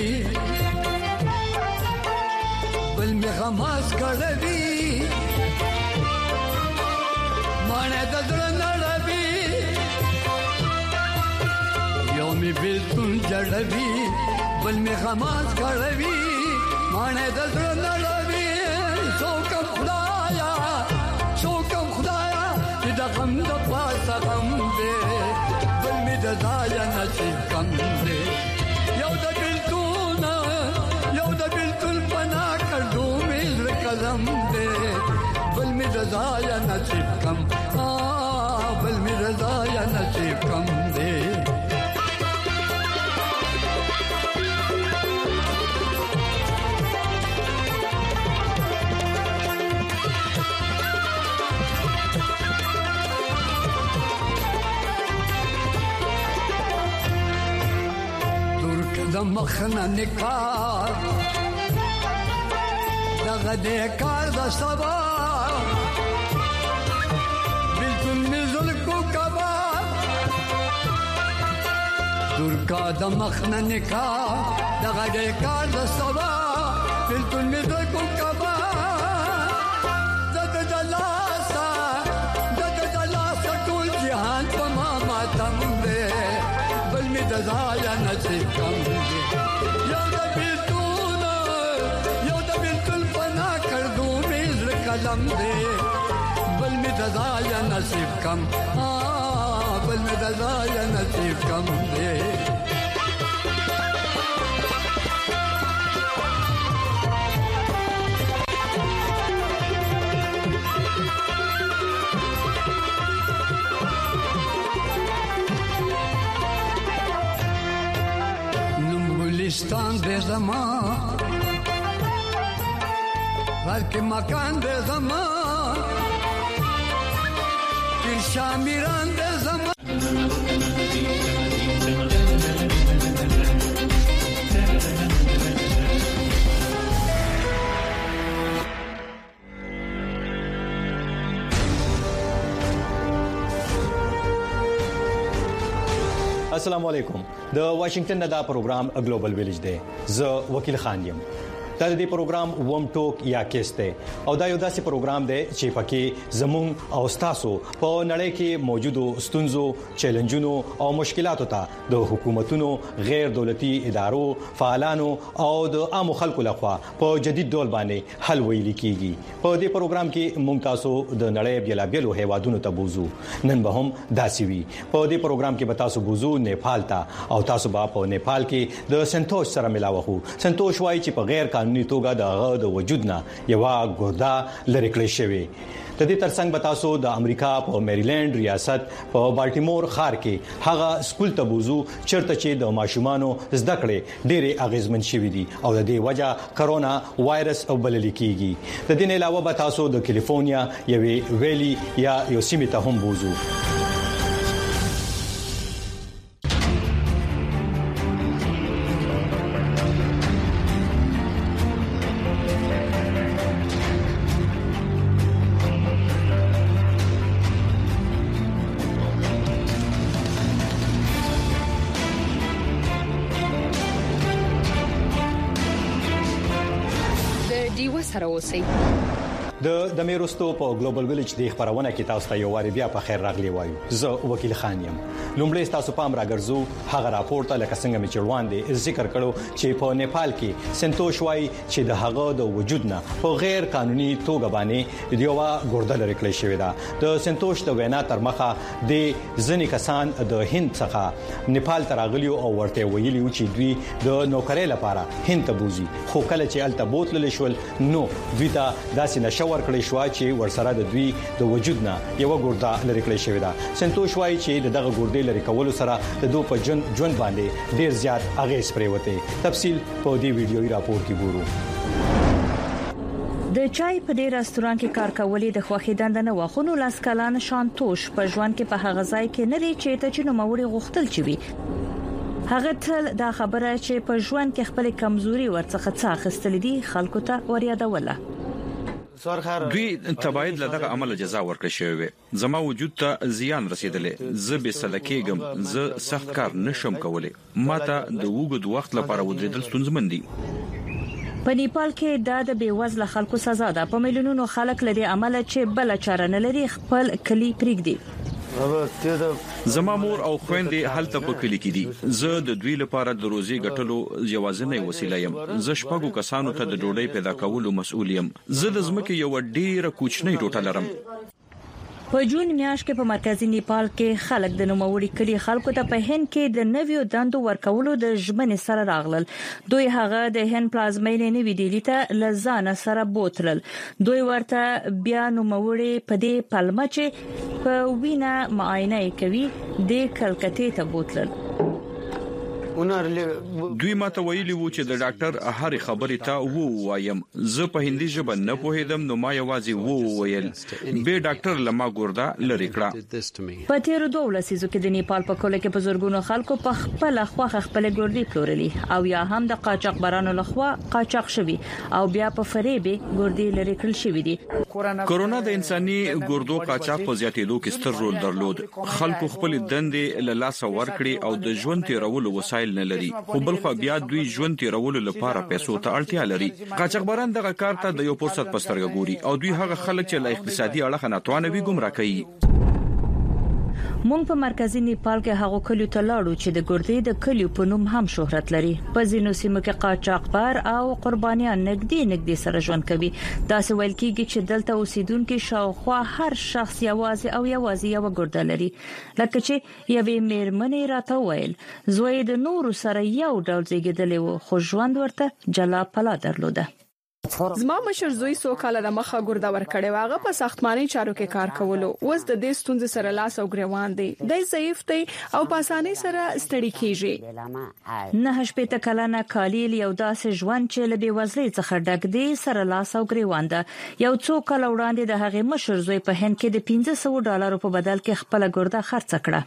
بل می غماس کړوي مانه د درن لړوي یو می می بیلتون جړوي بل می غماز کړوي مانه د زړه نړوي څوک خدایا څوک خدایا چې د غم د پاسه غم دې بل می د ځای نصیب کم دې یو د بیلتون یو د بیلتون پنا کړو می زړه قلم دې بل می د ځای نصیب کم بل می د ځای نصیب کم دې د مخنا نکار دغه دې کار د سبا بالکل نزل کو کبا درکا د مخنا نکار دغه دې کار د سبا بالکل نزل کو کبا دد دلاسا دد دلاسا ټول جهان په ما ماتم دې بل می د ځای نصیب کم یو د بیلتون یو د بیلتون پنا کړو می زړه قلم دې بل می د ځای نصیب کم بل می د ځای نصیب کم دې ستان دے زمان بلکہ مکان دے زمان پھر شامیران دے زمان السلام علیکم د واشنگټن دا پروګرام ګلوبل ویلیج دی زه وکیل خان یم دا د دې پروګرام ووم ټوک یا کیسته او دا یو داسې پروګرام دی چې پکې زموږ او تاسو په نړۍ کې موجودو ستونزو چیلنجونو او مشکلاتو ته د حکومتونو غیر دولتي ادارو فعالانو او د عام خلکو لخوا په جدید ډول باندې حل ویل کیږي په دې پروګرام کې موږ تاسو د نړۍ بیلابیلو هیوادونو ته بوزو نن به هم داسې وي په دې پروګرام کې به تاسو بوزو نیپال ته او تاسو به په نیپال کې د سنتوش سره ملاوه سنتوش وايي چې په غیر قانوني توګه د د وجود نه یو ګردا لری کړی شوی د دې ترڅنګ به تاسو د امریکا په میریلند ریاست په بالټیمور ښار کې هغه سکول ته بوزو چرته چې د ماشومانو زده کړې ډېرې اغیزمن شوې دي او د دې وجہ کرونا وایرس او بلل کېږي د دې علاوه به تاسو د کیلیفورنیا یوې ویلي یا یو سیمه ته هم بوزو د د میروستو په ګلوبل ویلیج د خبرونه کې تاسو ته یو واری بیا په خیر راغلی وایو زه وکیل خان یم لومړی تاسو پام راګرځو هغه راپورټ له څنګه می چړوان دي ذکر کړو چې په نیپال کې سنتوش وای چې د هغه د وجود نه په غیر قانوني توګه باندې دیوه ګردل لري کړی شوی دا د سنتوش د وینا تر مخه د ځنی کسان د هند څخه نیپال ته راغلی او ورته ویلی چې دوی د نوکرۍ لپاره هند ته بوزي خو کله چې الته بوتل شول نو دوی ته داسې نشو ورکړی شو چې ورسره د دوی د وجود نه یو ګردا لري کړی شوی دا سنتوش وای چې دغه ګردې لري کول سره د دوه په جون جون باندې ډیر زیات اغیز پریوته تفصیل په دې ویډیوي راپور کې ګورو د چای په دې رستوران کې کار کولې د خوخي دندنه واخونو لاس کلان شانتوش په ژوند کې په هغه ځای کې نه لري چې ته چې نو موري غختل چوي هغه تل دا خبره چې په ژوند کې خپل کمزوري ورڅخه څه خستل دي خلکو ته وريادوله دوی تبعید لدغه عمل جزا ورکړی شوی زما وجود ته زیان رسیدلې زه به سلکېګم زه سخت کار نشم کولای ماته د وګد وخت لپاره ودرېدل ستونزمن دي په نیپال کې دا د بیوزله خلکو سزا ده په میلیونونو خلک لري عمل چې بل چاره نه لري خپل کلی پریږدي زما مور او خويندې هلته په کلی کې دي. زه د دوی لپاره د روزي ګټلو یوازینی وسیله یم. زه شپږو کسانو ته د ډوډۍ پیدا کولو مسؤل یم. زه د ځمکې یو ډیره کوچنۍ ټوټه لرم. په جون میاشت کې په مرکزی نیپال کې خلک د نوموړي کلی خلکو ته په هند کې د نویو دندو ورکولو د ژمنې سره راغلل. دوی هغه د هند پلازمینې نوې ډیلی ته لزان سره بوتلل. دوی ورته بیا نوموړي په دې پلمه چې په وینا معاینه کوي د کلکتې ته بوتلل. دوی ماته ویلي وو چې د ډاکټر هر خبرې ته وو وایم. زه په هندي ژبه نه پوهیدم نو ما یوازې وو ویل. به ډاکټر لما ګوردا لری کړه. په تیر دوه لسیزو کې د نیپال په کله کې په زورګونو خلکو په خپل خواخ خپل ګردي پلورلي او یا هم د قاچاقبرانو لخوا قاچاق شوی او بیا په فریب ګردي لری کړل شوی دي. کورونا د انساني ګردو قاچاق په زیاتېدو کې ستر رول درلود. خلکو خپل دندې له لاس ورکړي او د ژوند تیرولو وسایل نه لري. خو بل خو بیا دوی ژوند تیرولو لپاره پیسو ته اړتیا لري. قاچاقبران دغه کار ته د یو فرصت په سترګه ګوري او دوی هغه خلک چې له اقتصادي اړخه نه توانوي ګمراه کوي. مونږ په مرکزی نیپال کې هغه کلیو ته لاړو چې د ګردې د کلیو په نوم هم شهرت لري. په ځینو سیمو کې قاچاقبر او قربانیان نګدي نګدي سره ژوند کوي. دا څه ویل کیږي چې دلته اوسیدونکو شاوخوا هر شخص یوازې او یوازې یو ګرده لري. لکه چې یوې میرمنې راته ویل زوی د نور سره یو ډول زیږیدلی و خو ژوند ورته جلا پلا درلوده. زما مشر زوی سو کاله د مخه ګرده ور کړي واغه په ساختماني چارو کې کار کولو. اوس د دې ستونزې سره لاس او ګریوان دی. د ضعیف دی او په اسانۍ سره ستړي کیږي. نه شپته کلانه کالیل یو داسې ژوند چې له بیوزلۍ څخه ډک دی سره لاس او ګریوان ده. یو څو کال وړاندې د هغې مشر زوی په هند کې د پنځه سوه ډالرو په بدل کې خپل ګرده خرڅ کړه.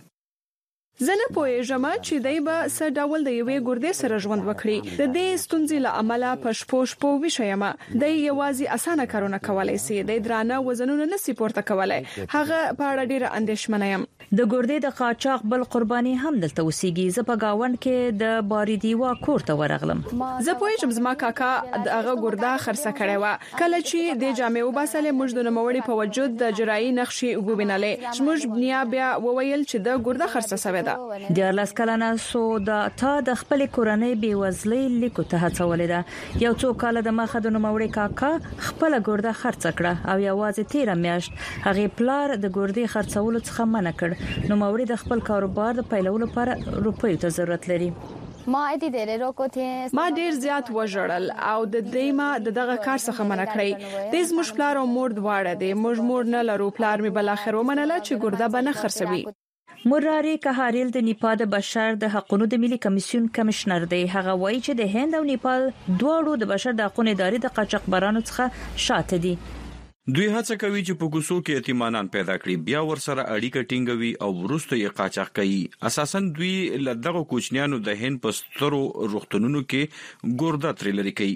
زه نه پوهیږم چې دای به څه ډول د یوې ګردې سره ژوند وکړي. د دې ستونزې له امله پښپوش په وشیمه د یوازې اسانه کارونه کولای شي. د درانه وزنونو نه سپورت کولای. هغه په اړه ډیره اندېښمنه یم. د ګردې د قاچاق بل قرباني هم دلته وسیږي. زه په گاوند کې د باریدیوا کور ته ورغلم. زه پوهیږم زما کاکا دغه ګرده خرڅه کړې و. کله چې د جامع وباسلې موږ د نوموړي په وجود د جرایي نقشې وګوینلې. موږ بنیا بیا وویل چې د ګرده خرڅه شوې ده. د ارلاس کلانه سودا تا د خپل کورنۍ بیوزلۍ لیکو ته هڅولې ده. یو څو کال د مخه د نوموړي کاکا خپل ګرده خرڅ کړه او یوازې تیر میاشت هغه پلار د ګردې خرڅولو څخه منع کړ. نوموړي د خپل کاروبار د پیلولو لپاره روپیو ته ضرورت لري. ما دې ډېر روکو ته ما ډېر زیات وژړل او د دې ما دغه کار څخه منع کړی. د زموږ پلار او مور دواړه دي. موږ مور نه لرو. پلار می بل اخر ومنله چې ګرده بنه خرڅوي. مراری کهاریل د نیپال د بشر د حقوقو د ملي کمیسیون کمشنر دی. هغه وایي چې د هند او نیپال دواړو د بشر د حقوقو ادارې د قاچاقبرانو څخه شاته دي. دوی هڅه کوي چې په ګوسو کې اطمینان پیدا کړي بیا ورسره اړیکه ټینګوي او ورسته یې قاچاق کوي. اساسا دوی لدغه کوچنیانو د هند په سترو روغتونونو کې ګرده تر لري کوي.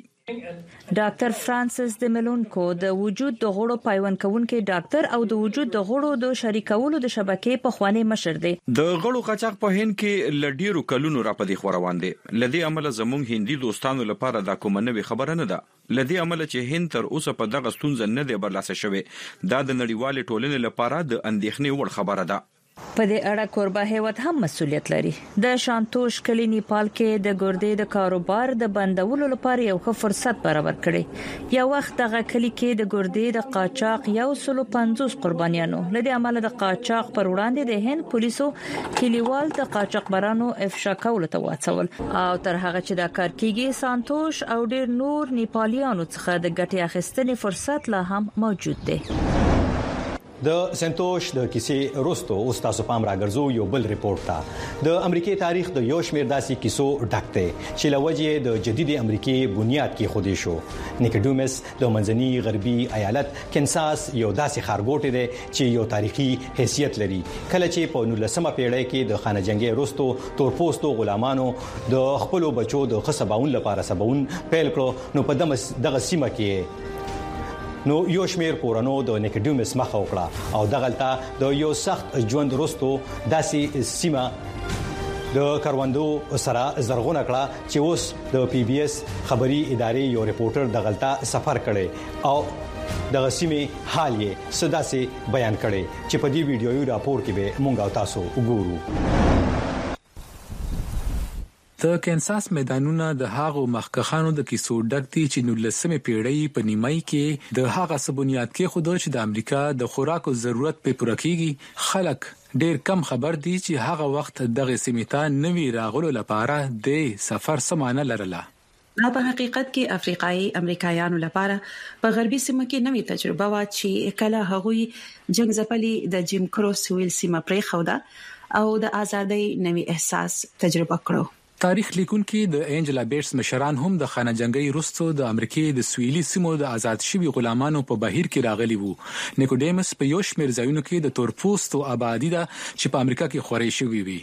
ډاکټر فرانسیس د ملونکو د وجود د غړو پایوند کوونکې ډاکټر او د وجود د غړو د شریکولو د شبکې په خوانی مشر دی. د غړو قاچاق په هند کې لډیرو کلونو را پدې خوروان دي. لدی عمل زموږ هندي دوستانو لپاره دا کومه نوې خبره نه ده. لدی عمل چې هند تر اوسه په دغه ستونزه نه دی برلاسه شوی. دا د نړیوال ټولنې لپاره د اندېښنې وړ خبره ده. په دې اړه کوربه هیواد هم مسؤلیت لري. د شانتوش کلی نیپال کې د ګردې د کاروبار د بندولو لپاره یو ښه فرصت برابر کړي. یو وخت دغه کلی کې د ګردې د قاچاق یو سل پنځوس قربانیانو لدی عمل د قاچاق پر وړاندې د هند پولیسو کلیوال د قاچاقبرانو افشا کول ته واڅول او تر هغه چې دا کار کیږي سانتوش او ډیر نور نیپالیانو څخه د ګټې اخیستنې فرصت لا هم موجود دی. د سنتوش د کیسې روستو اوس تاسو پام راګرځو یو بل ریپورت ته. د امریکای تاریخ د یو شمېر داسې کیسو ډک دی چې لوجه د جدید امریکای بنیاد کې خودي شو. نیکډومس د منځني غربي ایالت کنساس یو داسې خارګوټ دی چې یو تاریخي حیثیت لري. کله چې په نولسمه پیړۍ کې د خانه جنگي روستو تورپوستو غلامانو د خپل بچو د خصباون لپاره سباون پیل کړو نو په دغه سیمه کې نو یو شمیر کورونو د نیکډومس مخه وکړه او دغلته د یو سخت ژوند وروسته داسې سیمه د کاروندو سره زرغونه کړه چې اوس د پی بي اس خبري ادارې یو ریپورټر دغلته سفر کړي او د غسیمه حال یې صدا سي بیان کړي چې په دې ویډیوي راپور کې به مونږ او تاسو وګورو. د کینساس میدانونه د هاغو مخکخانو د کیسو ډک دي چې نولسمه پیړۍ په نیمای کې د هاغه سبونیات کې خود چې د امریکا د خوراکو ضرورت په پوره کیږي. خلک ډیر کم خبر دي چې هاغه وخت دغه سیمه نوی راغلو لپاره د سفر سمانه لرله. دا په حقیقت کې افریقایي امریکایانو لپاره په غربي سیمه کې نوې تجربه و چې کله هغوی جنگ ځپلي د جیم کرو سویل سیمه پرې خوده او د ازادۍ نوې احساس تجربه کړو. تاریخ لیکونکي د انجلا بیټس مشران هم د خانه جنگي روستو د امریکای د سویلي سیمو د آزاد شوي غلامانو په بهیر کې راغلي وو. نیکوډیمس په یو شمېر ځایونو کې د تورپوستو آبادی ده چې په امریکا کې خوري شوی وي.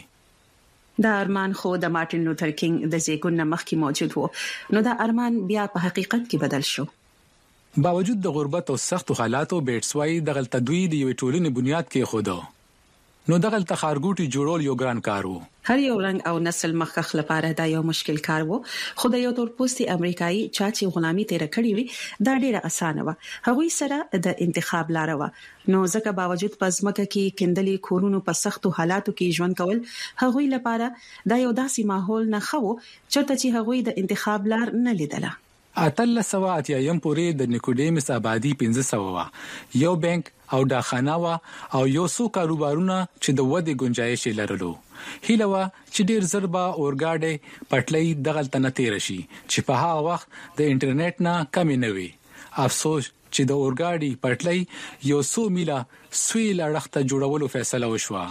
دا ارمان خو د مارټین لوتر کینګ د زیګون مخکې موجود وو، نو دا ارمان بیا په حقیقت کې بدل شو. باوجود د غربت او سختو حالاتو بیټس وايي د غلطدوی د یو ټولنې بنیاد کې خوده. نو دغه تخارګوټي جوړول یو ګران کار وو. هر یو رنګ او نسل مخخ لپاره دا یو مشکل کار وو، خو د یو تورپوستي امریکایي چا چې غلامي تیر کړی وي دا ډیره اسانه و. هغوی سره د انتخاب لار و، نو ځکه باوجود پزماکه کې کندلي کورونو په سختو حالاتو کې ژوند کول هغوی لپاره دا یو داسې ماحول نه خو چرته چې هغوی د انتخاب لار نه لیدله. اتل سوات یم پورې د نیکوډیمس آبادی پنځه سوه وا، یو بانک او داخانه وا او یو څو کاروبارونه چې د ودې گنجائش لرلو. هیله وا چې ډیر زربا اورګاډي پټلۍ دغه تنه تیر شي چې په هغه وخت د انټرنیټ نه کم نه وي. افسوس چې د اورګاډي پټلۍ یو څو میله سویل اړخته جوړولو فیصله وشوه.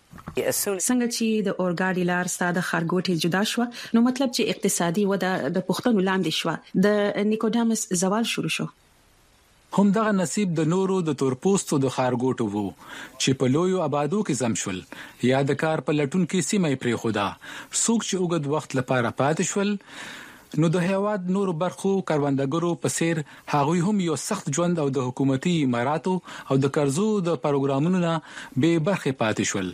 څنګه چې د اورګاډي لار ساده خارګوټي جدا شو، نو مطلب چې اقتصادي وده د پښتنو لاندې شو، د نیکوډیمس زوال شروع شو. هم دغه نصیب د نورو د تورپوستو د خارګوټو وو چې په لویو آبادو کې زم شول یا د کار په لټون کې سیمه پرې خودا. څوک چې وګد وخت لپاره پاتې شول نو د هیواد نورو برخو کاروندګرو په سیر هغوی هم یو سخت ژوند او د حکومتي اماراتو او د قرضو د پروګرامونو نه به برخه پاتې شول.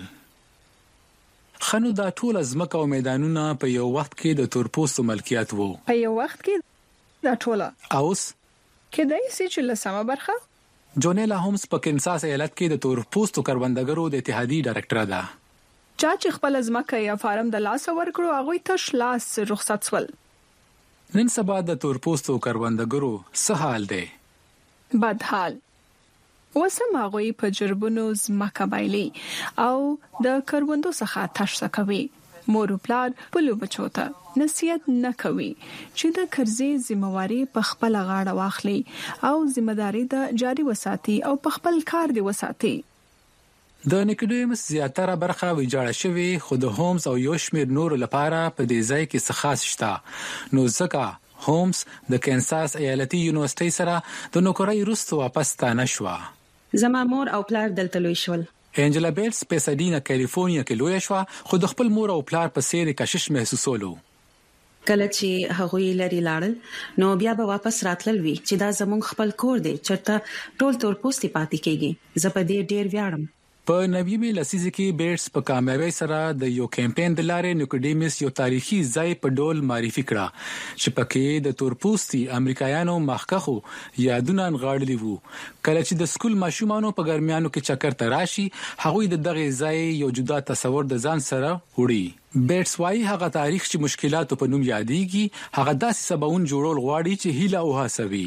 خنو دا ټول ازمکه او میدانونه په یو وخت کې د تورپوستو ملکیت وو. په یو وخت کې دا ټول اوس کېدای شي چې لسمه برخه جونیلا هومز په کینساس ایالت کې د تورپوستو کاروندګرو د اتحادیې ډایرکټر ده. چا چې خپل ازمکه یا فارم د لاس ورکړو هغه تش لاس رخصت سول. نن سبا د تورپوستو کاروندګرو څه حال دی؟ بد حال. وسم هغه په جربونو زمکه بایلي او د کروندو څخه تاسو کوي. مور پلار په لو بچو ته نصیحت نه کوي چې د قرضې ذمہواری په خپل غاړه واخلي او ذمہداري د جاري وساتي او په خپل کار دی وساتي. د نیکوډیمس زیاتره برخه ویجاړه شوې، خو د هومز او یو شمېر نور لپاره په دې ځای کې څه خاص شته. نو ځکه هومز د کینساس ایالتي یونیورسيټي سره د نوکرۍ وروسته واپس ستانه شو. زما مور او پلار دلته لوي شول. انجلا بیټس په سدینا کالیفورنیا کې لوی شو، خو د خپل مور او پلار په څیر کشش محسوسولو. کله چې هغه لري لاړل نو بیا به واپس راتلل وی چې دا زموږ خپل کور دی، چرته ټول تورپوستي پاتې کیږي. زه په دې ډیر ویاړم. په نویمه لسیزه کې بیټس په کامیابی سره د یو کمپاین د لارې نیکوډیمس یو تاریخي ځای په ډول معرفي کړه چې پکې د تورپوستي امریکایانو مخکخو یادونه نغاړلي وو. کله چې د سکول ماشومانو په ګرمیانو کې چکر ته راشي هغوی د دغه ځای یو جدا تصور د ځان سره وړي. بیټس وايي هغه تاریخ چې مشکلاتو په نوم یادېږي هغه داسې سباون جوړول غواړي چې هیله او هڅوي.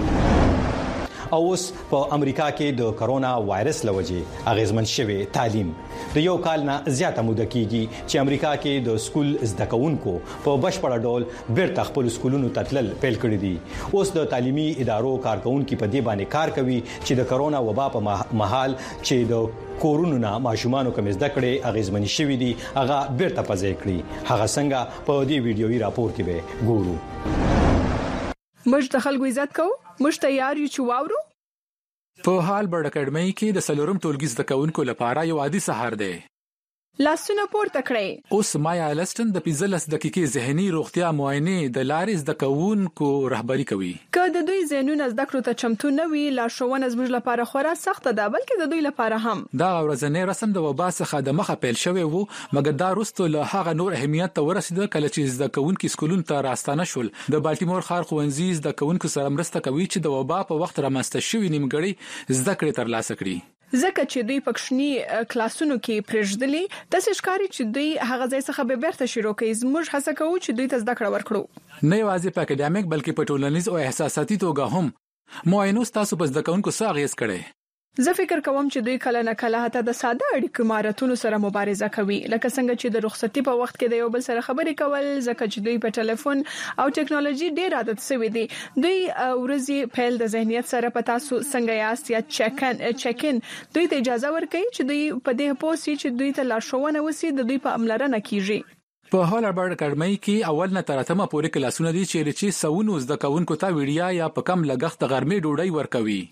او اوس په امریکا کې د کرونا وایرس لوجې اغیزمن شوی تعلیم د یو کال نه زیاته موده کېږي چې امریکا کې د سکول زده کوونکو په بشپړ ډول بیرته خپل سکولونو ته تلل پیل کړی دي. اوس د تعلیمي ادارو کارکونکو په دې باندې کار کوي چې د کرونا وبا په مهال چې د کورونو نه ماشومان کوم زده کړې اغیزمن شوی دي هغه بیرته پځې کړی. هغه څنګه په دې ویډیوي راپور کې به ګورو. موږ د خلکو عزت کوو، موږ تیار یو چې واورو. په حال برډ اکیډمي کې د سلورم ټولګي زده کوونکو لپاره یو عادي سهار دی. لاسونه پورته کړئ. اوس مایا الستن د پنځلس دقیقې ذهني روغتیا معاینه د لارې د کوونکو رهبری کوي. که د دوی ذهنونه زده کړو ته چمتو نه وي، لارښوونه زموږ لپاره خورا سخته ده، بلکې د دوی لپاره هم. دا ورځنی رسم د وبا څخه د مخه پیل شوی وو، مګر دا وروسته له هغه نور اهمیت ته ورسید کله چې زده کوونکو سکولونو ته راستانه شول. د بالټیمور ښار ښوونځي زده کوونکو سره مرسته کوي چې د وبا په وخت رامنځته شوی نیمګړی زده کړې ترلاسه کړي. ځکه چې دوی پکښنی کلاسونو کې پرېږدلي، د ښکاری چې دوی هغه ځای څخه به بیرته شروع کوي. زموږ هڅه کوو چې دوی ته زده کړه ورکړو، نه یوازې په اکیډمیک بلکې په ټولنیز او احساساتي توګه هم. معاینو تاسو په زده کوونکو څه اغیز کړي؟ زه فکر کوم چې دوی کله نه کله حتی د ساده اړیکو مهارتونو سره مبارزه کوي، لکه څنګه چې د رخصتي په وخت کې د یو بل سره خبرې کول، ځکه چې دوی په ټلیفون او ټکنالوژي ډیر عادت شوي دي. دوی ورځي پیل د ذهنیت سره په تاسو څنګه یاست یا چیکن چیکن دوی ته اجازه ورکړي چې دوی په دې پوسي چې دوی ته لارښوونه وسی د دوی په عملرنه کیږي. په هالبرډ اکیډمي کې اول نه تر اتمه پورې کلاسونه دي چې چې سونو زده کوونکو ته ویډیا یا په کم لګښت غرمې ډوډۍ ورکوي.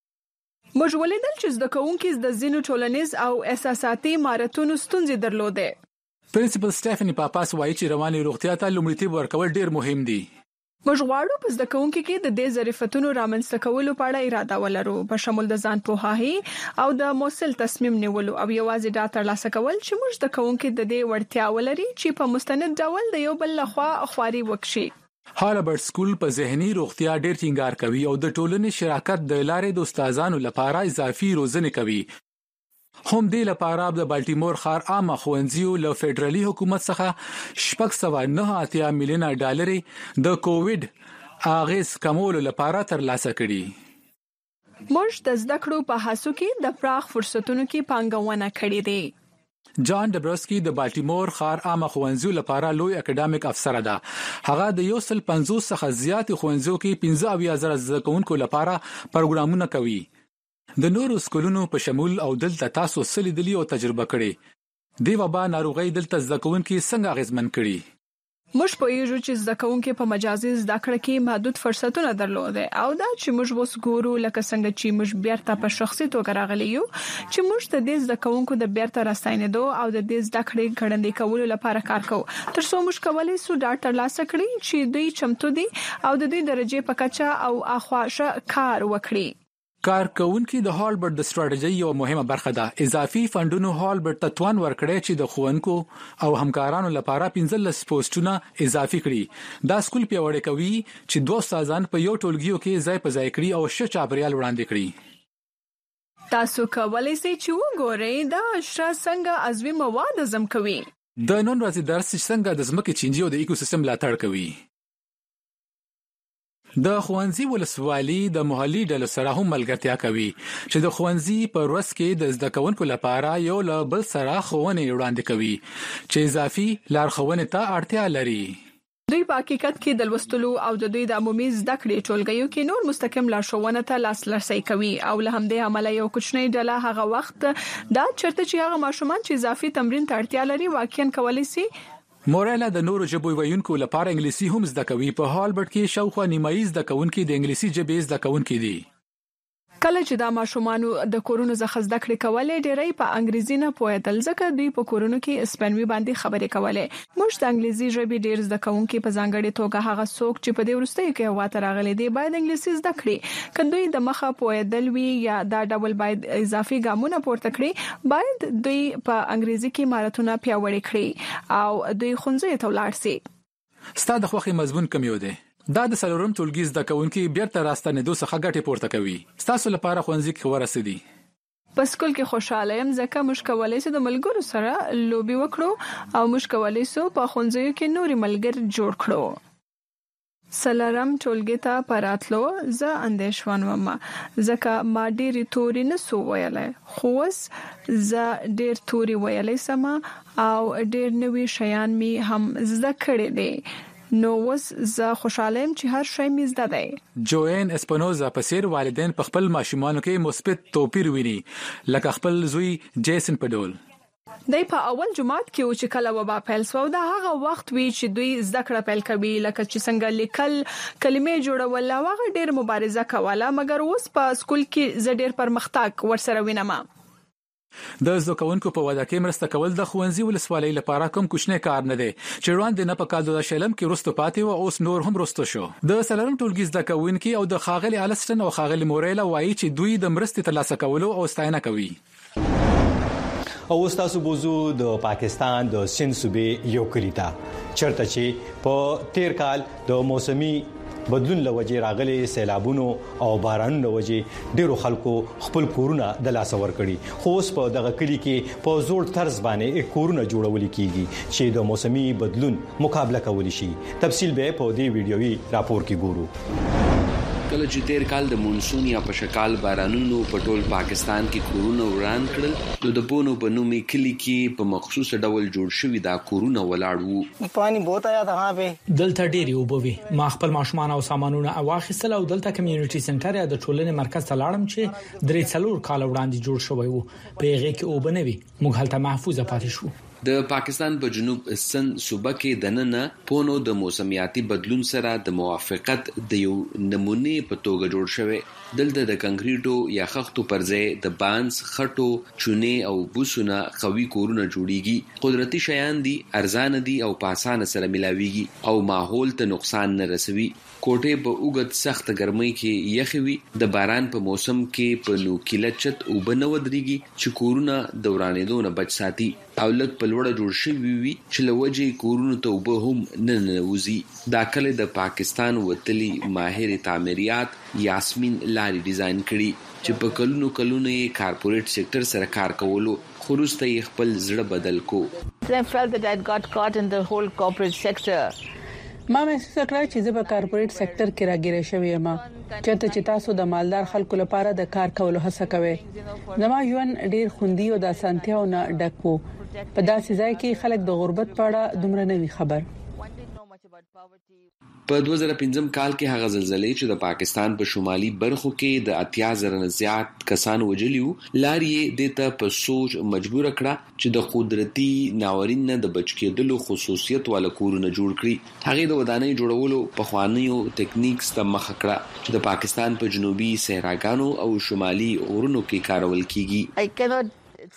موږ ولیدل چې زده کوونکي د ځینو ټولنیز او احساساتي مهارتونو ستونزې درلودې. پرنسپل سټيفني پاپاس وایي چې رواني روغتیا ته لومړیتوب ورکول ډیر مهم دي. موږ غواړو په زده کوونکو کې د دې ظرفیتونو رامنځته کولو په اړه اراده ولرو، په شمول د ځان پوهاوي او د موثل تصمیم نیولو او یوازې دا ترلاسه کول چې موږ زده کوونکو د دې وړتیا ولري چې په مستند ډول د یو بل لخوا خواري وکړي. هالبرډ سکول په ذهني روغتیا ډیر ټینګار کوي او د ټولنې شراکت د لارې د استادانو لپاره اضافي روزنه کوي. هم دې لپاره د بالټیمور ښار عامه ښوونځیو له فدرالي حکومت څخه شپږ سوه نه اتیا میلیونه ډالر د کووډ اغیز کمولو لپاره ترلاسه کړي. موږ د زده کړو په هڅو کې د پراخ فرصتونو کې پانګونه کړې ده. جان ډبروسکی د بالټیمور ښار عامه ښوونځیو لپاره لوی اکیډمیک افسر ده. هغه د یو سل پنځوس څخه زیات ښوونځیو کې پنځه اویا زره زده کوونکو لپاره پروګرامونه کوي. د نورو سکولونو په شمول او دلته تاسو سلیدلی او تجربه کړي. دی وبا ناروغي دلته زده کوونکو څنګه اغیزمن کړي؟ موږ پوهیږو چې زده کوونکو په مجازي زده کړه کې محدود فرصتونه درلوده او دا چې موږ وس ګورو لکه څنګه چې موږ بیرته په شخصي توګه راغلی یو چې موږ د دې زده کوونکو د بیرته راستاینېدو او د دې زده کړې ګړندې کولو لپاره کار کوو، تر څو موږ کولای شو دا ترلاسه کړو چې دوی چمتو دي او د دې درجه په کچه او اخواشه کار وکړي. کارکونکو د هالبرډ د ستراتیژي یو مهمه برخه ده. اضافي فندونو هالبرډ ته توان ورکړي چې د ښوونکو او همکارانو لپاره پنځلس پوسټونه اضافي کړي. دا سکول پیوړی کوي چې دوه استادان په یو ټولګیو کې ځای په ځای کړي او ښه چاپیریال وړاندې کړي. تاسو کولای شئ چې وګورئ دا اشرا څنګه عضوي مواد هضم کوي. د نن ورځې درس څنګه د ځمکې چینجی او د ایکوسیستم ملاتړ کوي. د ښوونځي ولسوالي د محلي ډلو سره هم ملګرتیا کوي چې د ښوونځي په ورځ کې د زده کوونکو لپاره یو له بل سره ښوونې وړاندې کوي چې اضافي لارښوونې ته اړتیا لري. دوی په حقیقت کې د لوستلو او د دوی د عمومي زده کړې ټولګیو کې نور مستقیم لارښوونه ته لاسرسي کوي او له همدې عمله یو کوچنی ډله هغه وخت دا چرته چې هغه ماشومان چې اضافي تمرین ته اړتیا لري واقعا کولی شي. موريلا د نورو ژبو ویونکو لپاره انګلیسي هم زده کوي. په هالبرډ کې شاوخوا نیمایي زده کوونکي د انګلیسي ژبې زده کوونکي دي. کله چې دا ماشومان د کورونو څخه زده کړې کولې ډېری په انګریزي نه پوهېدل ځکه دوی په کورونو کې اسپانوي باندې خبرې کولې. موږ د انګلیسي ژبې ډېر زده کوونکي په ځانګړي توګه هغه څوک چې په دې وروستیو کې هوا ته راغلي دي باید انګلیسي زده کړي. که دوی د مخه پوهېدل وي یا دا ډول باید اضافي ګامونه پورته کړي، باید دوی په انګریزي کې مهارتونه پیاوړي کړي او دوی ښوونځي ته ولاړ شي. ستاسو د خوښي مضمون کوم یو دی؟ دا د سلورم ټولګي زده کوونکي بیرته راستنېدو څخه ګټه پورته کوي. تاسو لپاره ښوونځي کې ورسېدي؟ په سکول کې خوشاله یم ځکه موږ کولای شو د ملګرو سره لوبي وکړو او موږ کولای شو په ښوونځي کې نوري ملګر جوړ کړو. سلورم ټولګي ته پراتلو زه اندېښمن وم ځکه ما ډېری توري نسو ویلای، خو اوس زه ډېر توري ویلای سم او ډېر نوي شیان می هم زده کړي دي. نو وس زه خوشاله يم چې هر شی مې زده دی. جوین اسپنوزا په څیر والدین په خپل ماشومانو کې مثبت توپیر ویني، لکه خپل زوی جیسن په ډول. دای په اول جماعت کې و چې کله وبا پیل شو دا هغه وخت وی چې دوی زده کړه پیل کوي، لکه چې څنګه لیکل، کلمې جوړول او هغه ډېر مبارزه کوله، مګر اوس په سکول کې زه ډېر پرمختګ ورسره وینم. د زده کوونکو په وده کې مرسته کول د خوندزي ولسوالۍ لپاره کوم کوچنی کار نه دی چې وړاندې نه په کال دوه شلم کې رستو پاتې او اوس نور هم رستو شو. د سلرم ټولګي زده کوونکو او د خاغلی الستن او خاغلی موریلا وایي چې دوی د مرستې ترلاسه کولو او ستاینه کوي. او تاسو بوزو د پاکستان د سند صوبې یو کلیتا چرته چې په تیر کال د موسمي بدلون لوجې راغلي سیلابونو او بارانونو لوجې ډیرو خلکو خپل کورونه د لاس ور کړی خو اوس په دغه کلی کې په زوړ طرز باندې کورونه جوړول کیږي چې د موسمي بدلون مقابله کولی شي. تفصیل به په دې ویډیويي راپور کې ګورو. کله چې تیر کال د مونسون یا په شکال بارانونو په ټول پاکستان کې کورونه وران کړل نو د بونو په نومي کلی کې په مخصوص ډول جوړ شوی دا کورونه ولاړ وو. پانی بہت آیا تھا وہاں پہ دلته ډېری وبوي ما خپل ماشومان او سامانونه واخیستل او دلته کمیونټي سنټر یا د ټولنې مرکز ته لاړم چې درې څلور کال وړاندې جوړ شوی وو. په هغه کې وبنوي موږ هلته محفوظه پاتې شو. د پاکستان په جنوب سند صوبه کې دننه پونو د موسمیاتي بدلون سره د موافقت د یو نمونه په توګه جوړ شوی. دلته د کنکریټو یا خښتو پر ځای د بانس خټو چونه او بوسونه قوي کورونه جوړیږي. قدرتي شیان دي ارزان دي او په اسانه سره ملاويږي او ماحول ته نقصان نه رسوي. کوټه په اوګد سخت ګرمۍ کې یخوي. د باران په موسم کې په نوکیله چت او بنو دريږي چې کورونه دورانېدو نه بچ ساتي او لږ په لوړه جوړ شوی وي چې لوجه کورونو ته وب هم نه نوزي. دا کله د پاکستان وتلی ماهر تعمیرات یاسمین لاري ډیزاین کړي چې په کلونو کلونو یې کارپوریټ سېکټر سره کار کولو خروسته یې خپل زړه بدل کو. I felt that I had got caught in the whole corporate sector. ما محسوس کړ چې زه په کارپوریټ سېکټر کې راګیره شوی یم چېرته چې تاسو د مالدار خلکو لپاره د کار کولو هڅه کوئ. زما ژوند ډیر خوندي او د اسانتیاو نه ډک وو. په داسې ځای کې خلک د غربت په اړه دومره نه وي خبر. په دوه زره پنځم کال کې هغه زلزلې چې د پاکستان په شمالي برخو کې د اتیا زره نه زیات کسان وجلیو لاري د ته په سوچ مجبور کړه چې د قدرتي ناورین نه د بچ کېدلو خصوصیت والا کورونه جوړ کړي. هغه د ودانۍ جوړولو په خوانیو ټیکنیکس ته مخ کړه چې د پاکستان په جنوبي صحراګانو او شمالي غرونو کې کارول کیږي.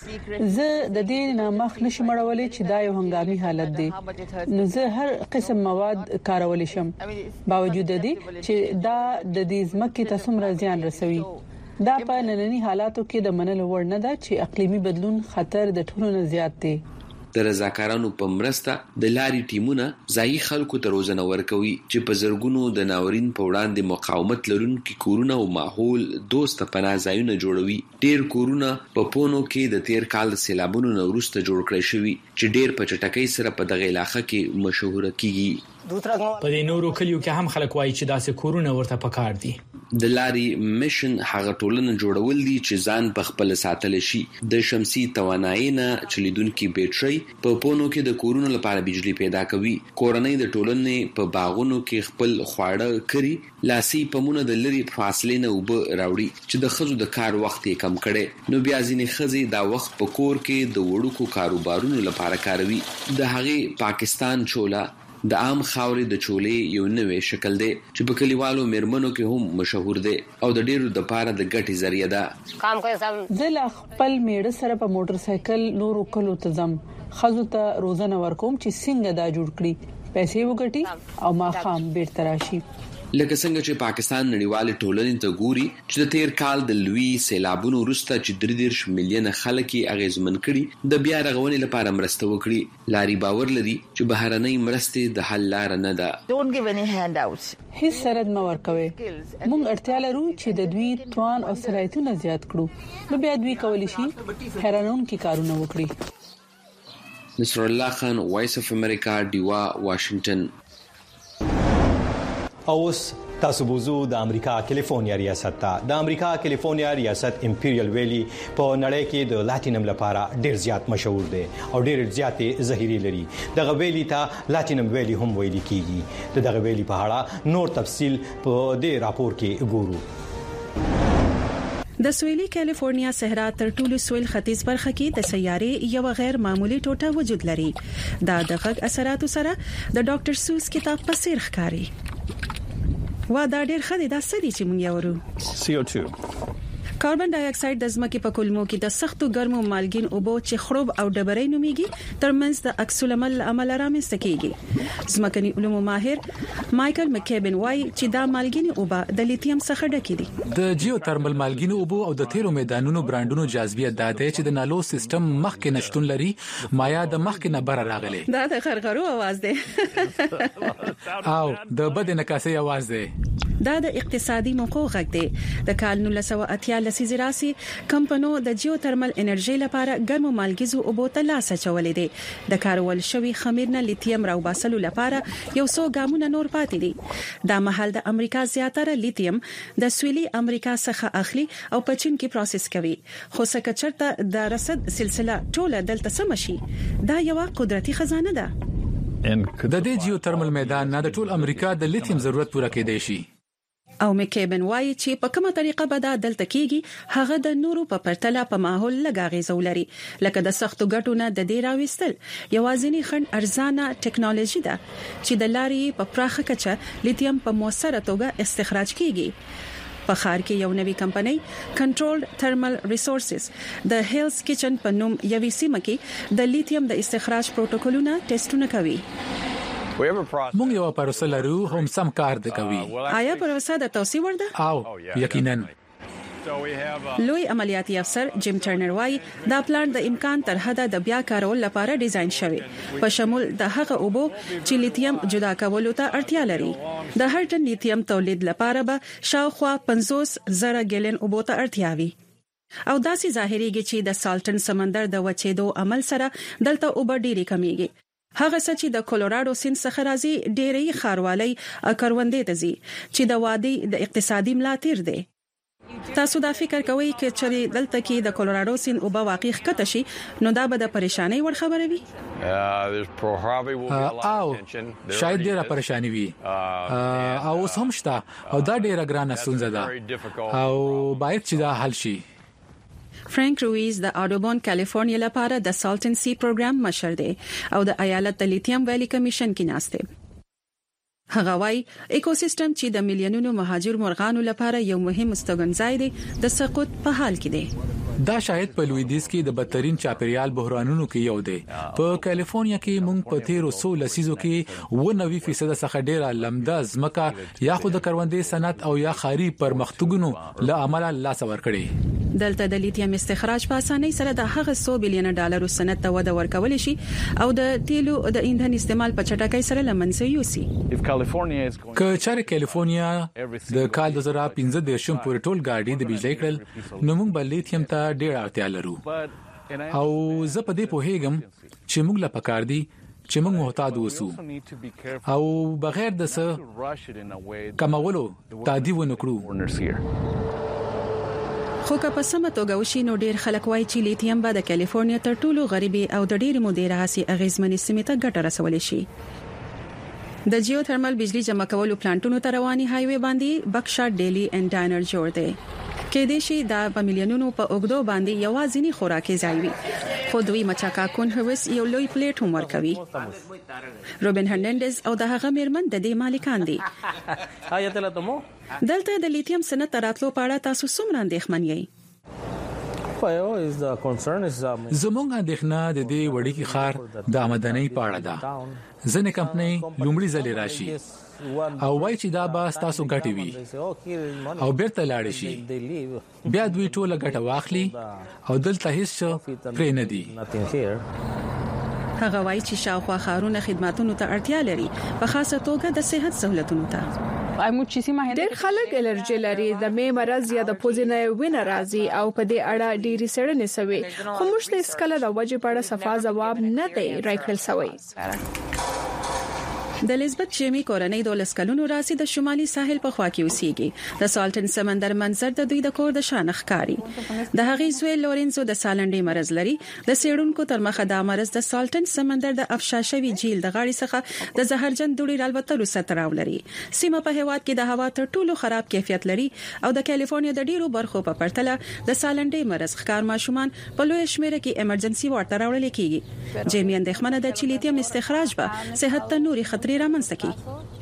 زه د دې نامخ نشم اړولې چې دا یو هنګامي حالت دی نو زه هر قسم مواد کارول شم باوجود دې چې دا د دې ځمکې ته څومره زیان رسوي. دا په ننني حالاتو کې د منلو وړ نه ده چې اقلیمي بدلون خطر د ټولو نه زیات دی. د رضاکارانو په مرسته د لاري ټیمونه ځای خلکو ته روزنه ورکوي چې په زرګونو د ناورین په وړاندې مقاومت لرونکي کورونه او ماحول دوست پناه ځایونه جوړوي. ډیر کورونه په پونو کې د تیر کال د سیلابونو نه وروسته جوړ کړی شوي چې ډیر په چټکۍ سره په دغه علاقې کې مشهور کیږي. په دې نورو کلیو کې هم خلک وایي چې داسې کورونه ورته پکار دي. د لاري میشن هغه ټولنه جوړول دي چې ځان په خپل ساتل شي. د شمسي توانایي نه چلیدونکو بیټرۍ په پونو کې د کورونو لپاره بجلی پیدا کوي. کورنۍ د ټولنې په باغونو کې خپل خواړه کری لاسي پمونه د لري فاصله نه وب راوړي چې د خزو د کار وخت یې کم کړي. نو بیا ځینې خزي دا وخت په کور کې د وړوکو کاروبارونو لپاره کاروي. د هغه پاکستان چولا د عام خاورې د چولې یو نوې شکل دی چې په کلیوالو میرمنو کې هم مشهور دی او د ډیرو د پاره د ګټي ذریعہ ده. زه خپل میړه سره په موټر سایکل نورو کلو ته ځم خزو ته روزنه ورکوم چې څنګه دا جوړ کړي پیسې وګټي او ما خام بیرته راشي. لکه څنګه چې پاکستان نړیوال ټولنې ته ګوري چې د تیر کال د لوی سیلابونو وروسته چې درې دېرش میلیونه خلک یې اغیزمن کړي د بیا رغونې لپاره مرسته وکړي. لاري باور لري چې بهرنۍ مرستې د حل لار نه ده. Don't give any handouts. هیڅ سرد مو ورکوي. موږ اړتیا لرو چې د دوی توان او صلاحیتونه زیات کړو نو بیا دوی کولی شي حیرانونکي کارونه وکړي. نصر الله خان وایس اف امریکا دیوا واشنگټن. اوس تاسو بوزو د امریکا کیلیفورنیا ریاست ته. د امریکا کیلیفورنیا ریاست امپیریل ویلی په نړۍ کې د لاتینم لپاره ډیر زیات مشهور دی او ډیر زیاتې ظهیري لري. دغه ویلی ته لاتینم ویلی هم ویل کیږي. دغه ویلی په اړه نور تفصیل په دې راپور کې ګورو. د سویلي کیلیفورنیا صحرا تر ټولو سویل ختیځ برخه کې د سیارې یو غیر معمولی ټوټه وجود لري. دا د غږ اثراتو سره د ډاکټر سوس کتاب په څیر ښکاري. وا دا ډېر خدي دا سړي چې مونږ یورو سی او ټو کاربن ډای اکساید د ځمکې په کولمو کې د سختو ګرمو مالګین اوبو چې خروب او ډبرې نوميږي ترمنځ د عکس العمل عمل رامنځته کیږي. ځمکني علومو ماهر مايكل مکيبن وايي چې دا مالګین اوبه د لیتیم څخه ډکې دي. د جیوترمل مالګین اوبو او د تیرو میدانونو برانډونو جاذبیت دا دی چې د نالو سیستم مخکې نشټون لري، مایا د مخکې نه بره راغلي. دا د غرغرو आवाज دی او د بد نکاسي आवाज دی. دا د اقتصادي موقع غږ دی. د کال نولس سوه اتیا لسیزه راسي کمپنو د جیوترمل انرژي لپاره ګرمو مالګیزو اوبو ته لاس اچولې دي. د کارول شوی خمیر نه لیتیم راوباسلو لپاره یو څو ګامونه نور پاتې دي. دا مهال د امریکا زیاتره لیتیم د سویلي امریکا څخه اخلي او په چین کې پروسس کوي. خو څنګه چرته د رصد سلسله ټوله دلته سمشي، دا یو قدرتي خزانه ده. د دې جیوترمل میدان نه د ټول امریکا د لیتیم ضرورت پوره کېدای شي. او مکيبن وايي چې په کومه طریقه به دا دلته کیږي هغه د نورو په پرتله په ماحول لګاغي زولري، لکه د سختو ګټو نه د دې راوستل یوازینی خند ارزانه ټکنالوژي ده چې د لارې په پراخه کچه لیتیم په موثره توګه استخراج کیږي. په خار کې یو نوې کمپنۍ کنټرولډ ترمل ریسورسز د هیلز کچن په نوم یوې سیمه کې د لیتیم د استخراج پروتوکولونه ټیسټونه کوي. مونږ یو پروسه لرو هم سم کار د کوي. آیا پروسه د توسيع ورده؟ او یقینا. لوی عملیاتي افسر جیم ټرنر وايي دا پلان د امکان تر حده د بیا کارول لپاره ډیزاین شوی په شمول د هغه اوبو چې لیتیم جدا کولو ته اړتیا لري. د هر ټن لیتیم تولید لپاره به شاوخوا پنځوس زره ګیلن اوبو ته اړتیا وي. او داسې ظاهريږي چې د سالټن سمندر د وچېدو عمل سره دلته اوبه ډېری کمیږي. هغه څه چې د کولوراډو سیند څخه راځي ډېری خاروالۍ کروندې ته ځي چې د وادي د اقتصادي ملاتړ دی. تاسو دا فکر کوئ چې دلته کې د کولوراډو سیند اوبه واقعي ښکته شي نو دا به د پریشانۍ وړ خبره وي؟ او شاید ډیره پریشانی وي او اوس هم شته او دا ډیره ګرانه ستونزه ده او باید چې دا حل شي. فرانک رویز د اډوبون کالیفورنیا لپاره د سالټن سی پروګرام مشر دی او د ایالت د لیتیم ویلی کمیشن کې ناسته. هغه وايي ایکوسیستم چې د میلیونونو مهاجر مرغانو لپاره یو مهم استوګنځای دی د سقوط په حال کې دی. دا شاید په لویدیز کې د بدترین چاپیریال بحرانونو کې یو دی. په کالیفورنیا کې موږ په تیرو سو لسیزو کې و نوي فیصد څخه ډیره لمده ځمکه یا خود کروندې صنعت او یا خاري پرمختګونو له عمله لاس ور کړی. دلته د لیتیم استخراج په اسانۍ سره د هغه سو بلین ډالرو صنعت ته وده ورکول شي او د تیلو د ایندھن استعمال په چټکۍ سره لمنځه یوسي. که چېرې کالیفورنیا د کال دوه زره پنځه دیرشم پورې ټول ګاډي د بجلی کړل نو موږ بل لیتیم ته ډېر اړتیا لرو او زه په دې پوهیږم چې موږ لا پکار دي چې موږ محتاط اوسو او بغیر د څه کمولو تادیب ونکړو. خو که په سمه توګه وشي نو ډیر خلک وایي چې لیتیم به د کالیفورنیا تر ټولو غریبي او د ډیر مودې راهسي اغیزمنې سیمې ته ګټه رسولې شي. د جیوترمل بجلی جمع کولو پلانټونو ته رواني هایوي باندې بکشاټ ډیلی اینډ ډاینر جوړ دی. کې دې شي دا په میلیونونو په اوګدو باندې یوازینی خوراکي ځای وي خو دوی مچاکا کون هوس یو لوی پلیټ هم ورکوي. روبن هرناندز او د هغه میرمن د دې مالکان دي. دلته د لیتیم صنعت راتلو په اړه تاسو څومره اندېښمن یئ؟ زموږ اندېښنه د دې وړي خار د آمدنۍ په اړه ده. ځنې کمپنۍ لومړی ځل راشي او وایي چې دا به تاسو ګټي وي او بیرته لاړ شي بیا دوی ټول ګټه واخلي او دلته هیڅ پرې نه دي. هغه وایي چې شاوخوا خارونه خدماتونو ته اړتیا لري په خاصه توګه د صحت سہولتونو ته. ډېر خلک الرجی لري د می مرز یا د پوزینه وینه راځي او په دې اړه ډېری سړنې سوي خو موږ د اسکله د وجې په اړه صفا جواب نه دی راکړل سوی. د لیزبت جیمی کورنۍ د لسکلونو راسي د شمالي ساحل په خوا کې اوسېږي. د سالټن سمندر منظر د دوی د کور د شان ښکاری. د هغې زوی لورنزو د سالنډي مرز لري. د سیړونکو تر مخه د مرز د سالټن سمندر د افشاشوي جیل د غاړي څخه د زهرجن دوړي رالوتلو ستراو لري. سیمه په هواد کې د هوا تر ټولو خراب کیفیت لري او د کالیفورنیا د ډیرو برخو په پرتله د سالنډي مرز ښکار ماشومان په لوی شمیره کې ایمرجنسي وارد راوړل کیږي. جیمی اندېښمنه ده چې لیتیم استخراج به صحت ته نوري خطرې رامنځته کړي.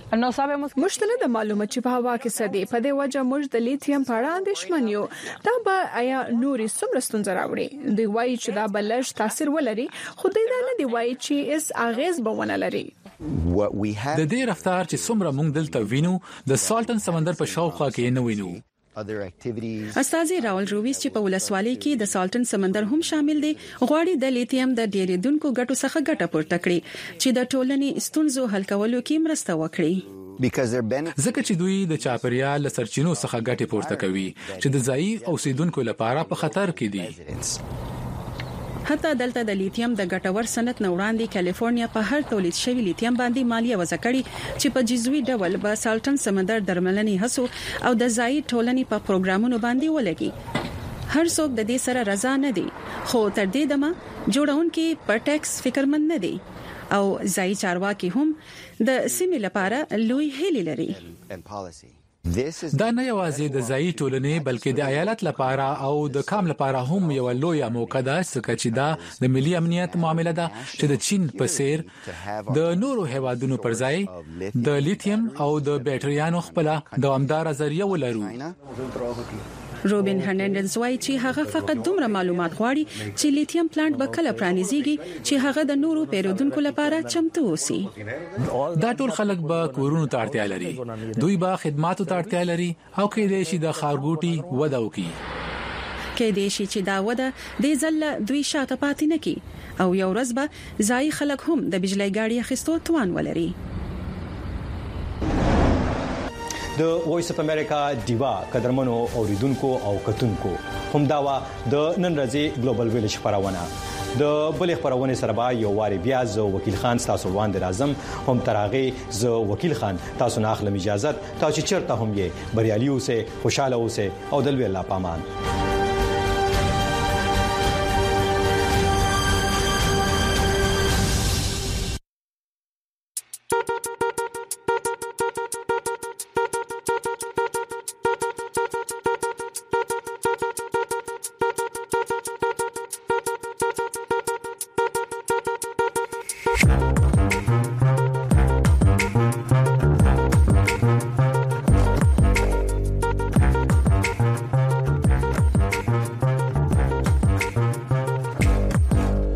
نو صاحب مشتله د معلومات چې په هوا کې سدي په دې وجه موږ د لیتیم په اړه اندېښمن یو دا به آیا نوري څومره ستونزې راوړي دوی وایي چې دا بلش تاثیر ولري خو دوی دا نه دی وایي چې اس اغیز به ونه لري د دې رفتار چې څومره موږ دلته وینو د سالټن سمندر په شاوخوا کې نه وینو استاذ راول رويس چې په ولسوالۍ کې د سالټن سمندر هم شامل دي غواړي د لیتیم د ډیریدونکو ګټو څخه ګټه پورته کړي چې د ټولنې ستونزو حل کولو کې مرسته وکړي ځکه چې دوی د چاپیریال سرچینو څخه ګټه پورته کوي چې د ځای اوسیدونکو لپاره په خطر کې دي حتی دلته د لیتیم د ګټور صنعت نه وړاندې کالیفورنیا په هر تولید شوی لیتیم باندې مالیه وضع کړې چې په جزوي ډول به سالټن سمندر درملنې هڅو او د ځای ټولنې په پروګرامونو باندې ولګي هر څوک د دې سره رضا نه دي خو تر دې دمه جوړونکو په ټیکس فکرمند نه دي او ځای چارواکي هم د سیمې لپاره لوی هیلې لري دا نه یوازې د ځای ټولنې بلکې د ایالت لپاره او د کام لپاره هم یو لوی موقع ده چې دا د ملي امنیت معاملې ده چې د چین په څیر د نورو هیوادونو پر ځای د لیتیم او د بیټریانو خپل دوامدار ذریعہ ولرو روبن هرناندز وايي چې هغه فقط دومره معلومات غواړي چې لیتیم پلانټ به کله پرانیزيږي چې هغه د نورو پیرودونکو لپاره چمتو وسی دا ټول خلک به کورونو ته اړتیا لري دوی به خدماتو ته اړتیا لري او کې دې شي د خارګوټي وده وکي کې دې شي چې دا وده د ځل دوی شاته پاتې نه کی او یو ورځ به ځای خلک هم د بجلی ګاډي اخیستو توان ولري د وایس اف امریکا دیوا قدرمنو اوریدونکو او کتونکو هم داوا د نن ورځې ګلوبل ویلج خبرونه د بل خبرونه سره با یو واری بیا زه وکیل خان تاسو وړاندې راځم هم ترغه زه وکیل خان تاسو نه اخلم اجازه تاسو چیرته هم یې بریالي اوسه خوشاله اوسه او دلوي الله پامان